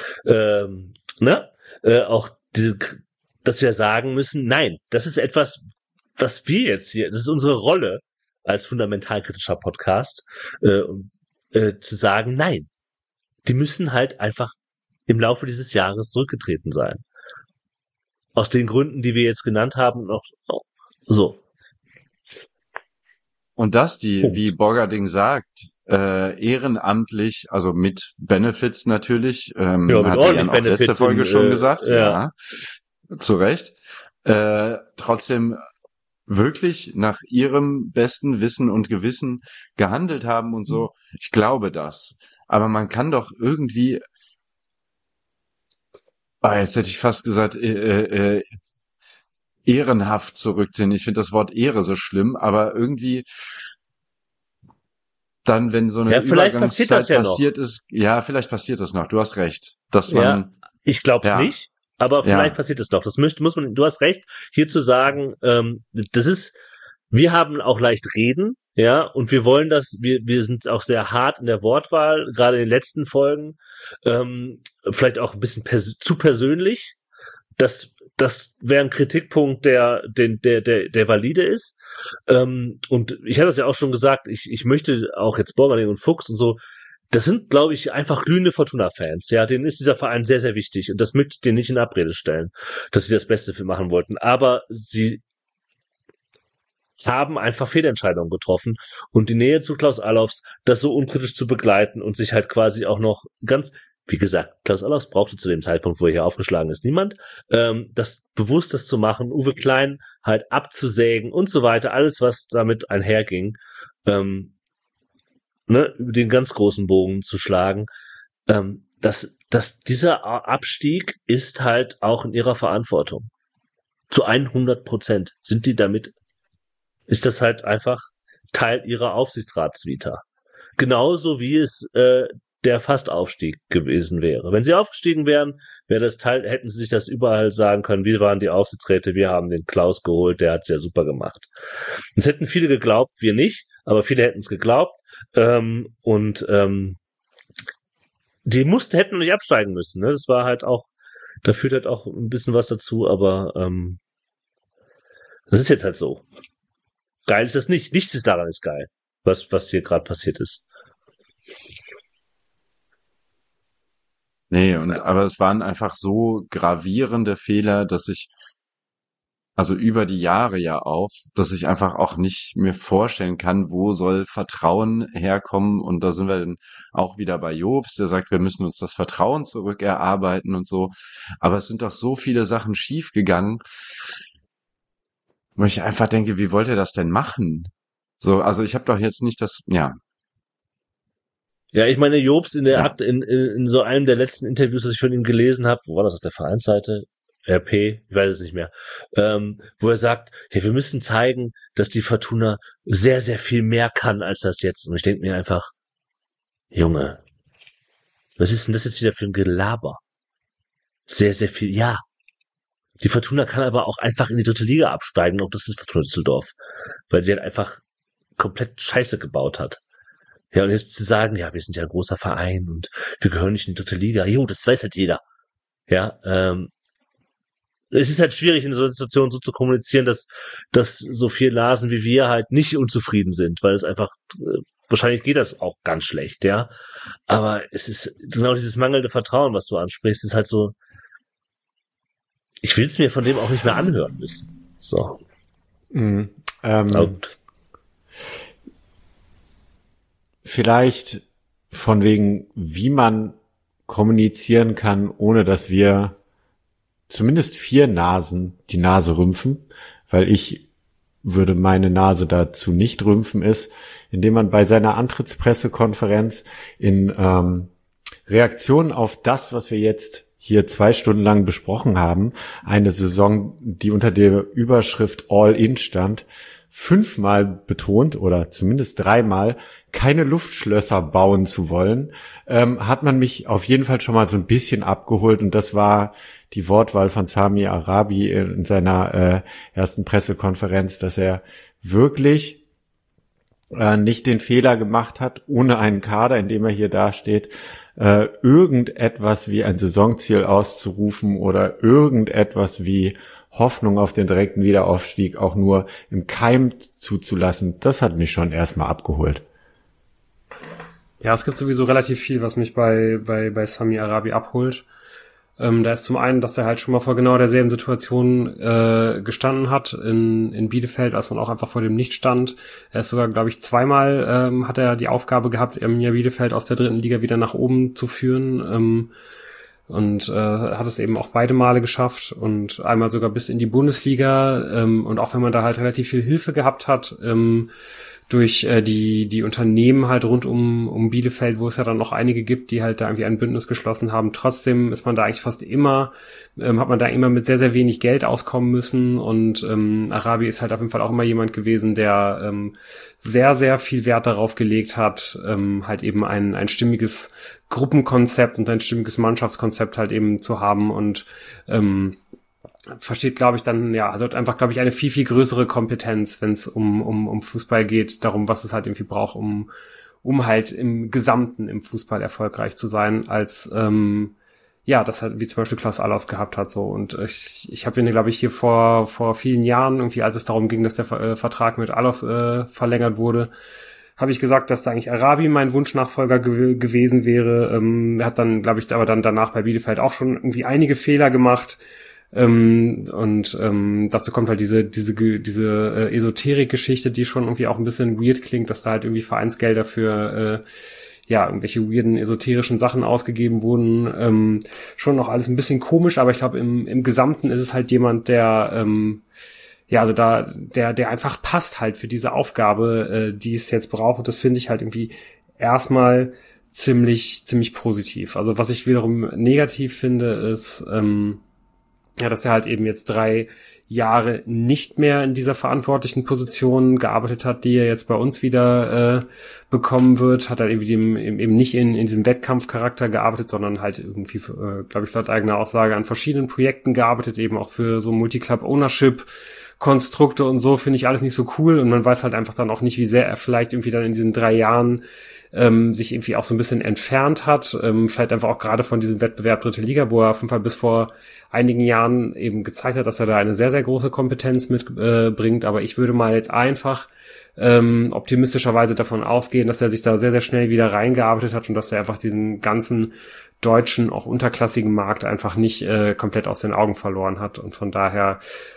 auch dass wir sagen müssen, nein, das ist etwas, was wir jetzt hier, das ist unsere Rolle als fundamentalkritischer Podcast, zu sagen, nein, die müssen halt einfach im Laufe dieses Jahres zurückgetreten sein. Aus den Gründen, die wir jetzt genannt haben, noch so. und dass die, Punkt. wie Borgerding sagt, ehrenamtlich, also mit Benefits natürlich, mit hat Jan ordentlich auch letzte Benefits Folge schon gesagt, ja. Zu Recht, trotzdem wirklich nach ihrem besten Wissen und Gewissen gehandelt haben und so. Ich glaube das. Aber man kann doch irgendwie, jetzt hätte ich fast gesagt, ehrenhaft zurückziehen. Ich finde das Wort Ehre so schlimm, aber irgendwie dann, wenn so eine Übergangszeit passiert ist, ja, vielleicht passiert das noch. Du hast recht. Dass man, ja, ich glaube es nicht, aber vielleicht passiert es doch. Das muss man, du hast recht, hier zu sagen, wir haben auch leicht reden, ja, und wir wollen wir sind auch sehr hart in der Wortwahl, gerade in den letzten Folgen, vielleicht auch ein bisschen zu persönlich. Das wäre ein Kritikpunkt, der valide ist. Und ich habe das ja auch schon gesagt, ich möchte auch jetzt Borgerding und Fuchs und so, das sind, glaube ich, einfach glühende Fortuna-Fans. Ja, denen ist dieser Verein sehr, sehr wichtig. Und das möchte ich denen nicht in Abrede stellen, dass sie das Beste für machen wollten. Aber sie haben einfach Fehlentscheidungen getroffen. Und die Nähe zu Klaus Allofs, das so unkritisch zu begleiten und sich halt quasi auch noch wie gesagt, Klaus Allofs brauchte zu dem Zeitpunkt, wo er hier aufgeschlagen ist, niemand. Das Bewusstes zu machen, Uwe Klein halt abzusägen und so weiter, alles, was damit einherging, über den ganz großen Bogen zu schlagen, dass dieser Abstieg ist halt auch in ihrer Verantwortung. Zu 100% sind die damit, ist das halt einfach Teil ihrer Aufsichtsratsvita. Genauso wie es der Fastaufstieg gewesen wäre. Wenn sie aufgestiegen wären, hätten sie sich das überall sagen können, wir waren die Aufsichtsräte, wir haben den Klaus geholt, der hat's ja super gemacht. Das hätten viele geglaubt, wir nicht, aber viele hätten es geglaubt. Die hätten nicht absteigen müssen. Ne? Das war halt auch, da führt halt auch ein bisschen was dazu, aber das ist jetzt halt so. Geil ist das nicht. Nichts daran ist geil, was hier gerade passiert ist. Nee, aber es waren einfach so gravierende Fehler, dass ich, also über die Jahre ja auch, dass ich einfach auch nicht mir vorstellen kann, wo soll Vertrauen herkommen. Und da sind wir dann auch wieder bei Jobst, der sagt, wir müssen uns das Vertrauen zurückerarbeiten und so. Aber es sind doch so viele Sachen schiefgegangen, wo ich einfach denke, wie wollt ihr das denn machen? So, also ich habe doch jetzt nicht das, ja. Ja, ich meine, Jobst in so einem der letzten Interviews, das ich von ihm gelesen habe, wo war das, auf der Vereinsseite? RP, ich weiß es nicht mehr, wo er sagt, ja, wir müssen zeigen, dass die Fortuna sehr, sehr viel mehr kann als das jetzt. Und ich denke mir einfach, Junge, was ist denn das jetzt wieder für ein Gelaber? Sehr, sehr viel, ja. Die Fortuna kann aber auch einfach in die 3. Liga absteigen, auch das ist Fortuna Düsseldorf, weil sie halt einfach komplett Scheiße gebaut hat. Ja, und jetzt zu sagen, ja, wir sind ja ein großer Verein und wir gehören nicht in die 3. Liga. Jo, das weiß halt jeder. Ja, es ist halt schwierig, in so einer Situation so zu kommunizieren, dass so viel Nasen wie wir halt nicht unzufrieden sind, weil es einfach, wahrscheinlich geht das auch ganz schlecht, ja. Aber es ist genau dieses mangelnde Vertrauen, was du ansprichst, ist halt so, ich will es mir von dem auch nicht mehr anhören müssen. So. Vielleicht von wegen, wie man kommunizieren kann, ohne dass wir zumindest 4 Nasen die Nase rümpfen, weil ich würde meine Nase dazu nicht rümpfen, ist, indem man bei seiner Antrittspressekonferenz in Reaktion auf das, was wir jetzt hier 2 Stunden lang besprochen haben, eine Saison, die unter der Überschrift All In stand, 5-mal betont oder zumindest 3-mal keine Luftschlösser bauen zu wollen, hat man mich auf jeden Fall schon mal so ein bisschen abgeholt, und das war die Wortwahl von Sami Arabi in seiner ersten Pressekonferenz, dass er wirklich nicht den Fehler gemacht hat, ohne einen Kader, in dem er hier dasteht, irgendetwas wie ein Saisonziel auszurufen oder irgendetwas wie Hoffnung auf den direkten Wiederaufstieg auch nur im Keim zuzulassen. Das hat mich schon erstmal abgeholt. Ja, es gibt sowieso relativ viel, was mich bei Sami Arabi abholt. Da ist zum einen, dass er halt schon mal vor genau derselben Situation gestanden hat in Bielefeld, als man auch einfach vor dem nicht stand. Er ist sogar, glaube ich, 2-mal hat er die Aufgabe gehabt, Bielefeld aus der 3. Liga wieder nach oben zu führen. Und hat es eben auch beide Male geschafft und einmal sogar bis in die Bundesliga. Und auch wenn man da halt relativ viel Hilfe gehabt hat, durch die Unternehmen halt rund um Bielefeld, wo es ja dann noch einige gibt, die halt da irgendwie ein Bündnis geschlossen haben. Trotzdem ist man da eigentlich fast immer, hat man da immer mit sehr, sehr wenig Geld auskommen müssen, und Arabi ist halt auf jeden Fall auch immer jemand gewesen, der sehr, sehr viel Wert darauf gelegt hat, halt eben ein stimmiges Gruppenkonzept und ein stimmiges Mannschaftskonzept halt eben zu haben, und versteht, glaube ich, dann, ja, also hat einfach, glaube ich, eine viel, viel größere Kompetenz, wenn es um Fußball geht, darum, was es halt irgendwie braucht, um halt im Gesamten im Fußball erfolgreich zu sein, als das halt wie zum Beispiel Klaus Allofs gehabt hat, so. Und ich habe ihn, glaube ich, hier vor vielen Jahren, irgendwie, als es darum ging, dass der Vertrag mit Allofs verlängert wurde, habe ich gesagt, dass da eigentlich Arabi mein Wunschnachfolger gewesen wäre. Er hat dann, glaube ich, aber dann danach bei Bielefeld auch schon irgendwie einige Fehler gemacht. Dazu kommt halt diese Esoterik-Geschichte, die schon irgendwie auch ein bisschen weird klingt, dass da halt irgendwie Vereinsgelder für irgendwelche weirden esoterischen Sachen ausgegeben wurden. Schon noch alles ein bisschen komisch, aber ich glaube, im Gesamten ist es halt jemand, der der einfach passt halt für diese Aufgabe, die es jetzt braucht. Und das finde ich halt irgendwie erstmal ziemlich positiv. Also was ich wiederum negativ finde, ist dass er halt eben jetzt 3 Jahre nicht mehr in dieser verantwortlichen Position gearbeitet hat, die er jetzt bei uns wieder bekommen wird. Hat er irgendwie eben nicht in diesem Wettkampfcharakter gearbeitet, sondern halt irgendwie, glaube ich, laut eigener Aussage an verschiedenen Projekten gearbeitet, eben auch für so Multi-Club-Ownership-Konstrukte und so. Finde ich alles nicht so cool, und man weiß halt einfach dann auch nicht, wie sehr er vielleicht irgendwie dann in diesen 3 Jahren sich irgendwie auch so ein bisschen entfernt hat, vielleicht einfach auch gerade von diesem Wettbewerb 3. Liga, wo er auf jeden Fall bis vor einigen Jahren eben gezeigt hat, dass er da eine sehr, sehr große Kompetenz mitbringt. Aber ich würde mal jetzt einfach optimistischerweise davon ausgehen, dass er sich da sehr, sehr schnell wieder reingearbeitet hat und dass er einfach diesen ganzen deutschen, auch unterklassigen Markt einfach nicht komplett aus den Augen verloren hat. Und von daher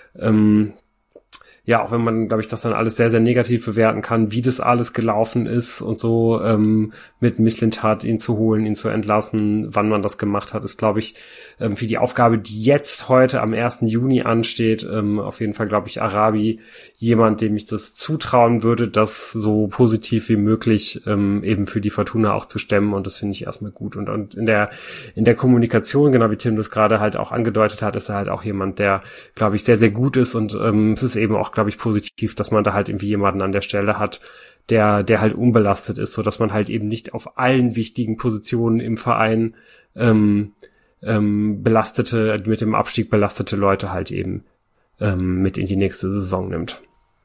auch wenn man, glaube ich, das dann alles sehr, sehr negativ bewerten kann, wie das alles gelaufen ist und so, mit Mislintat ihn zu holen, ihn zu entlassen, wann man das gemacht hat, ist, glaube ich, für die Aufgabe, die jetzt heute am 1. Juni ansteht, auf jeden Fall, glaube ich, Arabi jemand, dem ich das zutrauen würde, das so positiv wie möglich eben für die Fortuna auch zu stemmen, und das finde ich erstmal gut. Und in der Kommunikation, genau wie Tim das gerade halt auch angedeutet hat, ist er halt auch jemand, der, glaube ich, sehr, sehr gut ist, und es ist eben auch, glaube ich, positiv, dass man da halt irgendwie jemanden an der Stelle hat, der halt unbelastet ist, so dass man halt eben nicht auf allen wichtigen Positionen im Verein mit dem Abstieg belastete Leute halt eben mit in die nächste Saison nimmt.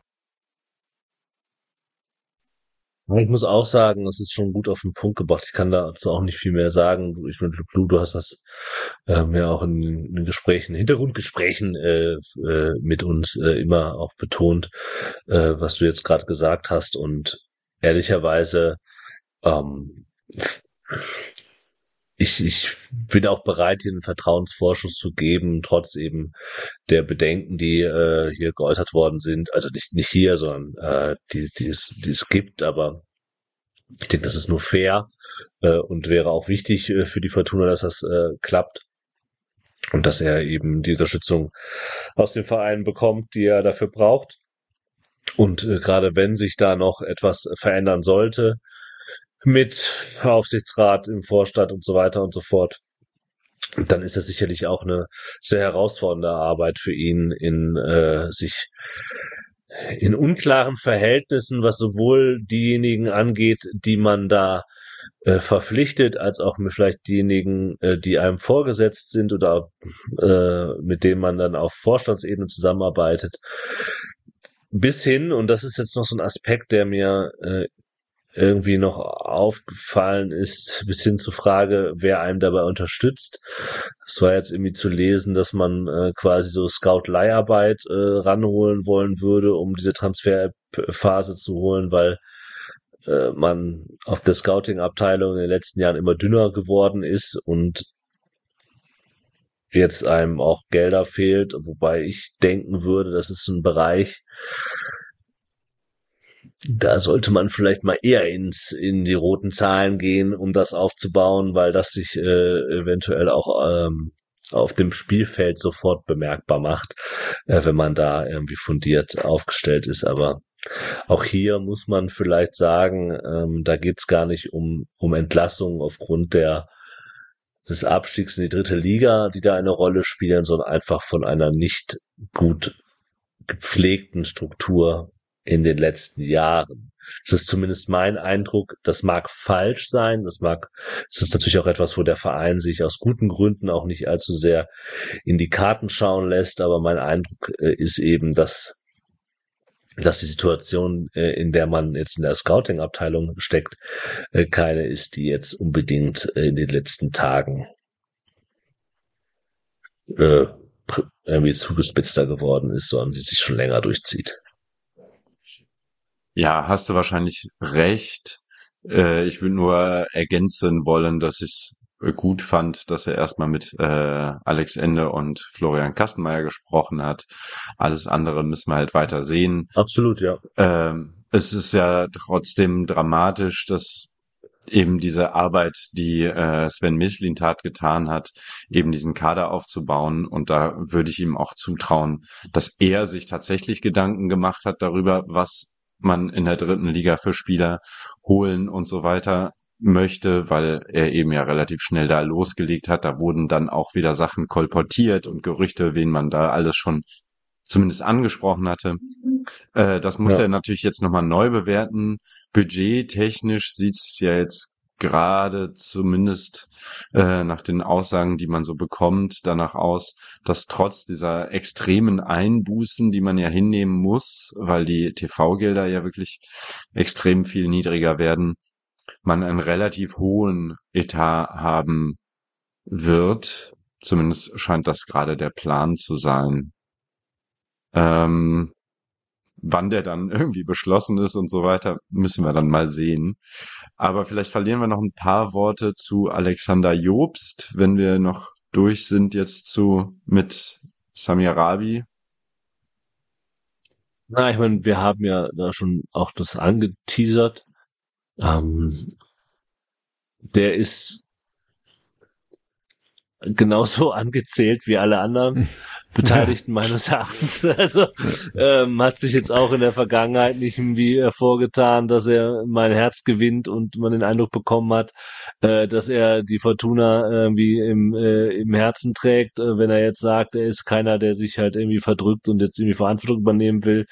Ich muss auch sagen, es ist schon gut auf den Punkt gebracht. Ich kann dazu auch nicht viel mehr sagen. Ich meine, du hast das ja auch in den Gesprächen, Hintergrundgesprächen mit uns immer auch betont, was du jetzt gerade gesagt hast. Und ehrlicherweise, ich bin auch bereit, hier einen Vertrauensvorschuss zu geben, trotz eben der Bedenken, die hier geäußert worden sind. Also nicht hier, sondern die es gibt. Aber ich denke, das ist nur fair und wäre auch wichtig für die Fortuna, dass das klappt und dass er eben die Unterstützung aus dem Verein bekommt, die er dafür braucht. Und gerade wenn sich da noch etwas verändern sollte, mit Aufsichtsrat im Vorstand und so weiter und so fort, dann ist das sicherlich auch eine sehr herausfordernde Arbeit für ihn, sich in unklaren Verhältnissen, was sowohl diejenigen angeht, die man da verpflichtet, als auch vielleicht diejenigen, die einem vorgesetzt sind oder mit denen man dann auf Vorstandsebene zusammenarbeitet, bis hin, und das ist jetzt noch so ein Aspekt, der mir irgendwie noch aufgefallen ist, bis hin zur Frage, wer einem dabei unterstützt. Es war jetzt irgendwie zu lesen, dass man quasi so Scout-Leiharbeit ranholen wollen würde, um diese Transferphase zu holen, weil man auf der Scouting-Abteilung in den letzten Jahren immer dünner geworden ist und jetzt einem auch Gelder fehlt, wobei ich denken würde, das ist ein Bereich, da sollte man vielleicht mal eher in die roten Zahlen gehen, um das aufzubauen, weil das sich eventuell auch auf dem Spielfeld sofort bemerkbar macht, wenn man da irgendwie fundiert aufgestellt ist. Aber auch hier muss man vielleicht sagen, da geht's gar nicht um Entlassungen aufgrund des Abstiegs in die 3. Liga, die da eine Rolle spielen, sondern einfach von einer nicht gut gepflegten Struktur in den letzten Jahren. Das ist zumindest mein Eindruck. Das mag falsch sein. Es ist natürlich auch etwas, wo der Verein sich aus guten Gründen auch nicht allzu sehr in die Karten schauen lässt. Aber mein Eindruck ist eben, dass die Situation, in der man jetzt in der Scouting-Abteilung steckt, keine ist, die jetzt unbedingt in den letzten Tagen irgendwie zugespitzter geworden ist, sondern die sich schon länger durchzieht. Ja, hast du wahrscheinlich recht. Ich würde nur ergänzen wollen, dass ich es gut fand, dass er erstmal mit Alex Ende und Florian Kastenmeier gesprochen hat. Alles andere müssen wir halt weiter sehen. Absolut, ja. Es ist ja trotzdem dramatisch, dass eben diese Arbeit, die Sven Mislintat getan hat, eben diesen Kader aufzubauen. Und da würde ich ihm auch zutrauen, dass er sich tatsächlich Gedanken gemacht hat darüber, was man in der 3. Liga für Spieler holen und so weiter möchte, weil er eben ja relativ schnell da losgelegt hat. Da wurden dann auch wieder Sachen kolportiert und Gerüchte, wen man da alles schon zumindest angesprochen hatte. Das muss er natürlich jetzt nochmal neu bewerten. Budgettechnisch sieht's ja jetzt gerade zumindest nach den Aussagen, die man so bekommt, danach aus, dass trotz dieser extremen Einbußen, die man ja hinnehmen muss, weil die TV-Gelder ja wirklich extrem viel niedriger werden, man einen relativ hohen Etat haben wird. Zumindest scheint das gerade der Plan zu sein. Wann der dann irgendwie beschlossen ist und so weiter, müssen wir dann mal sehen. Aber vielleicht verlieren wir noch ein paar Worte zu Alexander Jobst, wenn wir noch durch sind jetzt mit Samir Rabi. Na, ich meine, wir haben ja da schon auch das angeteasert. Der ist genauso angezählt wie alle anderen Beteiligten meines Erachtens. Also hat sich jetzt auch in der Vergangenheit nicht irgendwie hervorgetan, dass er mein Herz gewinnt und man den Eindruck bekommen hat, dass er die Fortuna irgendwie im Herzen trägt, wenn er jetzt sagt, er ist keiner, der sich halt irgendwie verdrückt und jetzt irgendwie Verantwortung übernehmen will.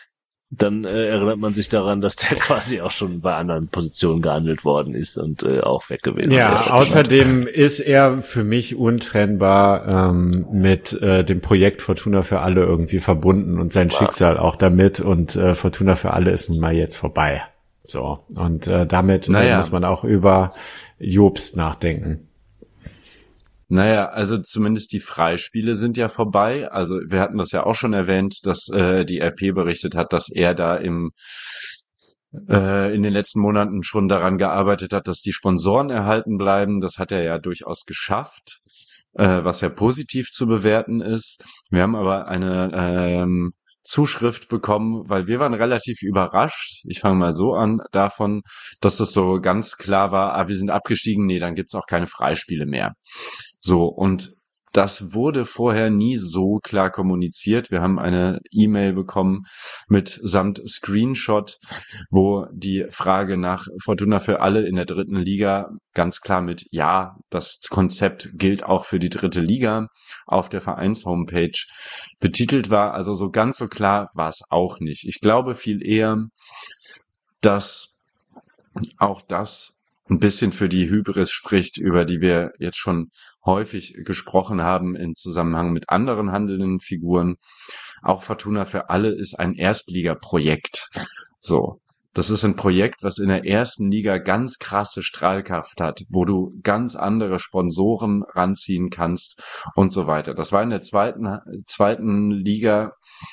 dann erinnert man sich daran, dass der quasi auch schon bei anderen Positionen gehandelt worden ist und auch weg gewesen ist. Ja, außerdem ist er für mich untrennbar mit dem Projekt Fortuna für alle irgendwie verbunden und sein Schicksal auch damit, und Fortuna für alle ist nun mal jetzt vorbei. So, und damit muss man auch über Jobst nachdenken. Naja, also zumindest die Freispiele sind ja vorbei. Also wir hatten das ja auch schon erwähnt, dass die RP berichtet hat, dass er da in den letzten Monaten schon daran gearbeitet hat, dass die Sponsoren erhalten bleiben. Das hat er ja durchaus geschafft, was ja positiv zu bewerten ist. Wir haben aber eine Zuschrift bekommen, weil wir waren relativ überrascht. Ich fange mal so an, davon, dass das so ganz klar war, wir sind abgestiegen, nee, dann gibt's auch keine Freispiele mehr. So, und das wurde vorher nie so klar kommuniziert. Wir haben eine E-Mail bekommen samt Screenshot, wo die Frage nach Fortuna für alle in der 3. Liga ganz klar mit ja, das Konzept gilt auch für die 3. Liga auf der Vereins-Homepage betitelt war. Also so ganz so klar war es auch nicht. Ich glaube viel eher, dass auch das ein bisschen für die Hybris spricht, über die wir jetzt schon häufig gesprochen haben im Zusammenhang mit anderen handelnden Figuren. Auch Fortuna für alle ist ein Erstligaprojekt. So. Das ist ein Projekt, was in der 1. Liga ganz krasse Strahlkraft hat, wo du ganz andere Sponsoren ranziehen kannst und so weiter. Das war in der zweiten Liga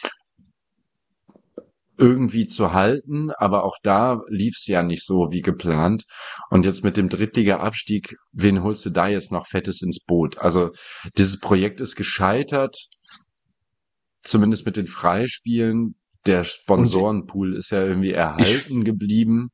irgendwie zu halten, aber auch da lief's ja nicht so wie geplant. Und jetzt mit dem Drittliga-Abstieg, wen holst du da jetzt noch Fettes ins Boot? Also dieses Projekt ist gescheitert, zumindest mit den Freispielen. Der Sponsorenpool ist ja irgendwie erhalten geblieben,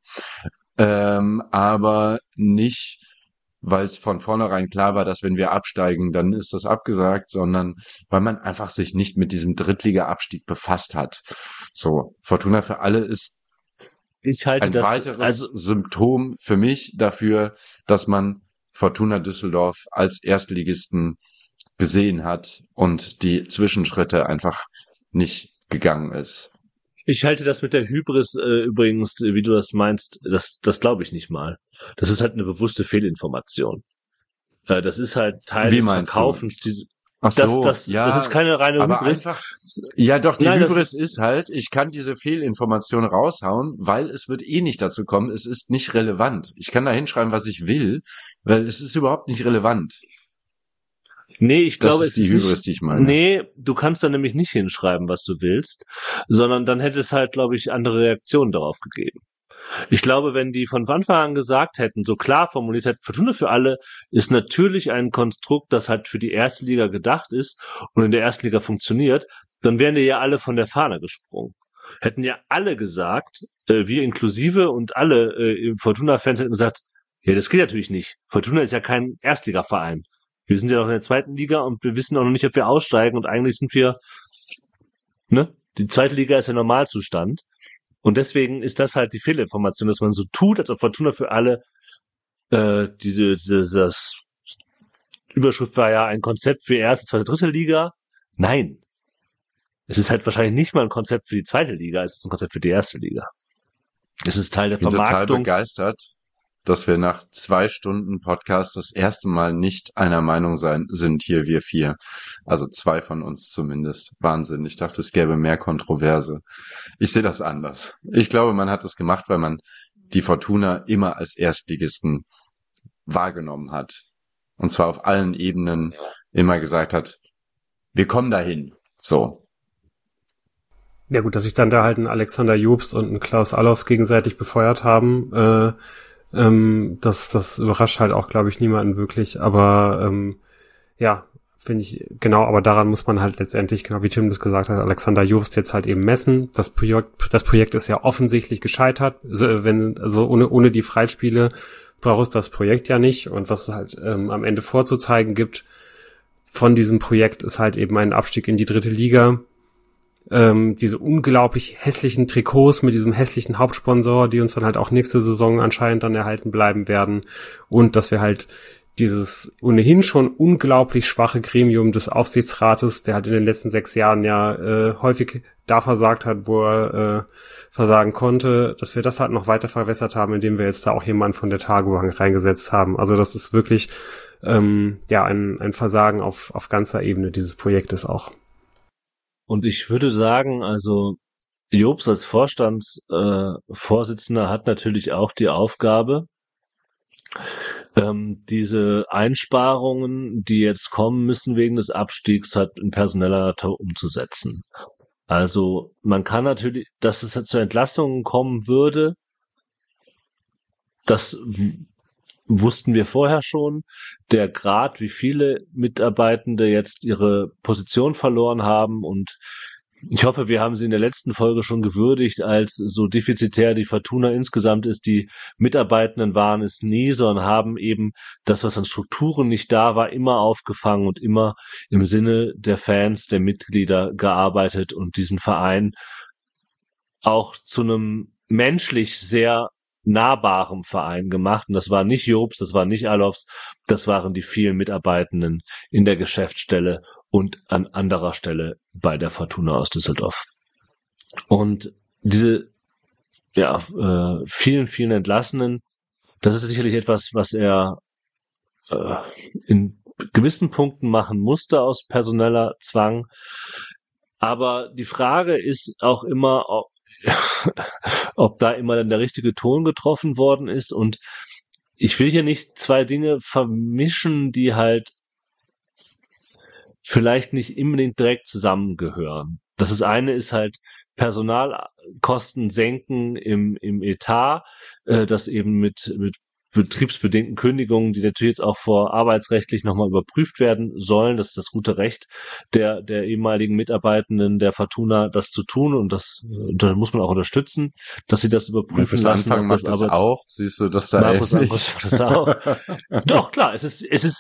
aber nicht, weil es von vornherein klar war, dass wenn wir absteigen, dann ist das abgesagt, sondern weil man einfach sich nicht mit diesem Drittliga-Abstieg befasst hat. So, Fortuna für alle ist ein weiteres Symptom für mich dafür, dass man Fortuna Düsseldorf als Erstligisten gesehen hat und die Zwischenschritte einfach nicht gegangen ist. Ich halte das mit der Hybris übrigens, wie du das meinst, das glaube ich nicht mal. Das ist halt eine bewusste Fehlinformation. Das ist halt Teil des Verkaufens. Das ist keine reine aber Hybris. Ja, doch, die Hybris ist halt, ich kann diese Fehlinformation raushauen, weil es wird eh nicht dazu kommen, es ist nicht relevant. Ich kann da hinschreiben, was ich will, weil es ist überhaupt nicht relevant. Nee, ich glaube, es ist die Hybris, die ich meine. Nee, du kannst da nämlich nicht hinschreiben, was du willst, sondern dann hätte es halt, glaube ich, andere Reaktionen darauf gegeben. Ich glaube, wenn die von Anfang an gesagt hätten, so klar formuliert hätten, Fortuna für alle ist natürlich ein Konstrukt, das halt für die 1. Liga gedacht ist und in der 1. Liga funktioniert, dann wären die ja alle von der Fahne gesprungen. Hätten ja alle gesagt, wir inklusive und alle Fortuna-Fans hätten gesagt, ja, das geht natürlich nicht. Fortuna ist ja kein Erstligaverein. Wir sind ja noch in der 2. Liga und wir wissen auch noch nicht, ob wir aussteigen und eigentlich sind wir, die 2. Liga ist der Normalzustand. Und deswegen ist das halt die Fehlinformation, dass man so tut, als ob Fortuna für alle das Überschrift war ja ein Konzept für 1., 2., 3. Liga. Nein. Es ist halt wahrscheinlich nicht mal ein Konzept für die 2. Liga, es ist ein Konzept für die 1. Liga. Es ist Teil der Vermarktung. Ich bin total begeistert, dass wir nach 2 Stunden Podcast das erste Mal nicht einer Meinung sind hier wir 4. Also 2 von uns zumindest. Wahnsinn. Ich dachte, es gäbe mehr Kontroverse. Ich sehe das anders. Ich glaube, man hat das gemacht, weil man die Fortuna immer als Erstligisten wahrgenommen hat. Und zwar auf allen Ebenen immer gesagt hat, wir kommen dahin. So. Ja gut, dass sich dann da halt ein Alexander Jobst und ein Klaus Allofs gegenseitig befeuert haben, das überrascht halt auch, glaube ich, niemanden wirklich, aber finde ich, genau, aber daran muss man halt letztendlich, genau wie Tim das gesagt hat, Alexander Jobst jetzt halt eben messen. Das Projekt ist ja offensichtlich gescheitert, ohne die Freispiele braucht es das Projekt ja nicht, und was es halt am Ende vorzuzeigen gibt von diesem Projekt ist halt eben ein Abstieg in die 3. Liga. Diese unglaublich hässlichen Trikots mit diesem hässlichen Hauptsponsor, die uns dann halt auch nächste Saison anscheinend dann erhalten bleiben werden, und dass wir halt dieses ohnehin schon unglaublich schwache Gremium des Aufsichtsrates, der halt in den letzten 6 Jahren ja häufig da versagt hat, wo er versagen konnte, dass wir das halt noch weiter verwässert haben, indem wir jetzt da auch jemanden von der Tagebank reingesetzt haben. Also das ist wirklich ein Versagen auf ganzer Ebene dieses Projektes auch. Und ich würde sagen, also Jobs als Vorstandsvorsitzender hat natürlich auch die Aufgabe, diese Einsparungen, die jetzt kommen müssen wegen des Abstiegs, halt in personeller Natur umzusetzen. Also man kann natürlich, dass es zu Entlassungen kommen würde, das wussten wir vorher schon. Der Grad, wie viele Mitarbeitende jetzt ihre Position verloren haben, und ich hoffe, wir haben sie in der letzten Folge schon gewürdigt, als so defizitär die Fortuna insgesamt ist. Die Mitarbeitenden waren es nie, sondern haben eben das, was an Strukturen nicht da war, immer aufgefangen und immer im Sinne der Fans, der Mitglieder gearbeitet und diesen Verein auch zu einem menschlich sehr nahbarem Verein gemacht. Und das war nicht Jobs, das war nicht Alofs, das waren die vielen Mitarbeitenden in der Geschäftsstelle und an anderer Stelle bei der Fortuna aus Düsseldorf. Und diese vielen, vielen Entlassenen, das ist sicherlich etwas, was er in gewissen Punkten machen musste aus personeller Zwang. Aber die Frage ist auch immer, ob da immer dann der richtige Ton getroffen worden ist. Und ich will hier nicht zwei Dinge vermischen, die halt vielleicht nicht unbedingt direkt zusammengehören. Das eine ist halt Personalkosten senken im Etat, das eben mit betriebsbedingten Kündigungen, die natürlich jetzt auch vor arbeitsrechtlich nochmal überprüft werden sollen. Das ist das gute Recht der ehemaligen Mitarbeitenden der Fortuna, das zu tun, und das muss man auch unterstützen, dass sie das überprüfen lassen. Markus Anfang macht das auch. Siehst du, dass da Markus Anfang macht das auch. Doch, klar, es ist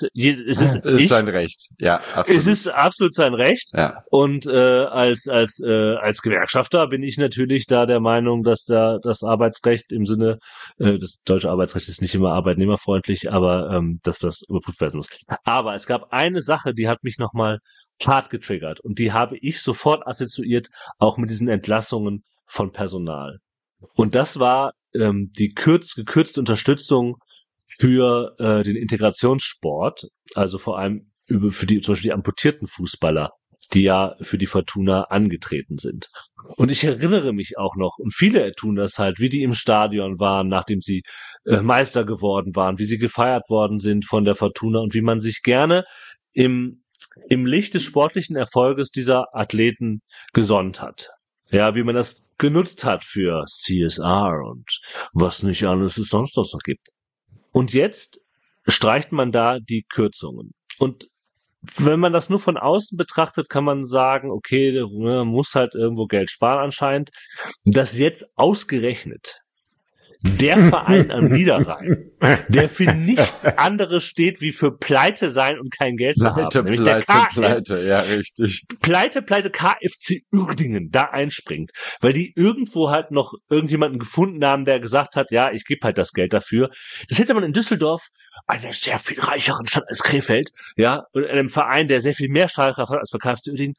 sein Recht. Ja, absolut. Es ist absolut sein Recht. Ja. Und als Gewerkschafter bin ich natürlich da der Meinung, dass da das Arbeitsrecht im Sinne, das deutsche Arbeitsrecht ist nicht immer arbeitnehmerfreundlich, aber dass das überprüft werden muss. Aber es gab eine Sache, die hat mich nochmal hart getriggert, und die habe ich sofort assoziiert, auch mit diesen Entlassungen von Personal. Und das war die gekürzte Unterstützung für den Integrationssport, also vor allem zum Beispiel die amputierten Fußballer, die ja für die Fortuna angetreten sind. Und ich erinnere mich auch noch, und viele tun das halt, wie die im Stadion waren, nachdem sie Meister geworden waren, wie sie gefeiert worden sind von der Fortuna und wie man sich gerne im Licht des sportlichen Erfolges dieser Athleten gesonnt hat. Ja, wie man das genutzt hat für CSR und was nicht alles es sonst noch gibt. Und jetzt streicht man da die Kürzungen. Und wenn man das nur von außen betrachtet, kann man sagen, okay, der muss halt irgendwo Geld sparen anscheinend. Dass jetzt ausgerechnet der Verein am Niederrhein, der für nichts anderes steht, wie für Pleite sein und kein Geld zu haben. Nämlich Pleite, ja, richtig. Pleite, KFC Uerdingen da einspringt, weil die irgendwo halt noch irgendjemanden gefunden haben, der gesagt hat, ja, ich gebe halt das Geld dafür. Das hätte man in Düsseldorf, einer sehr viel reicheren Stadt als Krefeld, ja, und einem Verein, der sehr viel mehr Strahlkraft hat als bei KFC Uerdingen,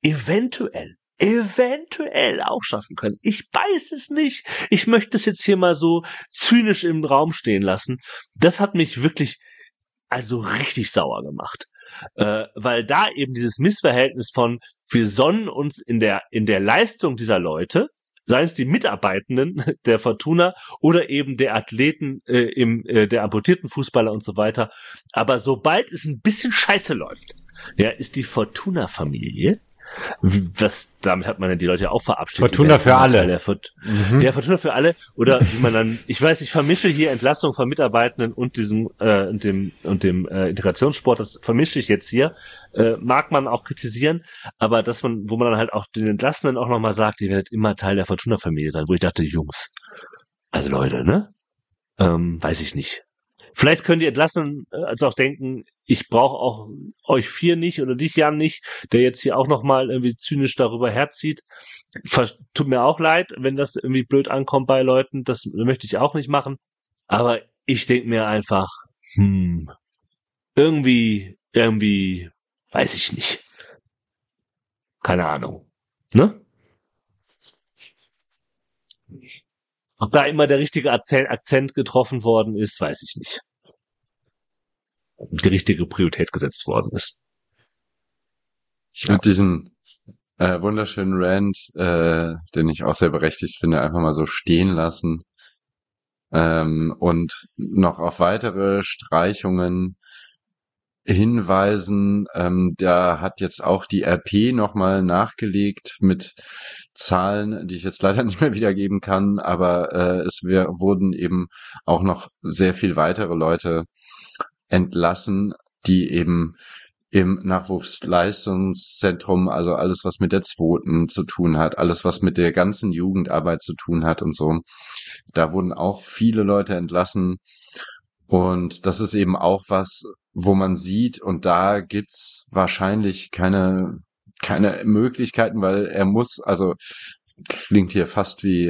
eventuell auch schaffen können. Ich weiß es nicht. Ich möchte es jetzt hier mal so zynisch im Raum stehen lassen. Das hat mich wirklich also richtig sauer gemacht. Weil da eben dieses Missverhältnis von, wir sonnen uns in der Leistung dieser Leute, seien es die Mitarbeitenden der Fortuna oder eben der Athleten der amputierten Fußballer und so weiter. Aber sobald es ein bisschen scheiße läuft, ja, ist die Fortuna-Familie, damit hat man ja die Leute ja auch verabschiedet. Fortuna für alle. Ja, Fortuna für alle. Oder wie man dann, ich weiß, ich vermische hier Entlassung von Mitarbeitenden und dem Integrationssport, das vermische ich jetzt hier. Mag man auch kritisieren, aber wo man dann halt auch den Entlassenen auch nochmal sagt, ihr werdet immer Teil der Fortuna-Familie sein, wo ich dachte, Jungs, also Leute, ne? Weiß ich nicht. Vielleicht können die Entlassenen also auch denken, ich brauche auch euch 4 nicht oder dich, Jan, nicht, der jetzt hier auch nochmal irgendwie zynisch darüber herzieht. Tut mir auch leid, wenn das irgendwie blöd ankommt bei Leuten, das möchte ich auch nicht machen. Aber ich denke mir einfach, irgendwie, weiß ich nicht. Keine Ahnung. Ne? Ob da immer der richtige Akzent getroffen worden ist, weiß ich nicht. Die richtige Priorität gesetzt worden ist. Ich würde diesen wunderschönen Rant, den ich auch sehr berechtigt finde, einfach mal so stehen lassen. Und noch auf weitere Streichungen hinweisen. Da hat jetzt auch die RP nochmal nachgelegt mit Zahlen, die ich jetzt leider nicht mehr wiedergeben kann, aber wurden eben auch noch sehr viel weitere Leute entlassen, die eben im Nachwuchsleistungszentrum, also alles, was mit der zweiten zu tun hat, alles, was mit der ganzen Jugendarbeit zu tun hat und so. Da wurden auch viele Leute entlassen. Und das ist eben auch was, wo man sieht, und da gibt's wahrscheinlich keine Möglichkeiten, weil er muss, also klingt hier fast wie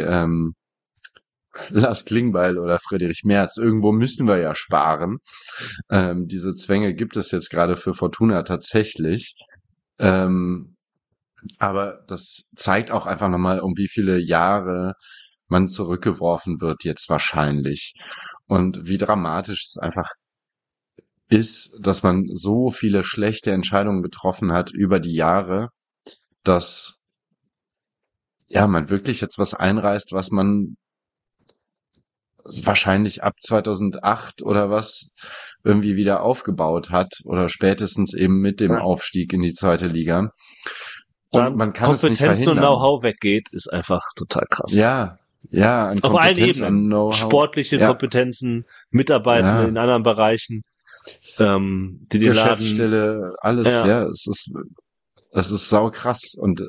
Lars Klingbeil oder Friedrich Merz. Irgendwo müssen wir ja sparen. Diese Zwänge gibt es jetzt gerade für Fortuna tatsächlich. Aber das zeigt auch einfach nochmal, um wie viele Jahre man zurückgeworfen wird jetzt wahrscheinlich. Und wie dramatisch es einfach ist, dass man so viele schlechte Entscheidungen getroffen hat über die Jahre, dass ja man wirklich jetzt was einreißt, was man wahrscheinlich ab 2008 oder was irgendwie wieder aufgebaut hat oder spätestens eben mit dem Aufstieg in die zweite Liga. Und man kann es nicht verhindern. Kompetenz und Know-how weggeht, ist einfach total krass. Ja, an auf allen Kompetenz, an Ebenen. Know-how. Sportliche Kompetenzen, Mitarbeitende in anderen Bereichen, die den Geschäftsstelle, alles, es ist saukrass und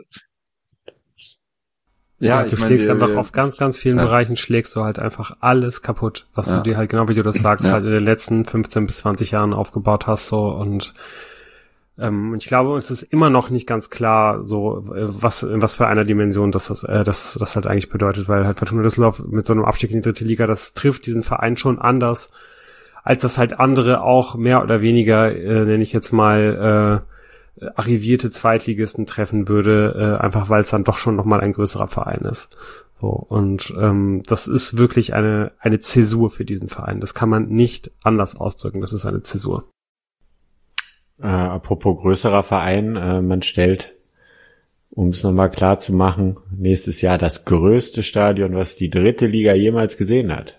ja, du schlägst einfach auf ganz, ganz vielen Bereichen schlägst du halt einfach alles kaputt, was du dir halt, genau wie du das sagst, halt in den letzten 15 bis 20 Jahren aufgebaut hast, so, und ich glaube, es ist immer noch nicht ganz klar, so, in was für einer Dimension das halt eigentlich bedeutet, weil halt Fortuna Düsseldorf mit so einem Abstieg in die dritte Liga, das trifft diesen Verein schon anders, als das halt andere auch mehr oder weniger, nenne ich jetzt mal, arrivierte Zweitligisten treffen würde, einfach weil es dann doch schon nochmal ein größerer Verein ist. So, und das ist wirklich eine Zäsur für diesen Verein. Das kann man nicht anders ausdrücken. Das ist eine Zäsur. Apropos größerer Verein, man stellt, um es nochmal klar zu machen, nächstes Jahr das größte Stadion, was die dritte Liga jemals gesehen hat.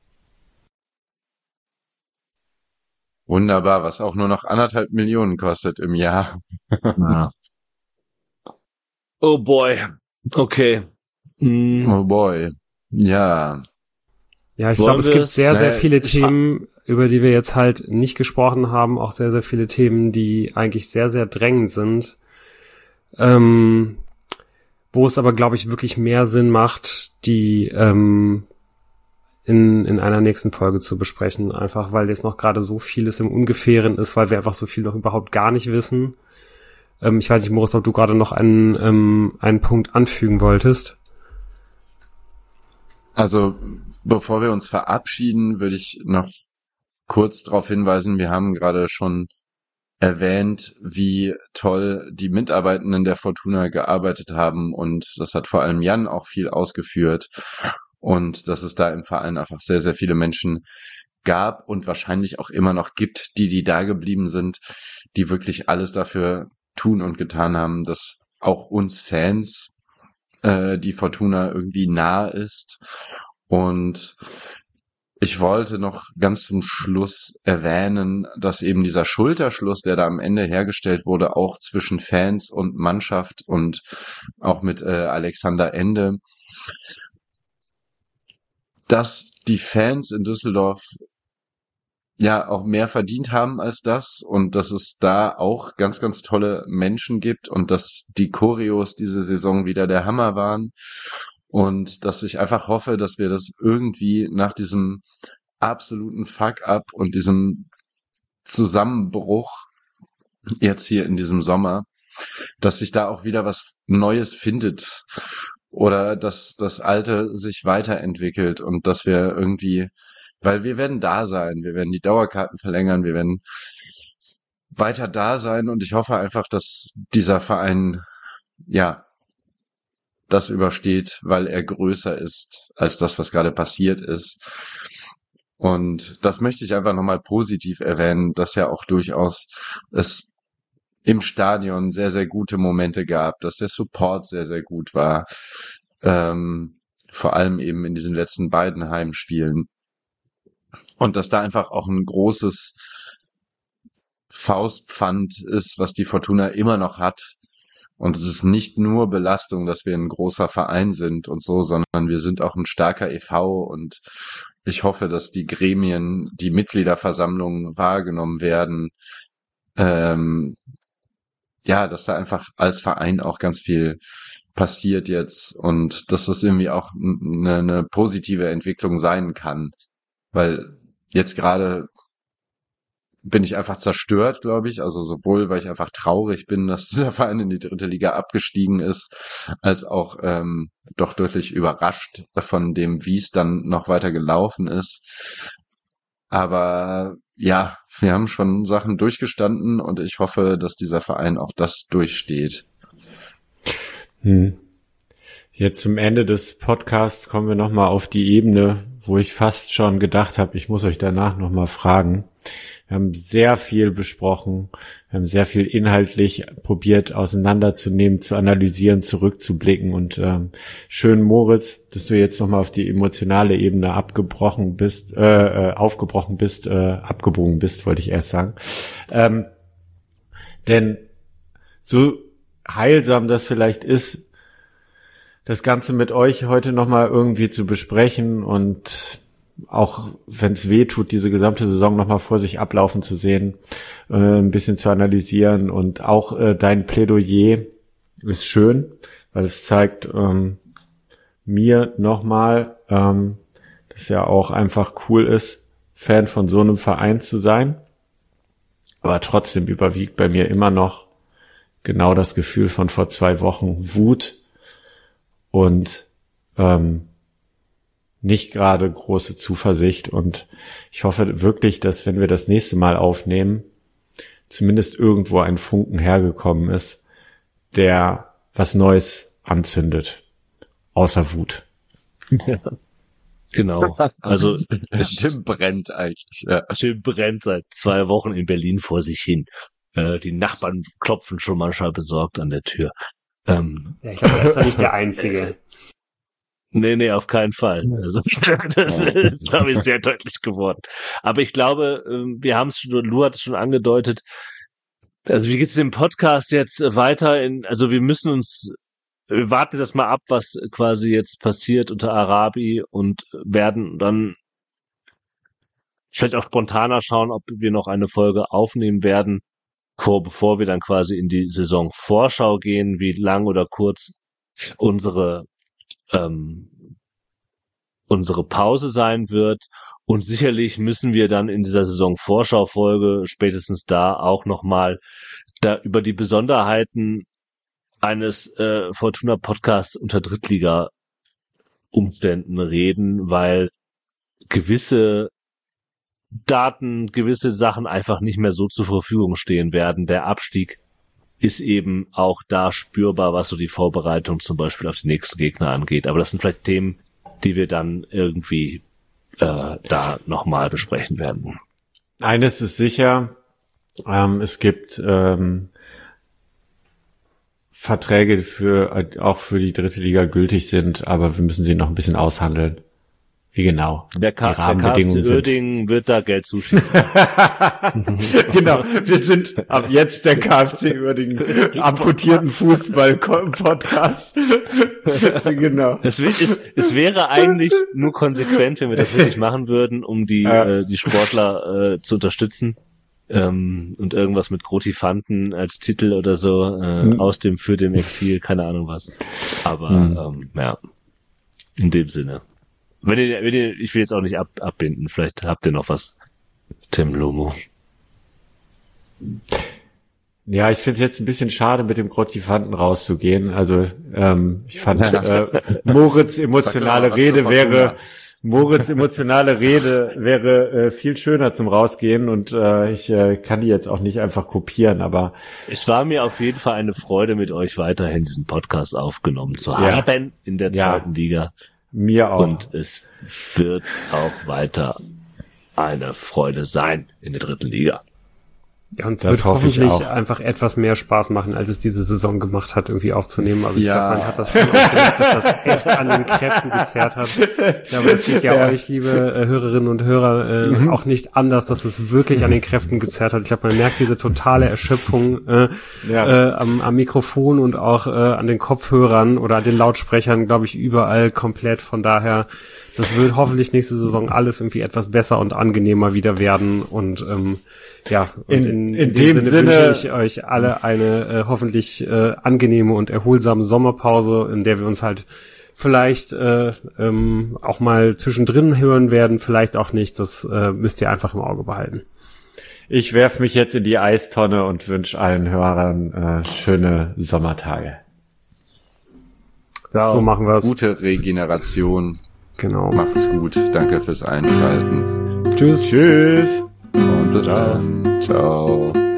Wunderbar, was auch nur noch 1,5 Millionen kostet im Jahr. Oh boy. Okay. Oh boy. Ja. Ja, ich glaube, es gibt sehr, sehr viele Themen, über die wir jetzt halt nicht gesprochen haben, auch sehr, sehr viele Themen, die eigentlich sehr, sehr drängend sind, wo es aber, glaube ich, wirklich mehr Sinn macht, die in einer nächsten Folge zu besprechen, einfach weil jetzt noch gerade so vieles im Ungefähren ist, weil wir einfach so viel noch überhaupt gar nicht wissen. Ich weiß nicht, Moritz, ob du gerade noch einen Punkt anfügen wolltest. Also, bevor wir uns verabschieden, würde ich noch kurz darauf hinweisen, wir haben gerade schon erwähnt, wie toll die Mitarbeitenden der Fortuna gearbeitet haben, und das hat vor allem Jan auch viel ausgeführt, und dass es da im Verein einfach sehr, sehr viele Menschen gab und wahrscheinlich auch immer noch gibt, die da geblieben sind, die wirklich alles dafür tun und getan haben, dass auch uns Fans die Fortuna irgendwie nahe ist. Und ich wollte noch ganz zum Schluss erwähnen, dass eben dieser Schulterschluss, der da am Ende hergestellt wurde, auch zwischen Fans und Mannschaft und auch mit Alexander Ende, dass die Fans in Düsseldorf ja auch mehr verdient haben als das und dass es da auch ganz, ganz tolle Menschen gibt und dass die Choreos diese Saison wieder der Hammer waren und dass ich einfach hoffe, dass wir das irgendwie nach diesem absoluten Fuck-up und diesem Zusammenbruch jetzt hier in diesem Sommer, dass sich da auch wieder was Neues findet oder dass das Alte sich weiterentwickelt und dass wir irgendwie, weil wir werden da sein, wir werden die Dauerkarten verlängern, wir werden weiter da sein und ich hoffe einfach, dass dieser Verein, ja, das übersteht, weil er größer ist als das, was gerade passiert ist. Und das möchte ich einfach nochmal positiv erwähnen, dass ja auch durchaus es im Stadion sehr, sehr gute Momente gab, dass der Support sehr, sehr gut war. Vor allem eben in diesen letzten beiden Heimspielen. Und dass da einfach auch ein großes Faustpfand ist, was die Fortuna immer noch hat. Und es ist nicht nur Belastung, dass wir ein großer Verein sind und so, sondern wir sind auch ein starker e.V. und ich hoffe, dass die Gremien, die Mitgliederversammlungen wahrgenommen werden. Ja, dass da einfach als Verein auch ganz viel passiert jetzt und dass das irgendwie auch eine positive Entwicklung sein kann. Weil jetzt gerade bin ich einfach zerstört, glaube ich. Also sowohl, weil ich einfach traurig bin, dass dieser Verein in die 3. Liga abgestiegen ist, als auch doch deutlich überrascht von dem, wie es dann noch weiter gelaufen ist. Aber ja, wir haben schon Sachen durchgestanden und ich hoffe, dass dieser Verein auch das durchsteht. Jetzt zum Ende des Podcasts kommen wir nochmal auf die Ebene, wo ich fast schon gedacht habe, ich muss euch danach nochmal fragen. Wir haben sehr viel besprochen, wir haben sehr viel inhaltlich probiert auseinanderzunehmen, zu analysieren, zurückzublicken und schön, Moritz, dass du jetzt nochmal auf die emotionale Ebene abgebogen bist, wollte ich erst sagen. Denn so heilsam das vielleicht ist, das Ganze mit euch heute nochmal irgendwie zu besprechen und auch wenn es weh tut, diese gesamte Saison nochmal vor sich ablaufen zu sehen, ein bisschen zu analysieren und auch dein Plädoyer ist schön, weil es zeigt mir nochmal, dass ja auch einfach cool ist, Fan von so einem Verein zu sein, aber trotzdem überwiegt bei mir immer noch genau das Gefühl von vor 2 Wochen Wut und nicht gerade große Zuversicht und ich hoffe wirklich, dass wenn wir das nächste Mal aufnehmen, zumindest irgendwo ein Funken hergekommen ist, der was Neues anzündet, außer Wut. Ja, genau. Also Tim brennt eigentlich. Ja. Tim brennt seit 2 Wochen in Berlin vor sich hin. Die Nachbarn klopfen schon manchmal besorgt an der Tür. Ja, ich glaube, das war nicht der Einzige. Nee, auf keinen Fall. Also, das ist, glaube ich, sehr deutlich geworden. Aber ich glaube, wir haben es schon, Lou hat es schon angedeutet. Also, wie geht's dem Podcast jetzt weiter also wir warten jetzt mal ab, was quasi jetzt passiert unter Arabi und werden dann vielleicht auch spontaner schauen, ob wir noch eine Folge aufnehmen werden, bevor wir dann quasi in die Saisonvorschau gehen, wie lang oder kurz unsere Pause sein wird. Und sicherlich müssen wir dann in dieser Saisonvorschau-Folge spätestens da auch nochmal über die Besonderheiten eines Fortuna-Podcasts unter Drittliga-Umständen reden, weil gewisse Daten, gewisse Sachen einfach nicht mehr so zur Verfügung stehen werden. Der Abstieg ist eben auch da spürbar, was so die Vorbereitung zum Beispiel auf die nächsten Gegner angeht. Aber das sind vielleicht Themen, die wir dann irgendwie da nochmal besprechen werden. Eines ist sicher, es gibt Verträge auch für die 3. Liga gültig sind, aber wir müssen sie noch ein bisschen aushandeln. Wie genau der KfC Uerdingen wird da Geld zuschießen. Genau, wir sind ab jetzt der KfC Uerdingen amputierten Fußball-Podcast. Genau. Es wäre eigentlich nur konsequent, wenn wir das wirklich machen würden, um die Sportler zu unterstützen. Und irgendwas mit Grotifanten als Titel oder so, aus dem für dem Exil, keine Ahnung was. Aber ja, in dem Sinne. Wenn ihr, ich will jetzt auch nicht abbinden, vielleicht habt ihr noch was, Tim Lomo. Ja, ich finde es jetzt ein bisschen schade, mit dem Grotifanten rauszugehen. Also ich fand Moritz' emotionale Rede Moritz emotionale Rede wäre viel schöner zum Rausgehen und ich kann die jetzt auch nicht einfach kopieren, aber es war mir auf jeden Fall eine Freude, mit euch weiterhin diesen Podcast aufgenommen zu haben in der zweiten Liga. Mir auch. Und es wird auch weiter eine Freude sein in der dritten Liga. Ja, und es wird hoffentlich einfach etwas mehr Spaß machen, als es diese Saison gemacht hat, irgendwie aufzunehmen. Also ich glaube, man hat das schon auch gemerkt, dass das echt an den Kräften gezerrt hat. Ja, aber es geht ja euch, liebe Hörerinnen und Hörer, auch nicht anders, dass es wirklich an den Kräften gezerrt hat. Ich glaube, man merkt diese totale Erschöpfung am Mikrofon und auch an den Kopfhörern oder an den Lautsprechern, glaube ich, überall komplett. Von daher, das wird hoffentlich nächste Saison alles irgendwie etwas besser und angenehmer wieder werden und in dem Sinne wünsche ich euch alle eine hoffentlich angenehme und erholsame Sommerpause, in der wir uns halt vielleicht auch mal zwischendrin hören werden, vielleicht auch nicht. Das müsst ihr einfach im Auge behalten. Ich werf mich jetzt in die Eistonne und wünsche allen Hörern schöne Sommertage. Ja, so machen wir es. Gute Regeneration. Genau. Macht's gut. Danke fürs Einschalten. Tschüss. Tschüss. Und bis dann. Ciao.